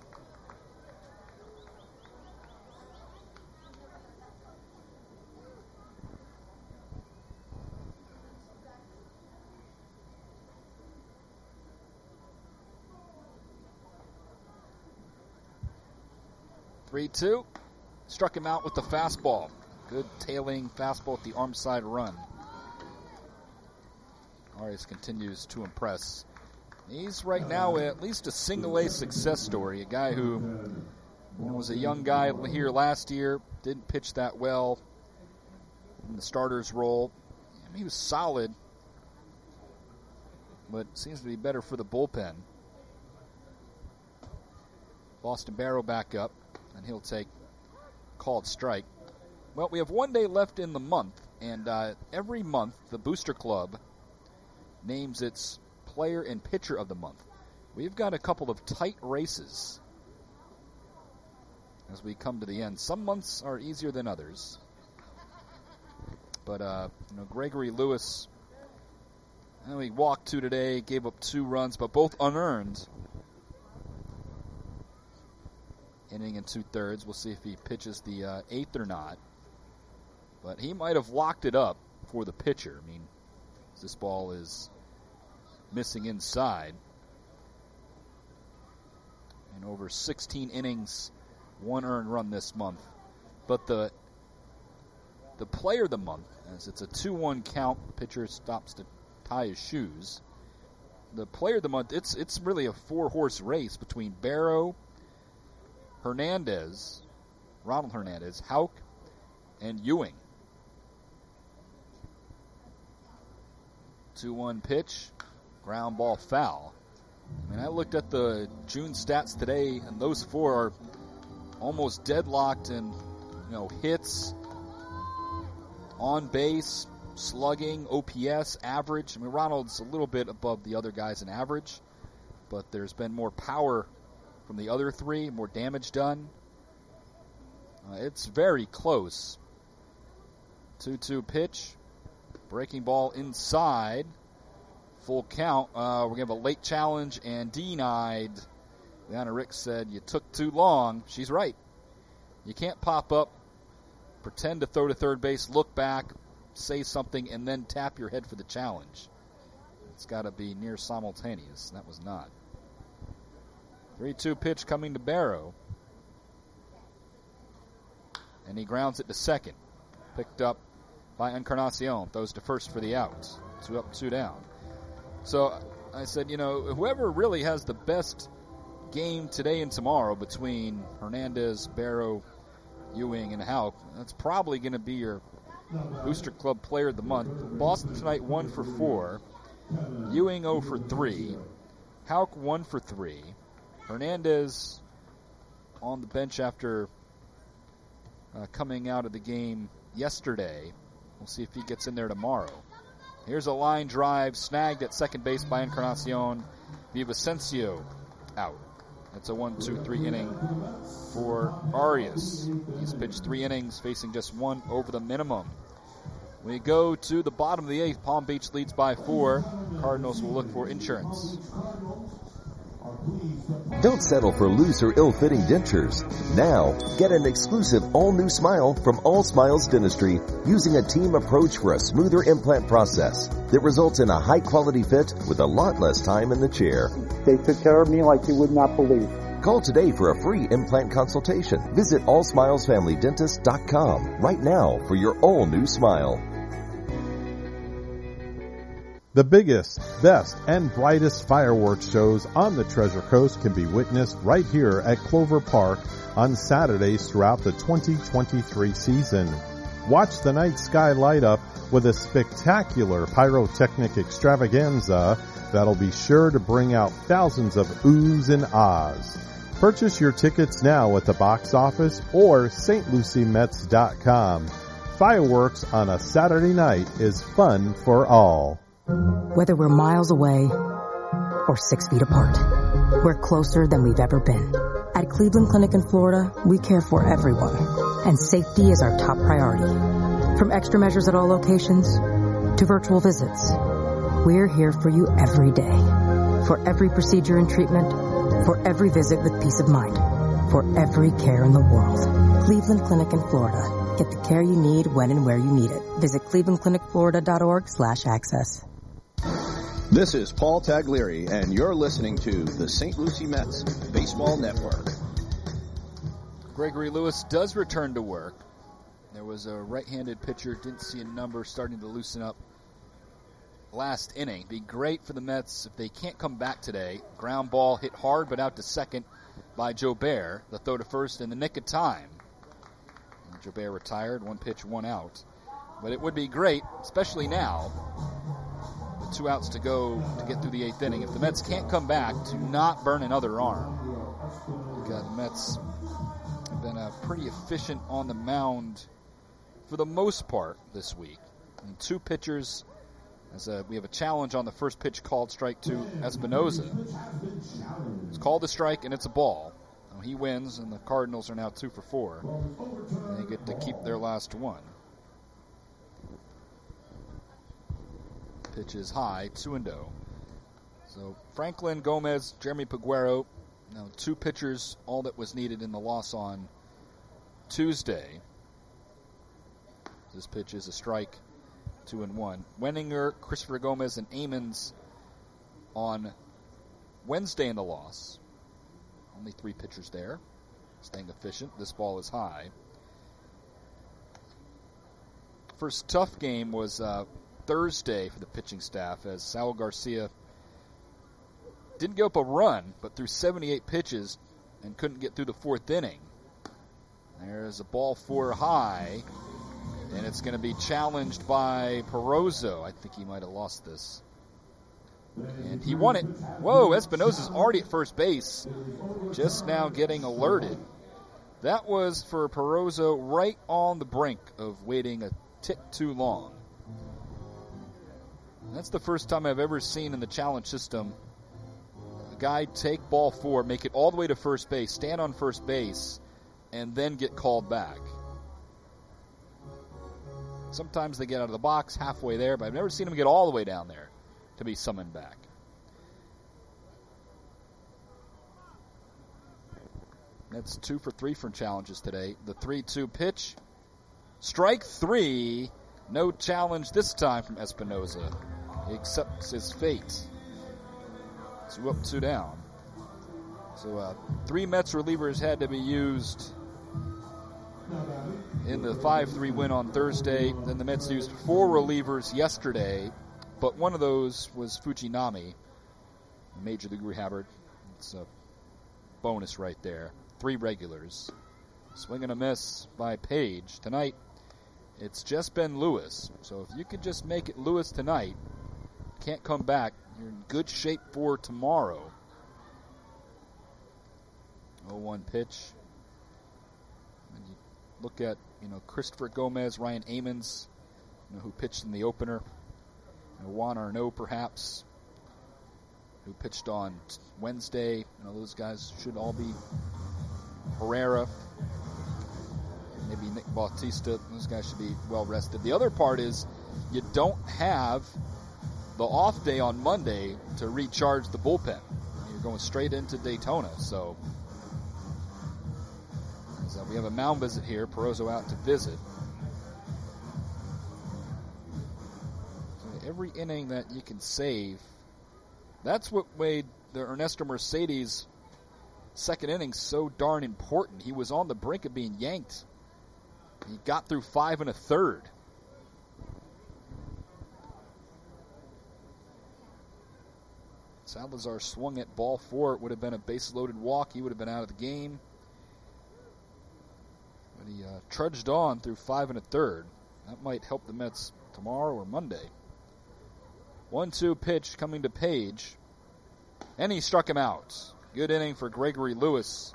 Three-two. Struck him out with the fastball. Good tailing fastball at the arm side run. Arias continues to impress. He's right now at least a single-A success story. A guy who was a young guy here last year, didn't pitch that well in the starter's role. I mean, he was solid, but seems to be better for the bullpen. Boston Barrow back up, and he'll take called strike. Well, we have 1 day left in the month, and every month the Booster Club names its player and pitcher of the month. We've got a couple of tight races as we come to the end. Some months are easier than others. But, Gregory Lewis, he walked 2 today, gave up 2 runs, but both unearned. Inning and 2/3. We'll see if he pitches the 8th or not. But he might have locked it up for the pitcher. I mean, this ball is missing inside. And over 16 innings, 1 earned run this month. But the player of the month, as it's a 2-1 count, the pitcher stops to tie his shoes. The player of the month, it's really a 4-horse race between Barrow, Hernandez, Ronald Hernandez, Houck, and Ewing. 2-1 pitch, ground ball foul. I mean, I looked at the June stats today, and those 4 are almost deadlocked in, hits, on base, slugging, OPS, average. I mean, Ronald's a little bit above the other guys in average, but there's been more power from the other 3, more damage done. It's very close. 2-2 pitch. Breaking ball inside. Full count. We're going to have a late challenge and denied. Leanna Ricks said, "You took too long." She's right. You can't pop up, pretend to throw to third base, look back, say something, and then tap your head for the challenge. It's got to be near simultaneous. That was not. 3-2 pitch coming to Barrow. And he grounds it to second. Picked up by Encarnacion. Throws to first for the out. 2 up, 2 down. So I said, whoever really has the best game today and tomorrow between Hernandez, Barrow, Ewing, and Houck, that's probably going to be your Booster Club Player of the Month. Boston tonight 1 for 4. Ewing 0 for 3. Houck 1 for 3. Hernandez on the bench after coming out of the game yesterday. We'll see if he gets in there tomorrow. Here's a line drive snagged at second base by Encarnacion. Villavicencio out. It's a 1-2-3 inning for Arias. He's pitched 3 innings, facing just 1 over the minimum. We go to the bottom of the 8th. Palm Beach leads by 4. Cardinals will look for insurance. Don't settle for loose or ill-fitting dentures. Now, get an exclusive all-new smile from All Smiles Dentistry using a team approach for a smoother implant process that results in a high-quality fit with a lot less time in the chair. They took care of me like you would not believe. Call today for a free implant consultation. Visit allsmilesfamilydentist.com right now for your all-new smile. The biggest, best, and brightest fireworks shows on the Treasure Coast can be witnessed right here at Clover Park on Saturdays throughout the 2023 season. Watch the night sky light up with a spectacular pyrotechnic extravaganza that'll be sure to bring out thousands of oohs and ahs. Purchase your tickets now at the box office or stlucymets.com. Fireworks on a Saturday night is fun for all. Whether we're miles away or 6 feet apart, we're closer than we've ever been. At Cleveland Clinic in Florida, we care for everyone, and safety is our top priority. From extra measures at all locations to virtual visits, we're here for you every day. For every procedure and treatment, for every visit with peace of mind, for every care in the world. Cleveland Clinic in Florida. Get the care you need when and where you need it. Visit clevelandclinicflorida.org/access. This is Paul Taglieri, and you're listening to the St. Lucie Mets Baseball Network. Gregory Lewis does return to work. There was a right-handed pitcher, didn't see a number, starting to loosen up last inning. Be great for the Mets if they can't come back today. Ground ball hit hard, but out to second by Jobert. The throw to first in the nick of time. And Jobert retired, 1 pitch, 1 out. But it would be great, especially now, with 2 outs to go to get through the 8th inning. If the Mets can't come back, to not burn another arm. Because the Mets have been pretty efficient on the mound for the most part this week. And 2 pitchers, as we have a challenge on the first pitch called strike to Espinoza. It's called a strike and it's a ball. He wins, and the Cardinals are now 2 for 4. And they get to keep their last one. Pitch is high, 2-0. So Franklin, Gomez, Jeremy Peguero, now 2 pitchers, all that was needed in the loss on Tuesday. This pitch is a strike, 2-1. Wenninger, Christopher Gomez, and Amons on Wednesday in the loss. Only 3 pitchers there, staying efficient. This ball is high. First tough game was Thursday for the pitching staff, as Saul Garcia didn't give up a run, but threw 78 pitches and couldn't get through the 4th inning. There's a ball 4 high, and it's going to be challenged by Perozo. I think he might have lost this. And he won it. Whoa, Espinosa's already at first base, just now getting alerted. That was for Perozo right on the brink of waiting a tick too long. And that's the first time I've ever seen in the challenge system a guy take ball 4, make it all the way to first base, stand on first base, and then get called back. Sometimes they get out of the box halfway there, but I've never seen him get all the way down there to be summoned back. That's 2 for 3 from challenges today. The 3-2 pitch. Strike 3. No challenge this time from Espinoza. He accepts his fate. 2 up, 2 down. So 3 Mets relievers had to be used in the 5-3 win on Thursday. Then the Mets used 4 relievers yesterday, but one of those was Fujinami, Major League Rehabber. It's a bonus right there. 3 regulars. Swing and a miss by Page. Tonight, it's just been Lewis. So if you could just make it Lewis tonight, can't come back, you're in good shape for tomorrow. 0-1 pitch. And you look at, Christopher Gomez, Ryan Amons, who pitched in the opener. Juan Arnaud, perhaps, who pitched on Wednesday. Those guys should all be. Herrera, maybe Nick Bautista. Those guys should be well rested. The other part is you don't have the off day on Monday to recharge the bullpen. You're going straight into Daytona. So we have a mound visit here. Perozo out to visit. So every inning that you can save, that's what made the Ernesto Mercedes second inning so darn important. He was on the brink of being yanked. He got through 5 1/3. Salazar swung at ball 4. It would have been a base-loaded walk. He would have been out of the game. But he trudged on through 5 1/3. That might help the Mets tomorrow or Monday. 1-2 pitch coming to Page. And he struck him out. Good inning for Gregory Lewis.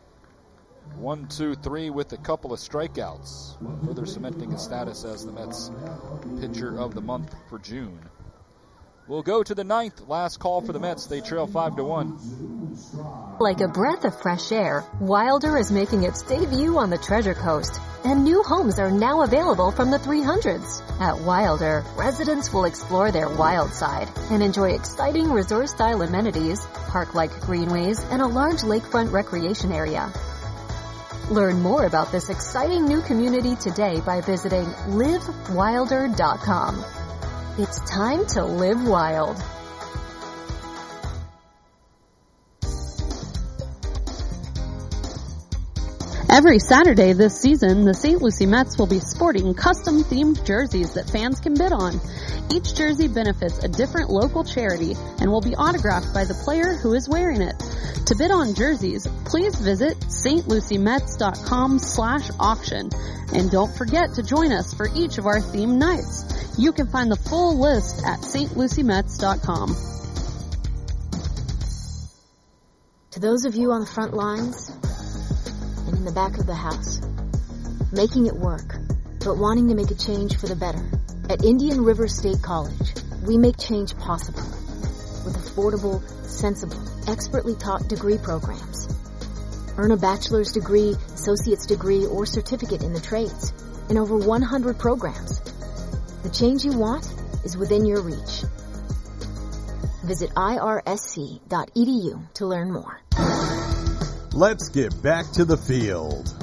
1-2-3 with a couple of strikeouts, further cementing his status as the Mets pitcher of the month for June. We'll go to the 9th. Last call for the Mets. They trail 5-1. Like a breath of fresh air, Wilder is making its debut on the Treasure Coast. And new homes are now available from the 300s. At Wilder, residents will explore their wild side and enjoy exciting resort-style amenities, park-like greenways, and a large lakefront recreation area. Learn more about this exciting new community today by visiting livewilder.com. It's time to live wild. Every Saturday this season, the St. Lucie Mets will be sporting custom-themed jerseys that fans can bid on. Each jersey benefits a different local charity and will be autographed by the player who is wearing it. To bid on jerseys, please visit stluciemets.com/auction. And don't forget to join us for each of our themed nights. You can find the full list at stluciemets.com. To those of you on the front lines and in the back of the house, making it work, but wanting to make a change for the better. At Indian River State College, we make change possible with affordable, sensible, expertly taught degree programs. Earn a bachelor's degree, associate's degree, or certificate in the trades in over 100 programs. The change you want is within your reach. Visit irsc.edu to learn more. Let's get back to the field.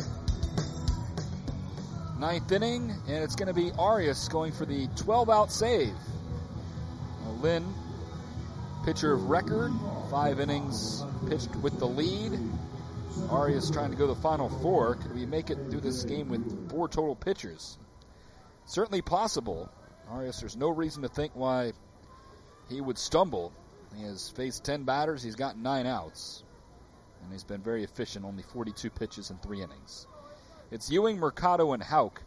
9th inning, and it's going to be Arias going for the 12-out save. Now, Lynn, pitcher of record, 5 innings pitched with the lead. Arias trying to go the final 4. Could we make it through this game with 4 total pitchers? Certainly possible. Arias, there's no reason to think why he would stumble. He has faced 10 batters. He's got 9 outs. And he's been very efficient, only 42 pitches in 3 innings. It's Ewing, Mercado, and Houck.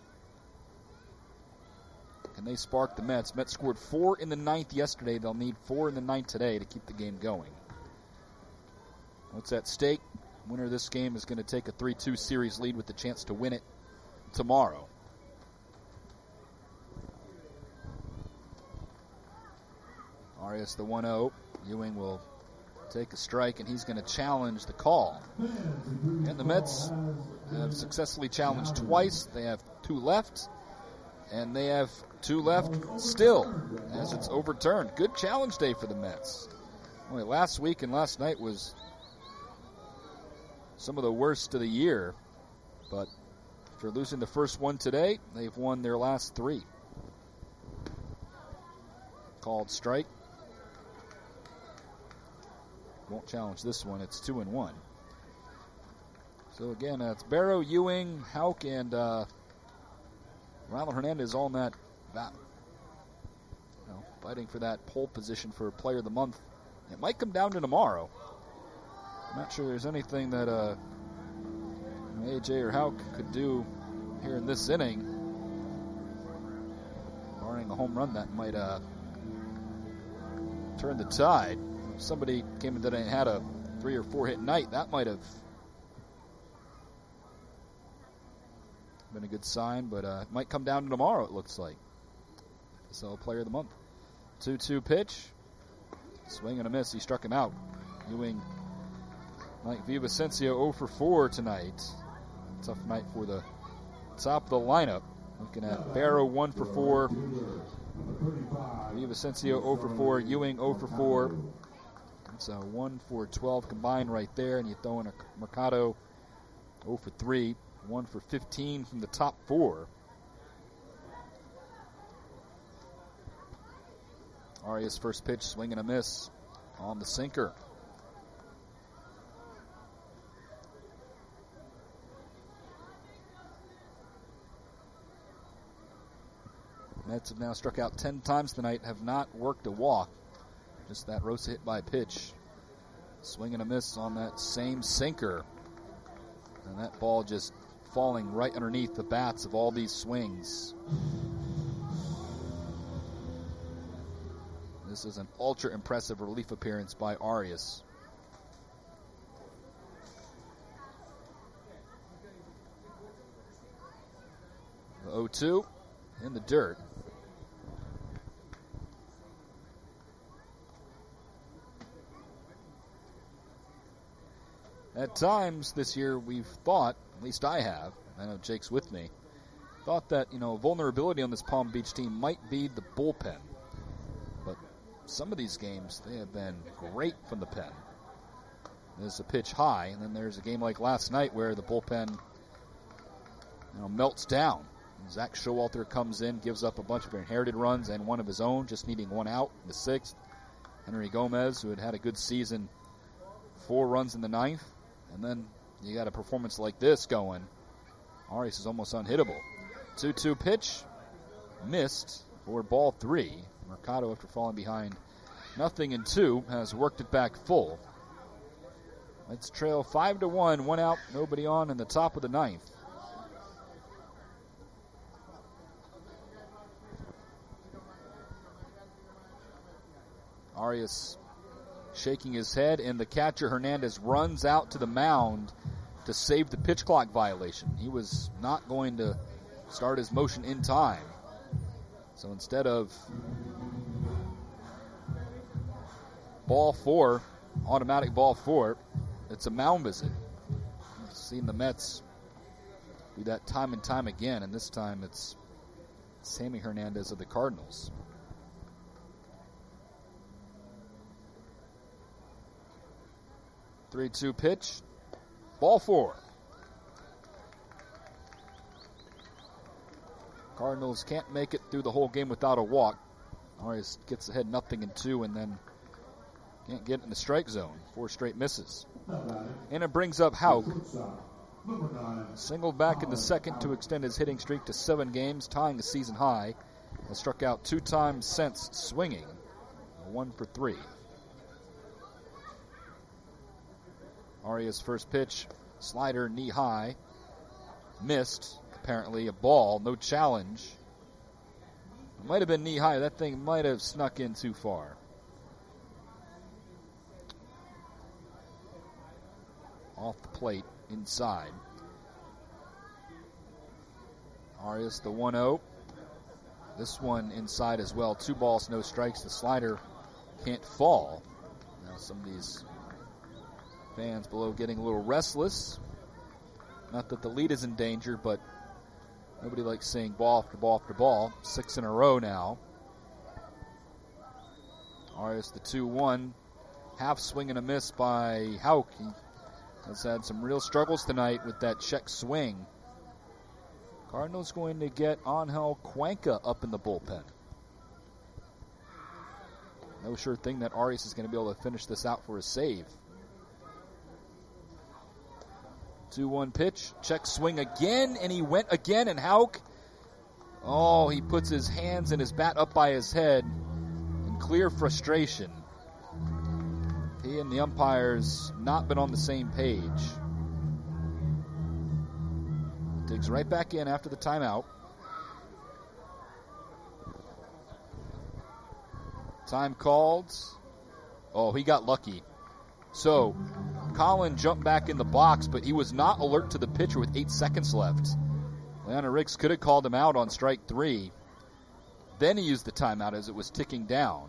Can they spark the Mets? Mets scored 4 in the 9th yesterday. They'll need 4 in the 9th today to keep the game going. What's at stake? Winner of this game is going to take a 3-2 series lead with the chance to win it tomorrow. Arias the 1-0. Ewing will take a strike, and he's going to challenge the call. And the Mets have successfully challenged twice. They have 2 left, and they have 2 left still as it's overturned. Good challenge day for the Mets. Only last week and last night was some of the worst of the year, but after losing the first one today, they've won their last 3. Called strike. Won't challenge this one. It's 2-1. So again, it's Barrow, Ewing, Houck, and Ronald Hernandez all in that fighting for that pole position for Player of the Month. It might come down to tomorrow. I'm not sure there's anything that AJ or Houck could do here in this inning, barring a home run that might turn the tide. If somebody came in today and had a 3 or 4 hit night, that might have been a good sign, but it might come down to tomorrow, it looks like. So, Player of the Month. 2-2 pitch. Swing and a miss. He struck him out. Ewing, Mike Villavicencio 0 for 4 tonight. Tough night for the top of the lineup. Looking at Barrow 1 for 4. Villavicencio 0 for 4. Ewing 0 for 4. So 1 for 12 combined right there. And you throw in a Mercado 0 for 3. 1 for 15 from the top 4. Arias' first pitch, swing and a miss on the sinker. Mets have now struck out 10 times tonight, have not worked a walk. Just that Rosa hit by pitch. Swing and a miss on that same sinker. And that ball just falling right underneath the bats of all these swings. This is an ultra impressive relief appearance by Arias. The 0-2 in the dirt. At times this year we've thought, at least I have, I know Jake's with me, thought that, vulnerability on this Palm Beach team might be the bullpen. But some of these games, they have been great from the pen. There's a pitch high, and then there's a game like last night where the bullpen, melts down. And Zach Showalter comes in, gives up a bunch of inherited runs and one of his own, just needing one out in the 6th. Henry Gomez, who had a good season, 4 runs in the 9th. And then you got a performance like this going. Arias is almost unhittable. 2-2 pitch, missed for ball 3. Mercado, after falling behind 0-2, has worked it back full. Let's trail 5-1, 1 out, nobody on in the top of the 9th. Arias shaking his head, and the catcher Hernandez runs out to the mound to save the pitch clock violation. He was not going to start his motion in time. So instead of ball 4, automatic ball 4, it's a mound visit. I've seen the Mets do that time and time again, and this time it's Sammy Hernandez of the Cardinals. Three-2 pitch, ball 4. Cardinals can't make it through the whole game without a walk. Arias gets ahead 0-2 and then can't get in the strike zone. 4 straight misses. And it brings up Houck. Singled back in the 2nd to extend his hitting streak to 7 games, tying a season high. Has struck out 2 times since swinging. 1 for 3. Arias' first pitch, slider knee high, missed, apparently a ball, no challenge. It might have been knee high, that thing might have snuck in too far. Off the plate, inside. Arias, the 1-0. This one inside as well, 2 balls, no strikes. The slider can't fall. Now some of these fans below getting a little restless. Not that the lead is in danger, but nobody likes saying ball after ball after ball. 6 in a row now. Arias, the 2-1. Half swing and a miss by Houck. He has had some real struggles tonight with that check swing. Cardinals going to get Angel Cuenca up in the bullpen. No sure thing that Arias is going to be able to finish this out for a save. 2-1 pitch, check swing again, and he went again, and Houck, he puts his hands and his bat up by his head in clear frustration. He and the umpires not been on the same page. Digs right back in after the timeout. Time called. Oh, he got lucky. So, Colin jumped back in the box, but he was not alert to the pitcher with 8 seconds left. Leona Ricks could have called him out on strike 3. Then he used the timeout as it was ticking down.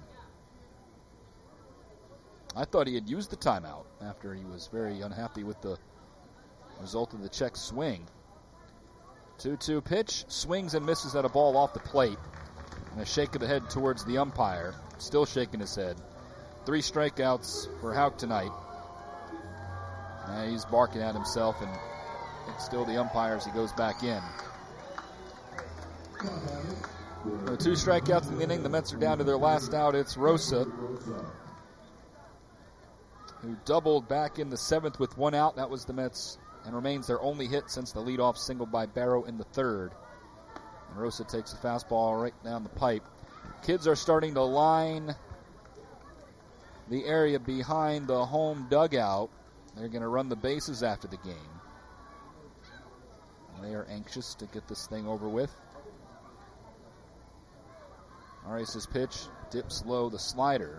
I thought he had used the timeout after he was very unhappy with the result of the check swing. 2-2 pitch, swings and misses at a ball off the plate. And a shake of the head towards the umpire, still shaking his head. 3 strikeouts for Houck tonight. He's barking at himself, and it's still the umpire as he goes back in. 2 strikeouts in the inning. The Mets are down to their last out. It's Rosa, who doubled back in the 7th with 1 out. That was the Mets, and remains their only hit since the leadoff single by Barrow in the 3rd. And Rosa takes a fastball right down the pipe. Kids are starting to line the area behind the home dugout. They're going to run the bases after the game. They are anxious to get this thing over with. Arias' pitch dips low, the slider.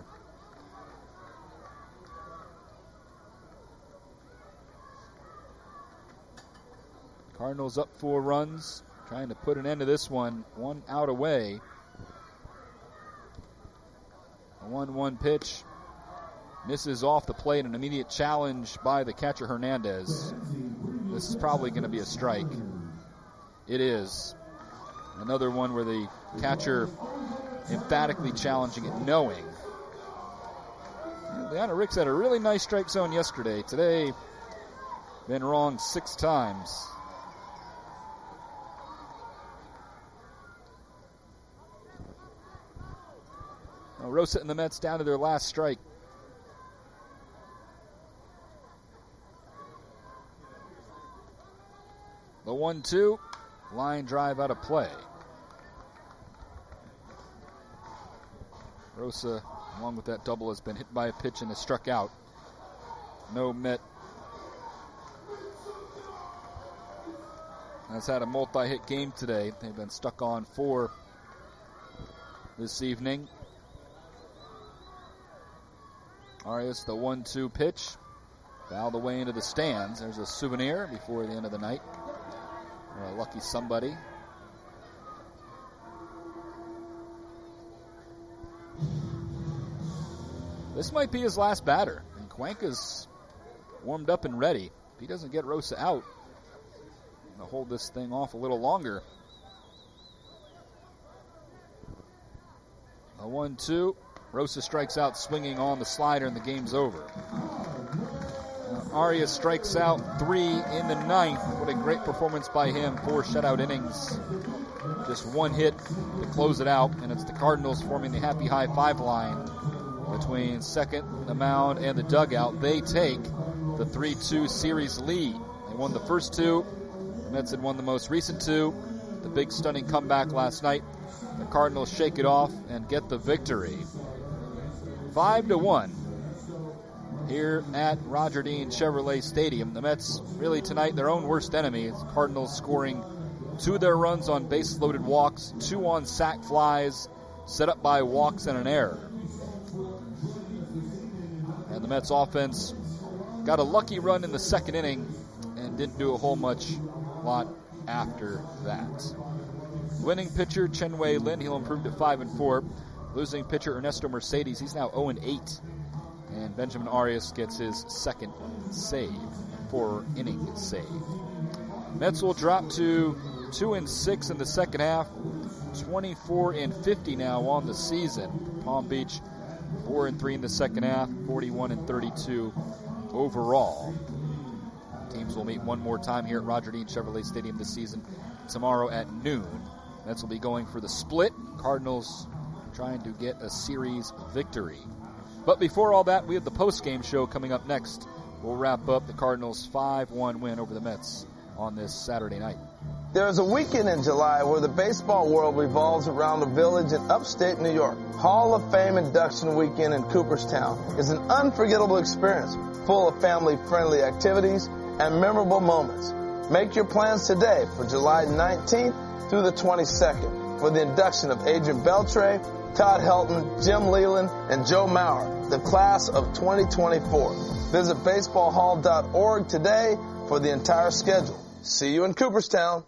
Cardinals up 4 runs, trying to put an end to this one. 1 out away. A 1-1 pitch. misses off the plate, an immediate challenge by the catcher Hernandez. This is probably going to be a strike. It is. Another one where the catcher emphatically challenging it, knowing. Leona Ricks had a really nice strike zone yesterday. Today, been wrong 6 times. Now Rosa and the Mets down to their last strike. The 1-2, line drive out of play. Rosa, along with that double, has been hit by a pitch and has struck out. No Met has had a multi-hit game today. They've been stuck on 4 this evening. Arias, the 1-2 pitch. Fouled away into the stands. There's a souvenir before the end of the night. Or a lucky somebody. This might be his last batter. And Cuenca's warmed up and ready. If he doesn't get Rosa out, he'll hold this thing off a little longer. A 1-2. Rosa strikes out swinging on the slider, and the game's over. Arias strikes out 3 in the 9th. What a great performance by him. 4 shutout innings. Just 1 hit to close it out, and it's the Cardinals forming the happy high 5 line between second, the mound, and the dugout. They take the 3-2 series lead. They won the first 2. The Mets had won the most recent 2. The big stunning comeback last night. The Cardinals shake it off and get the victory. 5-1 here at Roger Dean Chevrolet Stadium. The Mets really tonight their own worst enemy. It's Cardinals scoring 2 of their runs on base-loaded walks, 2 on sac flies, set up by walks and an error. And the Mets offense got a lucky run in the second inning and didn't do a whole lot after that. Winning pitcher Chen-Wei Lin, he'll improve to 5-4. Losing pitcher Ernesto Mercedes, he's now 0-8. And Benjamin Arias gets his second save, 4-inning save. Mets will drop to 2-6 in the second half, 24-50 now on the season. Palm Beach 4-3 in the second half, 41-32 overall. Teams will meet one more time here at Roger Dean Chevrolet Stadium this season tomorrow at noon. Mets will be going for the split. Cardinals trying to get a series victory. But before all that, we have the post-game show coming up next. We'll wrap up the Cardinals' 5-1 win over the Mets on this Saturday night. There's a weekend in July where the baseball world revolves around a village in upstate New York. Hall of Fame induction weekend in Cooperstown is an unforgettable experience, full of family-friendly activities and memorable moments. Make your plans today for July 19th through the 22nd for the induction of Adrian Beltre, Todd Helton, Jim Leland, and Joe Mauer, the class of 2024. Visit baseballhall.org today for the entire schedule. See you in Cooperstown.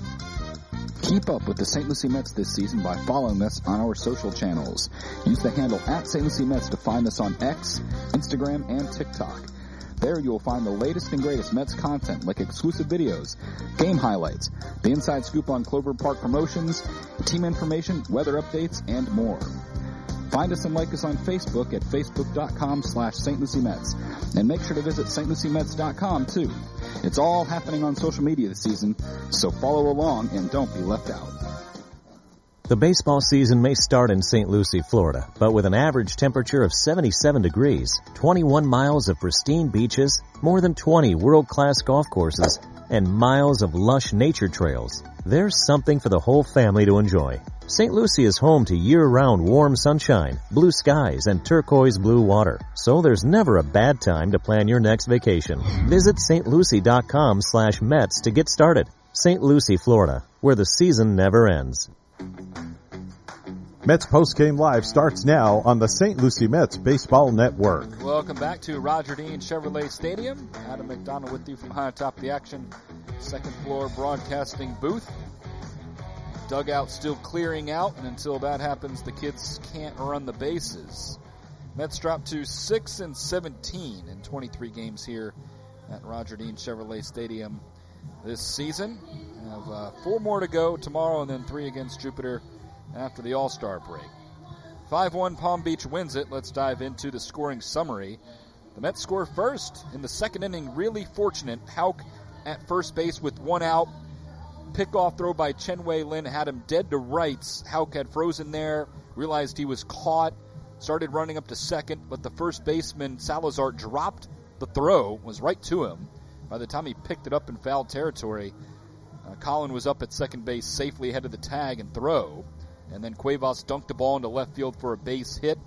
Keep up with the St. Lucie Mets this season by following us on our social channels. Use the handle @St. Lucie Mets to find us on X, Instagram, and TikTok. There you will find the latest and greatest Mets content like exclusive videos, game highlights, the inside scoop on Clover Park promotions, team information, weather updates, and more. Find us and like us on Facebook at facebook.com/St. Lucie Mets. And make sure to visit stluciemets.com too. It's all happening on social media this season, so follow along and don't be left out. The baseball season may start in St. Lucie, Florida, but with an average temperature of 77 degrees, 21 miles of pristine beaches, more than 20 world-class golf courses, and miles of lush nature trails, there's something for the whole family to enjoy. St. Lucie is home to year-round warm sunshine, blue skies, and turquoise blue water, so there's never a bad time to plan your next vacation. Visit stlucie.com/Mets to get started. St. Lucie, Florida, where the season never ends. Mets Postgame Live starts now on the St. Lucie Mets Baseball Network. Welcome back to Roger Dean Chevrolet Stadium. Adam McDonald with you from high atop the action. Second floor broadcasting booth. Dugout still clearing out, and until that happens, the kids can't run the bases. Mets dropped to 6-17 in 23 games here at Roger Dean Chevrolet Stadium this season. We have 4 more to go tomorrow and then 3 against Jupiter after the All-Star break. 5-1 Palm Beach wins it. Let's dive into the scoring summary. The Mets score first in the second inning. Really fortunate. Houck at first base with 1 out. Pickoff throw by Chen-Wei Lin had him dead to rights. Houck had frozen there, realized he was caught, started running up to second, but the first baseman, Salazar, dropped the throw, was right to him. By the time he picked it up in foul territory, Colin was up at second base safely ahead of the tag and throw. And then Cuevas dunked the ball into left field for a base hit.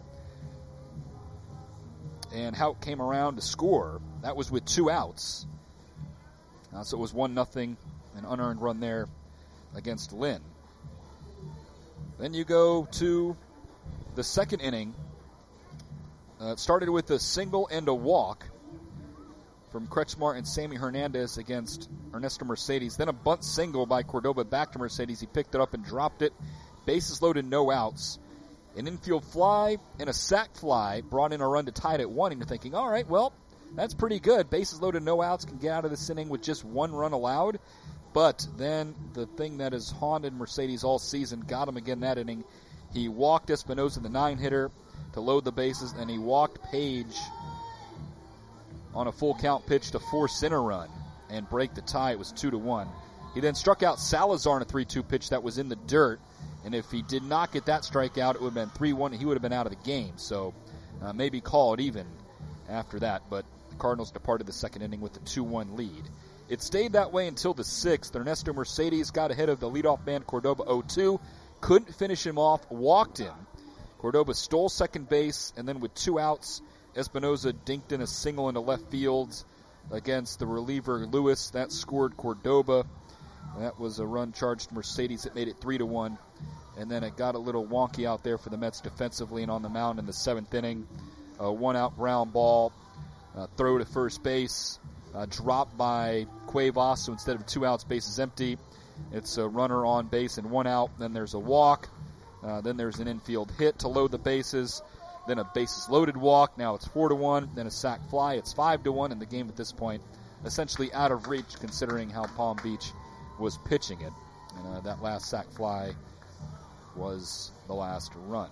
And Houck came around to score. That was with 2 outs. So it was 1-0, an unearned run there against Lynn. Then you go to the second inning. It started with a single and a walk from Kretschmar and Sammy Hernandez against Ernesto Mercedes. Then a bunt single by Cordoba back to Mercedes. He picked it up and dropped it. Bases loaded, no outs. An infield fly and a sac fly brought in a run to tie it at 1. And you're thinking, all right, well, that's pretty good. Bases loaded, no outs, can get out of this inning with just 1 run allowed. But then the thing that has haunted Mercedes all season got him again that inning. He walked Espinosa, the 9-hitter, to load the bases, and he walked Page on a full count pitch to force in a run and break the tie. It was 2-1. He then struck out Salazar on a 3-2 pitch that was in the dirt. And if he did not get that strikeout, it would have been 3-1. He would have been out of the game. So maybe call it even after that. But the Cardinals departed the second inning with a 2-1 lead. It stayed that way until the 6th. Ernesto Mercedes got ahead of the leadoff man, Cordoba 0-2. Couldn't finish him off, walked him. Cordoba stole second base, and then with 2 outs, Espinosa dinked in a single into left field against the reliever Lewis. That scored Cordoba. That was a run charged Mercedes. It made it 3-1. And then it got a little wonky out there for the Mets defensively and on the mound in the 7th inning. A 1-out ground ball, throw to first base, dropped by Cuevas. So instead of 2 outs, bases empty. It's a runner on base and 1 out. Then there's a walk. Then there's an infield hit to load the bases. Then a bases loaded walk. Now it's 4-1. Then a sac fly. It's 5-1. And the game at this point essentially out of reach considering how Palm Beach was pitching it. And that last sac fly was the last run.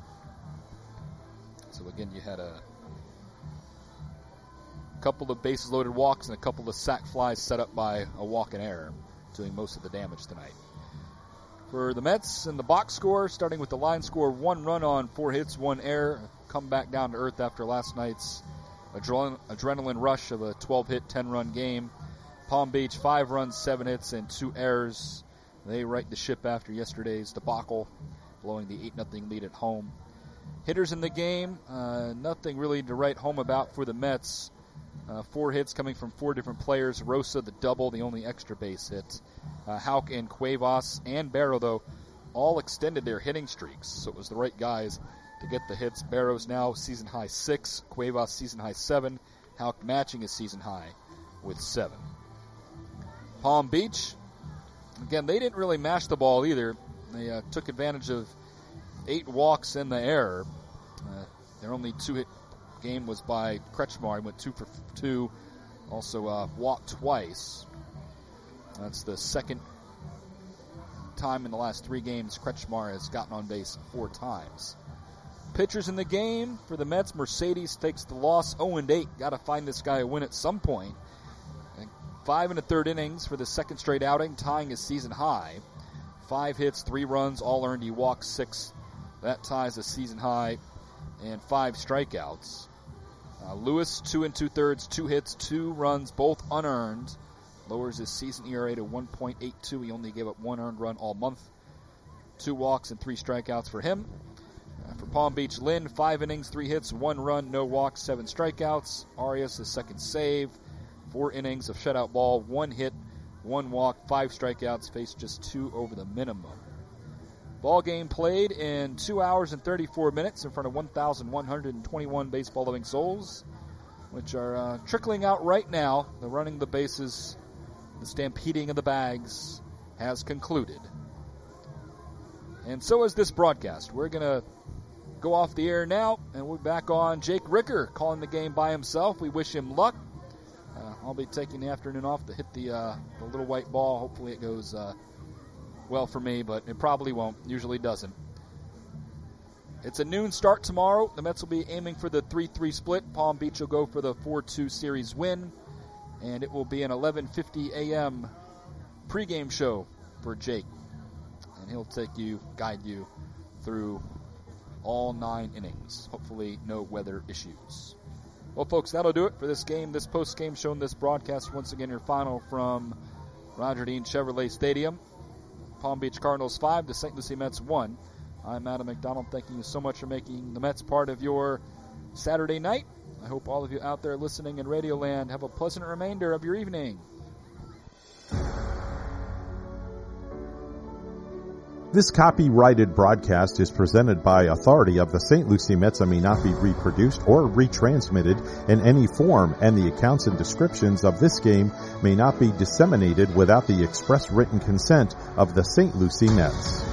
So again, you had a couple of bases loaded walks and a couple of sac flies set up by a walk and error, doing most of the damage tonight. For the Mets and the box score, starting with the line score, 1 run on 4 hits, 1 error. Come back down to earth after last night's adrenaline rush of a 12-hit, 10-run game. Palm Beach, 5 runs, 7 hits, and 2 errors. They right the ship after yesterday's debacle, blowing the 8-0 lead at home. Hitters in the game, nothing really to write home about for the Mets. 4 hits coming from 4 different players. Rosa, the double, the only extra base hit. Houck and Cuevas and Barrow, though, all extended their hitting streaks. So it was the right guys to get the hits. Barrow's now season high 6. Cuevas season high 7. Houck matching his season high with 7. Palm Beach, again, they didn't really mash the ball either. They took advantage of 8 walks and the error. Their only 2-hit game was by Kretschmar. He went 2 for 2. Also walked twice. That's the second time in the last 3 games Kretschmar has gotten on base 4 times. Pitchers in the game for the Mets. Mercedes takes the loss, 0-8. Got to find this guy a win at some point. 5 1/3 innings for the second straight outing, tying his season high. 5 hits, 3 runs, all earned. He walked 6. That ties a season high, and 5 strikeouts. Lewis, 2 2/3, 2 hits, 2 runs, both unearned. Lowers his season ERA to 1.82. He only gave up 1 earned run all month. 2 walks and 3 strikeouts for him. For Palm Beach, Lynn, 5 innings, 3 hits, 1 run, no walks, 7 strikeouts. Arias, his second save. 4 innings of shutout ball, 1 hit, 1 walk, 5 strikeouts, faced just 2 over the minimum. Ball game played in 2 hours and 34 minutes in front of 1,121 baseball-loving souls, which are trickling out right now. The running the bases, the stampeding of the bags has concluded. And so is this broadcast. We're going to go off the air now, and we'll be back on Jake Ricker calling the game by himself. We wish him luck. I'll be taking the afternoon off to hit the little white ball. Hopefully it goes well for me, but it probably won't. Usually doesn't. It's a noon start tomorrow. The Mets will be aiming for the 3-3 split. Palm Beach will go for the 4-2 series win. And it will be an 11:50 a.m. pregame show for Jake. And he'll guide you through all 9 innings. Hopefully no weather issues. Well, folks, that'll do it for this game, this post-game show, and this broadcast. Once again, your final from Roger Dean Chevrolet Stadium. Palm Beach Cardinals 5, the St. Lucie Mets 1. I'm Adam McDonald. Thanking you so much for making the Mets part of your Saturday night. I hope all of you out there listening in Radio Land have a pleasant remainder of your evening. This copyrighted broadcast is presented by authority of the St. Lucie Mets and may not be reproduced or retransmitted in any form, and the accounts and descriptions of this game may not be disseminated without the express written consent of the St. Lucie Mets.